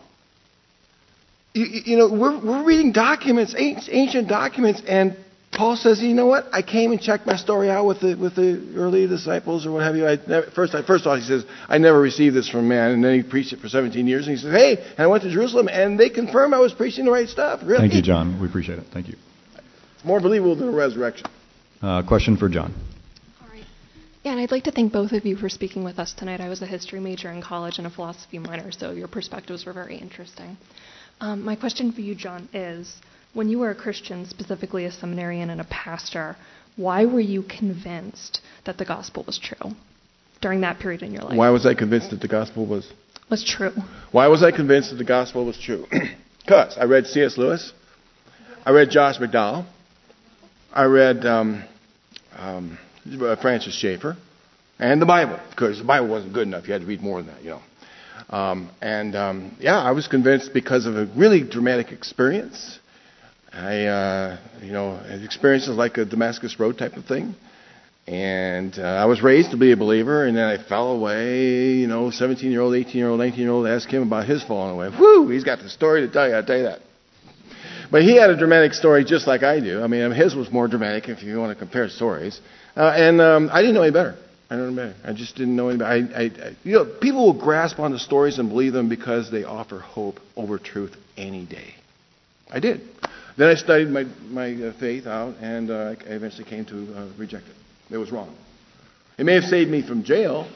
You, you know, we're we're reading documents, ancient documents, and Paul says, you know what? I came and checked my story out with the with the early disciples or what have you. I never, first, I, first off, he says, I never received this from man. And then he preached it for seventeen years. And he says, hey, and I went to Jerusalem, and they confirmed I was preaching the right stuff. Really? Thank you, John. We appreciate it. Thank you. It's more believable than a resurrection. Uh, question for John. All right. Yeah, and I'd like to thank both of you for speaking with us tonight. I was a history major in college and a philosophy minor, so your perspectives were very interesting. Um, my question for you, John, is, when you were a Christian, specifically a seminarian and a pastor, why were you convinced that the gospel was true during that period in your life? Why was I convinced that the gospel was was true? Why was I convinced that the gospel was true? Because I read C S Lewis, I read Josh McDowell, I read um, um, Francis Schaeffer, and the Bible. Because the Bible wasn't good enough; you had to read more than that, you know. Um, and um, yeah, I was convinced because of a really dramatic experience. I, uh, you know, had experiences like a Damascus Road type of thing. And uh, I was raised to be a believer, and then I fell away, you know, seventeen-year-old, eighteen-year-old, nineteen-year-old, asked him about his falling away. Whew, he's got the story to tell you, I'll tell you that. But he had a dramatic story just like I do. I mean, his was more dramatic if you want to compare stories. Uh, and um, I didn't know any better. I don't know any better. I just didn't know any better. I, I, I, you know, people will grasp onto stories and believe them because they offer hope over truth any day. I did. Then I studied my, my uh, faith out, and uh, I eventually came to uh, reject it. It was wrong. It may have saved me from jail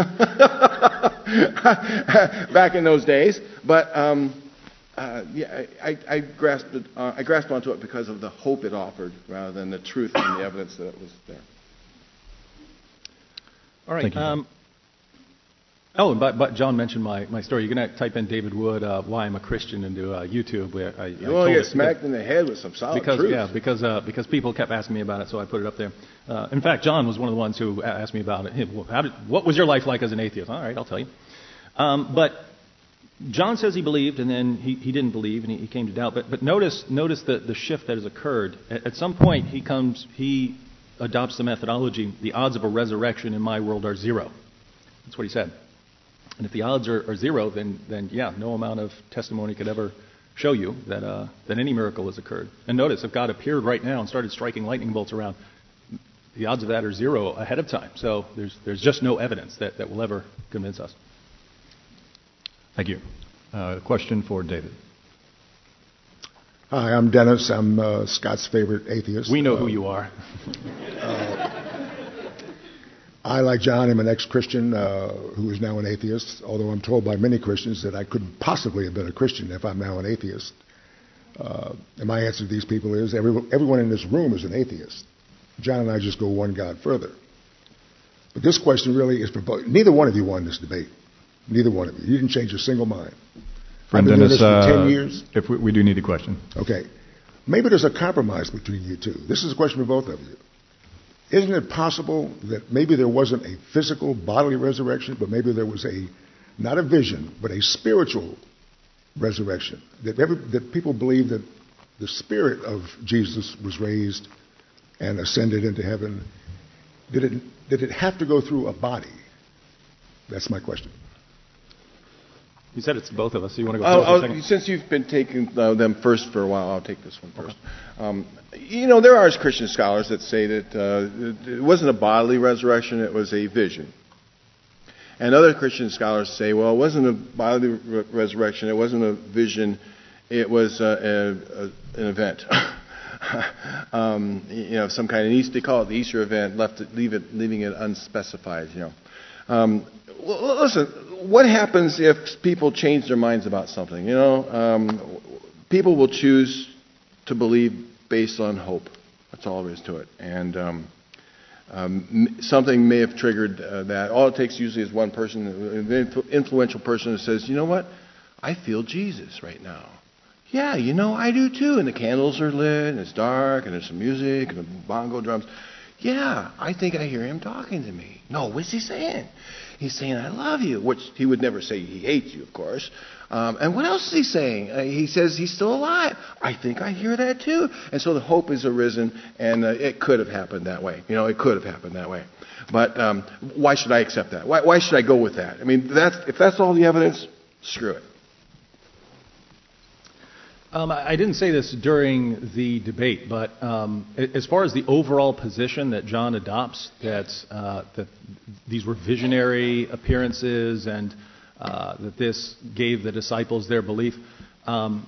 back in those days, but um, uh, yeah, I, I, I grasped it, uh, I grasped onto it because of the hope it offered, rather than the truth and the evidence that it was there. All right. Thank you. Um, oh, but, but John mentioned my, my story. You're going to type in David Wood, uh, why I'm a Christian, into uh, YouTube. Where I, I You want to get smacked in the head with some solid because, truth. Yeah, because uh, because people kept asking me about it, so I put it up there. Uh, in fact, John was one of the ones who asked me about it. Hey, how did, what was your life like as an atheist? All right, I'll tell you. Um, but John says he believed, and then he, he didn't believe, and he, he came to doubt. But but notice notice the, the shift that has occurred. At, at some point, he comes he adopts the methodology. The odds of a resurrection in my world are zero. That's what he said. And if the odds are, are zero, then then yeah, no amount of testimony could ever show you that uh, that any miracle has occurred. And notice, if God appeared right now and started striking lightning bolts around, the odds of that are zero ahead of time. So there's there's just no evidence that, that will ever convince us. Thank you. Uh, question for David. Hi, I'm Dennis. I'm uh, Scott's favorite atheist. We know uh, who you are. uh, I, like John, am an ex-Christian uh, who is now an atheist, although I'm told by many Christians that I couldn't possibly have been a Christian if I'm now an atheist. Uh, and my answer to these people is everyone, everyone in this room is an atheist. John and I just go one God further. But this question really is for both. Neither one of you won this debate. Neither one of you. You didn't change a single mind. Friend I've been Dennis, doing this for uh, ten years. If we, we do need a question. Okay. Maybe there's a compromise between you two. This is a question for both of you. Isn't it possible that maybe there wasn't a physical bodily resurrection, but maybe there was a, not a vision, but a spiritual resurrection? That, every, that people believe that the spirit of Jesus was raised and ascended into heaven. Did it, did it have to go through a body? That's my question. You said it's both of us, so you want to go I'll, first or I'll, second? since you've been taking uh, them first for a while, I'll take this one first. Okay. Um, you know, there are Christian scholars that say that uh, it wasn't a bodily resurrection, it was a vision. And other Christian scholars say, well, it wasn't a bodily re- resurrection, it wasn't a vision, it was uh, a, a, an event. um, you know, some kind of Easter, they call it the Easter event, left it, leave it, leaving it unspecified. You know, um, well, listen, what happens if people change their minds about something? You know, um, people will choose to believe based on hope. That's all there is to it, and um, um, something may have triggered uh, that. All it takes usually is one person, an influential person, who says, "You know what? I feel Jesus right now." Yeah, you know, I do too. And the candles are lit, and it's dark, and there's some music, and the bongo drums. Yeah, I think I hear him talking to me. No, what's he saying? He's saying, "I love you," which he would never say he hates you, of course. Um, and what else is he saying? Uh, he says he's still alive. I think I hear that too. And so the hope has arisen, and uh, it could have happened that way. You know, it could have happened that way. But um, why should I accept that? Why, why should I go with that? I mean, that's, if that's all the evidence, screw it. Um, I didn't say this during the debate, but um, as far as the overall position that John adopts, that uh, that these were visionary appearances and uh, that this gave the disciples their belief, um,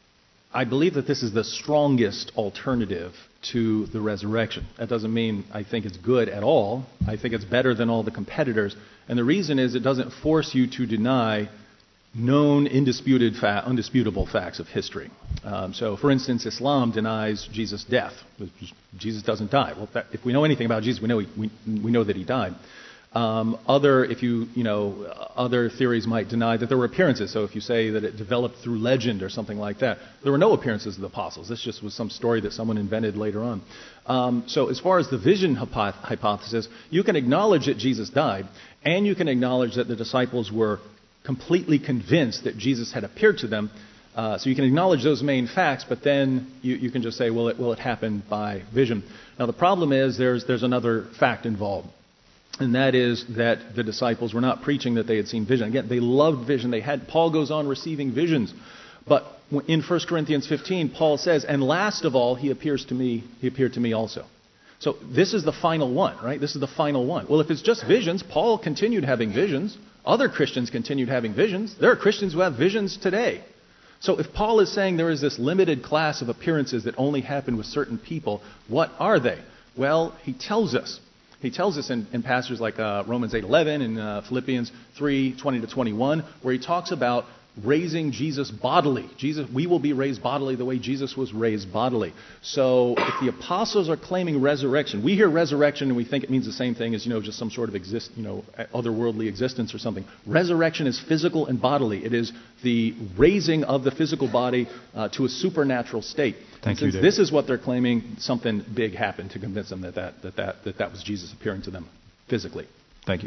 I believe that this is the strongest alternative to the resurrection. That doesn't mean I think it's good at all. I think it's better than all the competitors, and the reason is it doesn't force you to deny known, indisputed, fa- undisputable facts of history. Um, so, for instance, Islam denies Jesus' death. Jesus doesn't die. Well, that, if we know anything about Jesus, we know he, we, we know that he died. Um, other, if you, you know, other theories might deny that there were appearances. So, if you say that it developed through legend or something like that, there were no appearances of the apostles. This just was some story that someone invented later on. Um, so, as far as the vision hypo- hypothesis, you can acknowledge that Jesus died, and you can acknowledge that the disciples were completely convinced that Jesus had appeared to them. Uh, so you can acknowledge those main facts, but then you, you can just say, well, it, well, it happened by vision. Now, the problem is there's, there's another fact involved, and that is that the disciples were not preaching that they had seen vision. Again, they loved vision. They had, Paul goes on receiving visions. But in First Corinthians fifteen, Paul says, and last of all, he appears to me, he appeared to me also. So this is the final one, right? This is the final one. Well, if it's just visions, Paul continued having visions. Other Christians continued having visions. There are Christians who have visions today. So if Paul is saying there is this limited class of appearances that only happen with certain people, what are they? Well, he tells us. He tells us in, in passages like uh, Romans eight eleven and uh, Philippians three twenty to twenty-one, where he talks about raising Jesus bodily. Jesus, we will be raised bodily the way Jesus was raised bodily. So if the apostles are claiming resurrection, we hear resurrection and we think it means the same thing as, you know, just some sort of exist, you know, otherworldly existence or something. Resurrection is physical and bodily. It is the raising of the physical body uh, to a supernatural state. Thank and you, since David. this is what they're claiming, something big happened to convince them that that that that, that, that was Jesus appearing to them physically. Thank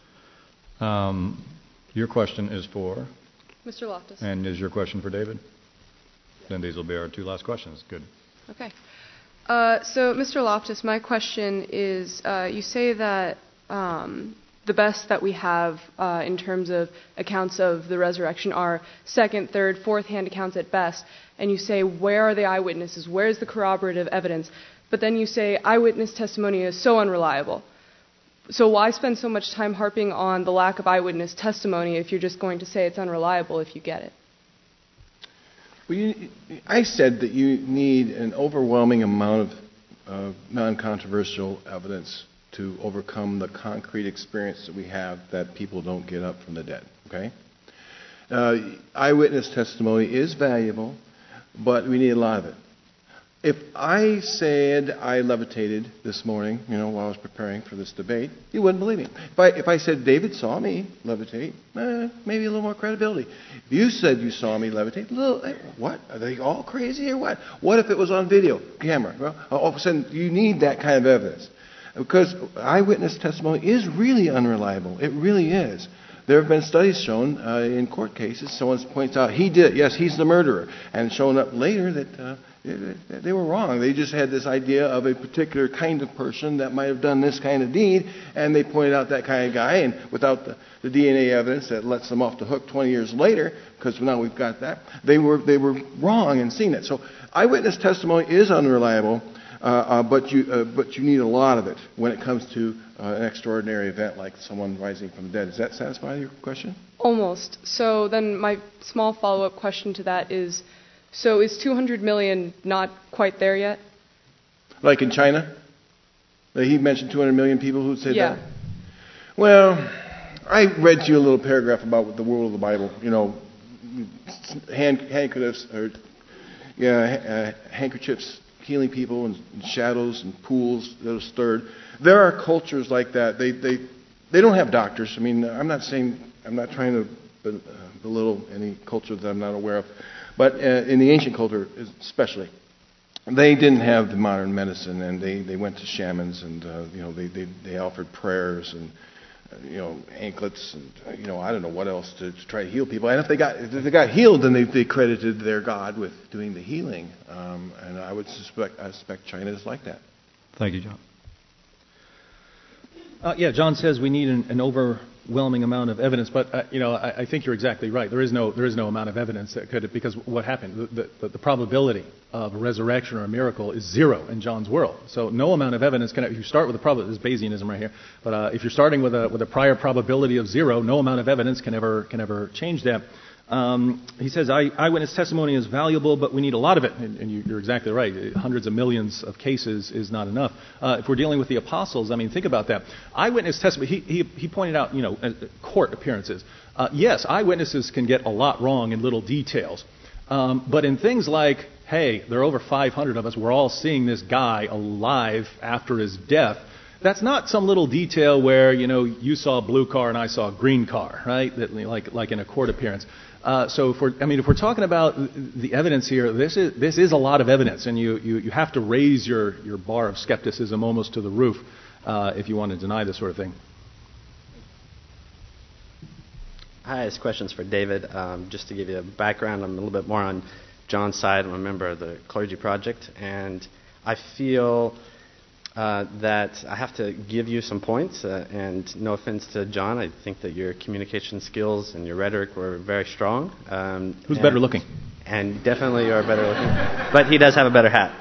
you. Um, your question is for? Mister Loftus. And is your question for David? Then these will be our two last questions. Good. Okay. Uh, so, Mister Loftus, my question is, uh, you say that um, the best that we have uh, in terms of accounts of the resurrection are second, third, fourth-hand accounts at best, and you say, where are the eyewitnesses? Where is the corroborative evidence? But then you say eyewitness testimony is so unreliable. So why spend so much time harping on the lack of eyewitness testimony if you're just going to say it's unreliable if you get it? Well, you, I said that you need an overwhelming amount of uh, non-controversial evidence to overcome the concrete experience that we have that people don't get up from the dead. Okay? Uh, eyewitness testimony is valuable, but we need a lot of it. If I said I levitated this morning, you know, while I was preparing for this debate, you wouldn't believe me. If I, if I said David saw me levitate, eh, maybe a little more credibility. If you said you saw me levitate, little, eh, what? Are they all crazy or what? What if it was on video, camera? Well, all of a sudden, you need that kind of evidence. Because eyewitness testimony is really unreliable. It really is. There have been studies shown uh, in court cases. Someone points out he did, yes, he's the murderer, and shown up later that uh, they were wrong. They just had this idea of a particular kind of person that might have done this kind of deed, and they pointed out that kind of guy, and without the, the D N A evidence that lets them off the hook twenty years later, because now we've got that, they were they were wrong in seeing that. So eyewitness testimony is unreliable, uh, uh, but you uh, but you need a lot of it when it comes to uh, an extraordinary event like someone rising from the dead. Does that satisfy your question? Almost. So then my small follow-up question to that is, so is two hundred million not quite there yet? Like in China? He mentioned two hundred million people who said Yeah. that. Well, I read to you a little paragraph about the world of the Bible. You know, hand, handkerchiefs, or yeah, uh, handkerchiefs healing people, and, and shadows and pools that are stirred. There are cultures like that. They they they don't have doctors. I mean, I'm not saying I'm not trying to belittle any culture that I'm not aware of, but uh, in the ancient culture especially, they didn't have the modern medicine, and they, they went to shamans, and uh, you know they, they they offered prayers and uh, you know anklets, and uh, you know I don't know what else to, to try to heal people. And if they got if they got healed, then they, they credited their god with doing the healing. Um, and I would suspect I suspect China is like that. Thank you, John. Uh, yeah, John says we need an, an overwhelming amount of evidence, but uh, you know, I, I think you're exactly right. There is no there is no amount of evidence that could, because what happened, the, the, the probability of a resurrection or a miracle is zero in John's world. So no amount of evidence can. If you start with a probability, this is Bayesianism right here. But uh, if you're starting with a with a prior probability of zero, no amount of evidence can ever can ever change that. Um, he says, Eye, eyewitness testimony is valuable, but we need a lot of it. And, and you, you're exactly right. Hundreds of millions of cases is not enough. Uh, if we're dealing with the apostles, I mean, think about that. Eyewitness testimony, he, he, he pointed out, you know, uh, court appearances. Uh, yes, eyewitnesses can get a lot wrong in little details. Um, but in things like, hey, there are over five hundred of us, we're all seeing this guy alive after his death. That's not some little detail where, you know, you saw a blue car and I saw a green car, right? That, like, like in a court appearance. Uh, so, if we're, I mean, if we're talking about the evidence here, this is this is a lot of evidence, and you, you, you have to raise your, your bar of skepticism almost to the roof uh, if you want to deny this sort of thing. Hi, this question's for David. Um, just to give you a background, I'm a little bit more on John's side. I'm a member of the Clergy Project, and I feel Uh, that I have to give you some points, uh, and no offense to John, I think that your communication skills and your rhetoric were very strong. Um, Who's better looking? And definitely you're better looking, but he does have a better hat.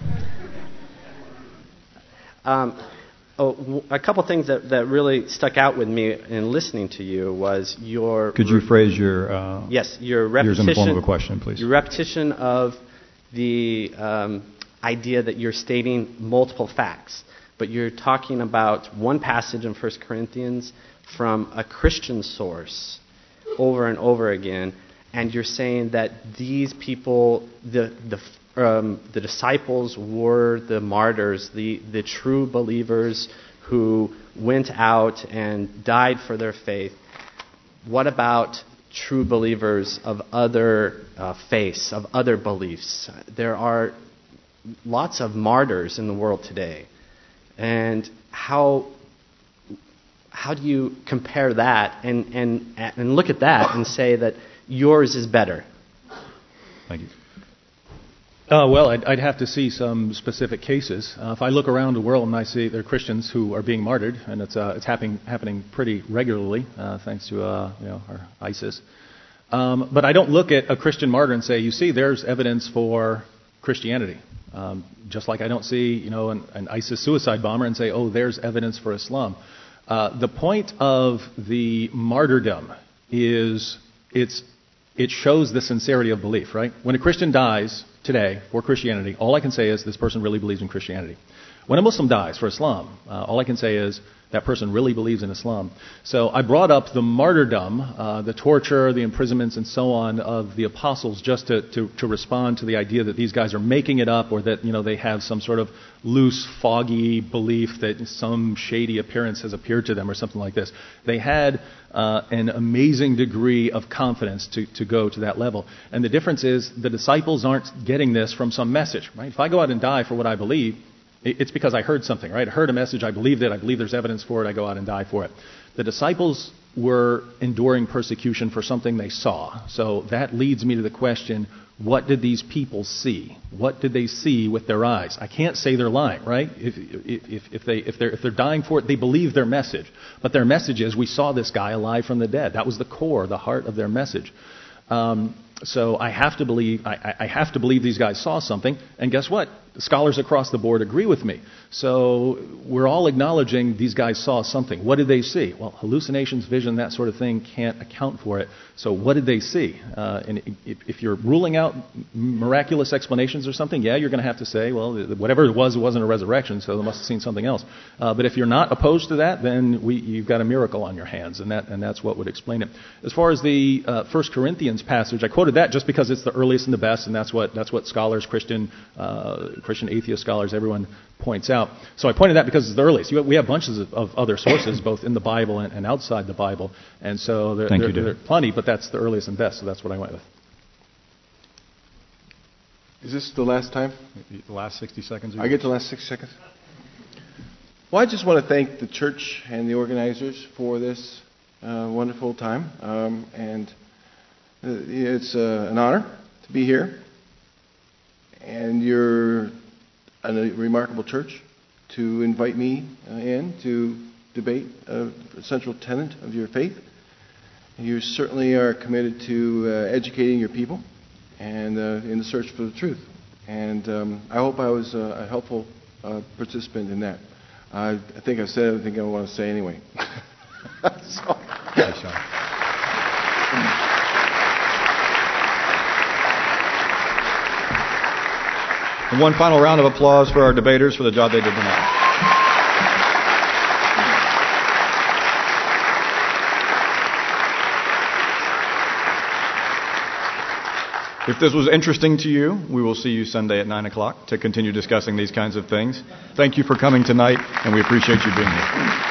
Um, oh, w- a couple things that, that really stuck out with me in listening to you was your... Could you phrase your... Uh, yes, your repetition... yours in the form of a question, please. Your repetition of the... Um, idea that you're stating multiple facts, but you're talking about one passage in First Corinthians from a Christian source over and over again, and you're saying that these people, the the um, the disciples were the martyrs, the, the true believers who went out and died for their faith. What about true believers of other uh, faiths, of other beliefs? There are lots of martyrs in the world today. And how how do you compare that and, and, and look at that and say that yours is better? Thank you. Uh, well, I'd, I'd have to see some specific cases. Uh, if I look around the world and I see there are Christians who are being martyred, and it's uh, it's happening happening pretty regularly, uh, thanks to uh, you know our ISIS. Um, but I don't look at a Christian martyr and say, you see, there's evidence for Christianity. Um, just like I don't see, you know, an, an ISIS suicide bomber and say, oh, there's evidence for Islam. Uh, the point of the martyrdom is it's it shows the sincerity of belief, right? When a Christian dies today for Christianity, all I can say is this person really believes in Christianity. When a Muslim dies for Islam, uh, all I can say is that person really believes in Islam. So I brought up the martyrdom, uh, the torture, the imprisonments, and so on of the apostles just to, to, to respond to the idea that these guys are making it up, or that you know they have some sort of loose, foggy belief that some shady appearance has appeared to them or something like this. They had uh, an amazing degree of confidence to, to go to that level. And the difference is the disciples aren't getting this from some message, right? If I go out and die for what I believe, it's because I heard something, right? I heard a message, I believed it, I believe there's evidence for it, I go out and die for it. The disciples were enduring persecution for something they saw. So that leads me to the question, what did these people see? What did they see with their eyes? I can't say they're lying, right? If, if, if, they, if, they're, if they're dying for it, they believe their message. But their message is, we saw this guy alive from the dead. That was the core, the heart of their message. Um, So I have to believe I, I have to believe these guys saw something. And guess what? The scholars across the board agree with me. So we're all acknowledging these guys saw something. What did they see? Well, hallucinations, vision, that sort of thing can't account for it. So what did they see? Uh, and if, if you're ruling out miraculous explanations or something, yeah, you're going to have to say, well, whatever it was, it wasn't a resurrection, so they must have seen something else. Uh, but if you're not opposed to that, then we, you've got a miracle on your hands, and that and that's what would explain it. As far as the uh, First Corinthians passage, I quoted that just because it's the earliest and the best, and that's what that's what scholars, Christian uh, Christian atheist scholars, everyone points out. So I pointed that because it's the earliest. We have bunches of, of other sources, both in the Bible and, and outside the Bible, and so there, Thank there, you, there are plenty, but that's the earliest and best, so that's what I went with. Is this the last time? The last sixty seconds. I get the last six seconds. Well, I just want to thank the church and the organizers for this uh, wonderful time, um, and uh, it's uh, an honor to be here. And you're a remarkable church to invite me uh, in to debate a central tenet of your faith. You certainly are committed to uh, educating your people and uh, in the search for the truth. And um, I hope I was uh, a helpful uh, participant in that. I, I think I've said everything I want to say anyway. so. Thanks, Sean. And one final round of applause for our debaters for the job they did tonight. If this was interesting to you, we will see you Sunday at nine o'clock to continue discussing these kinds of things. Thank you for coming tonight, and we appreciate you being here.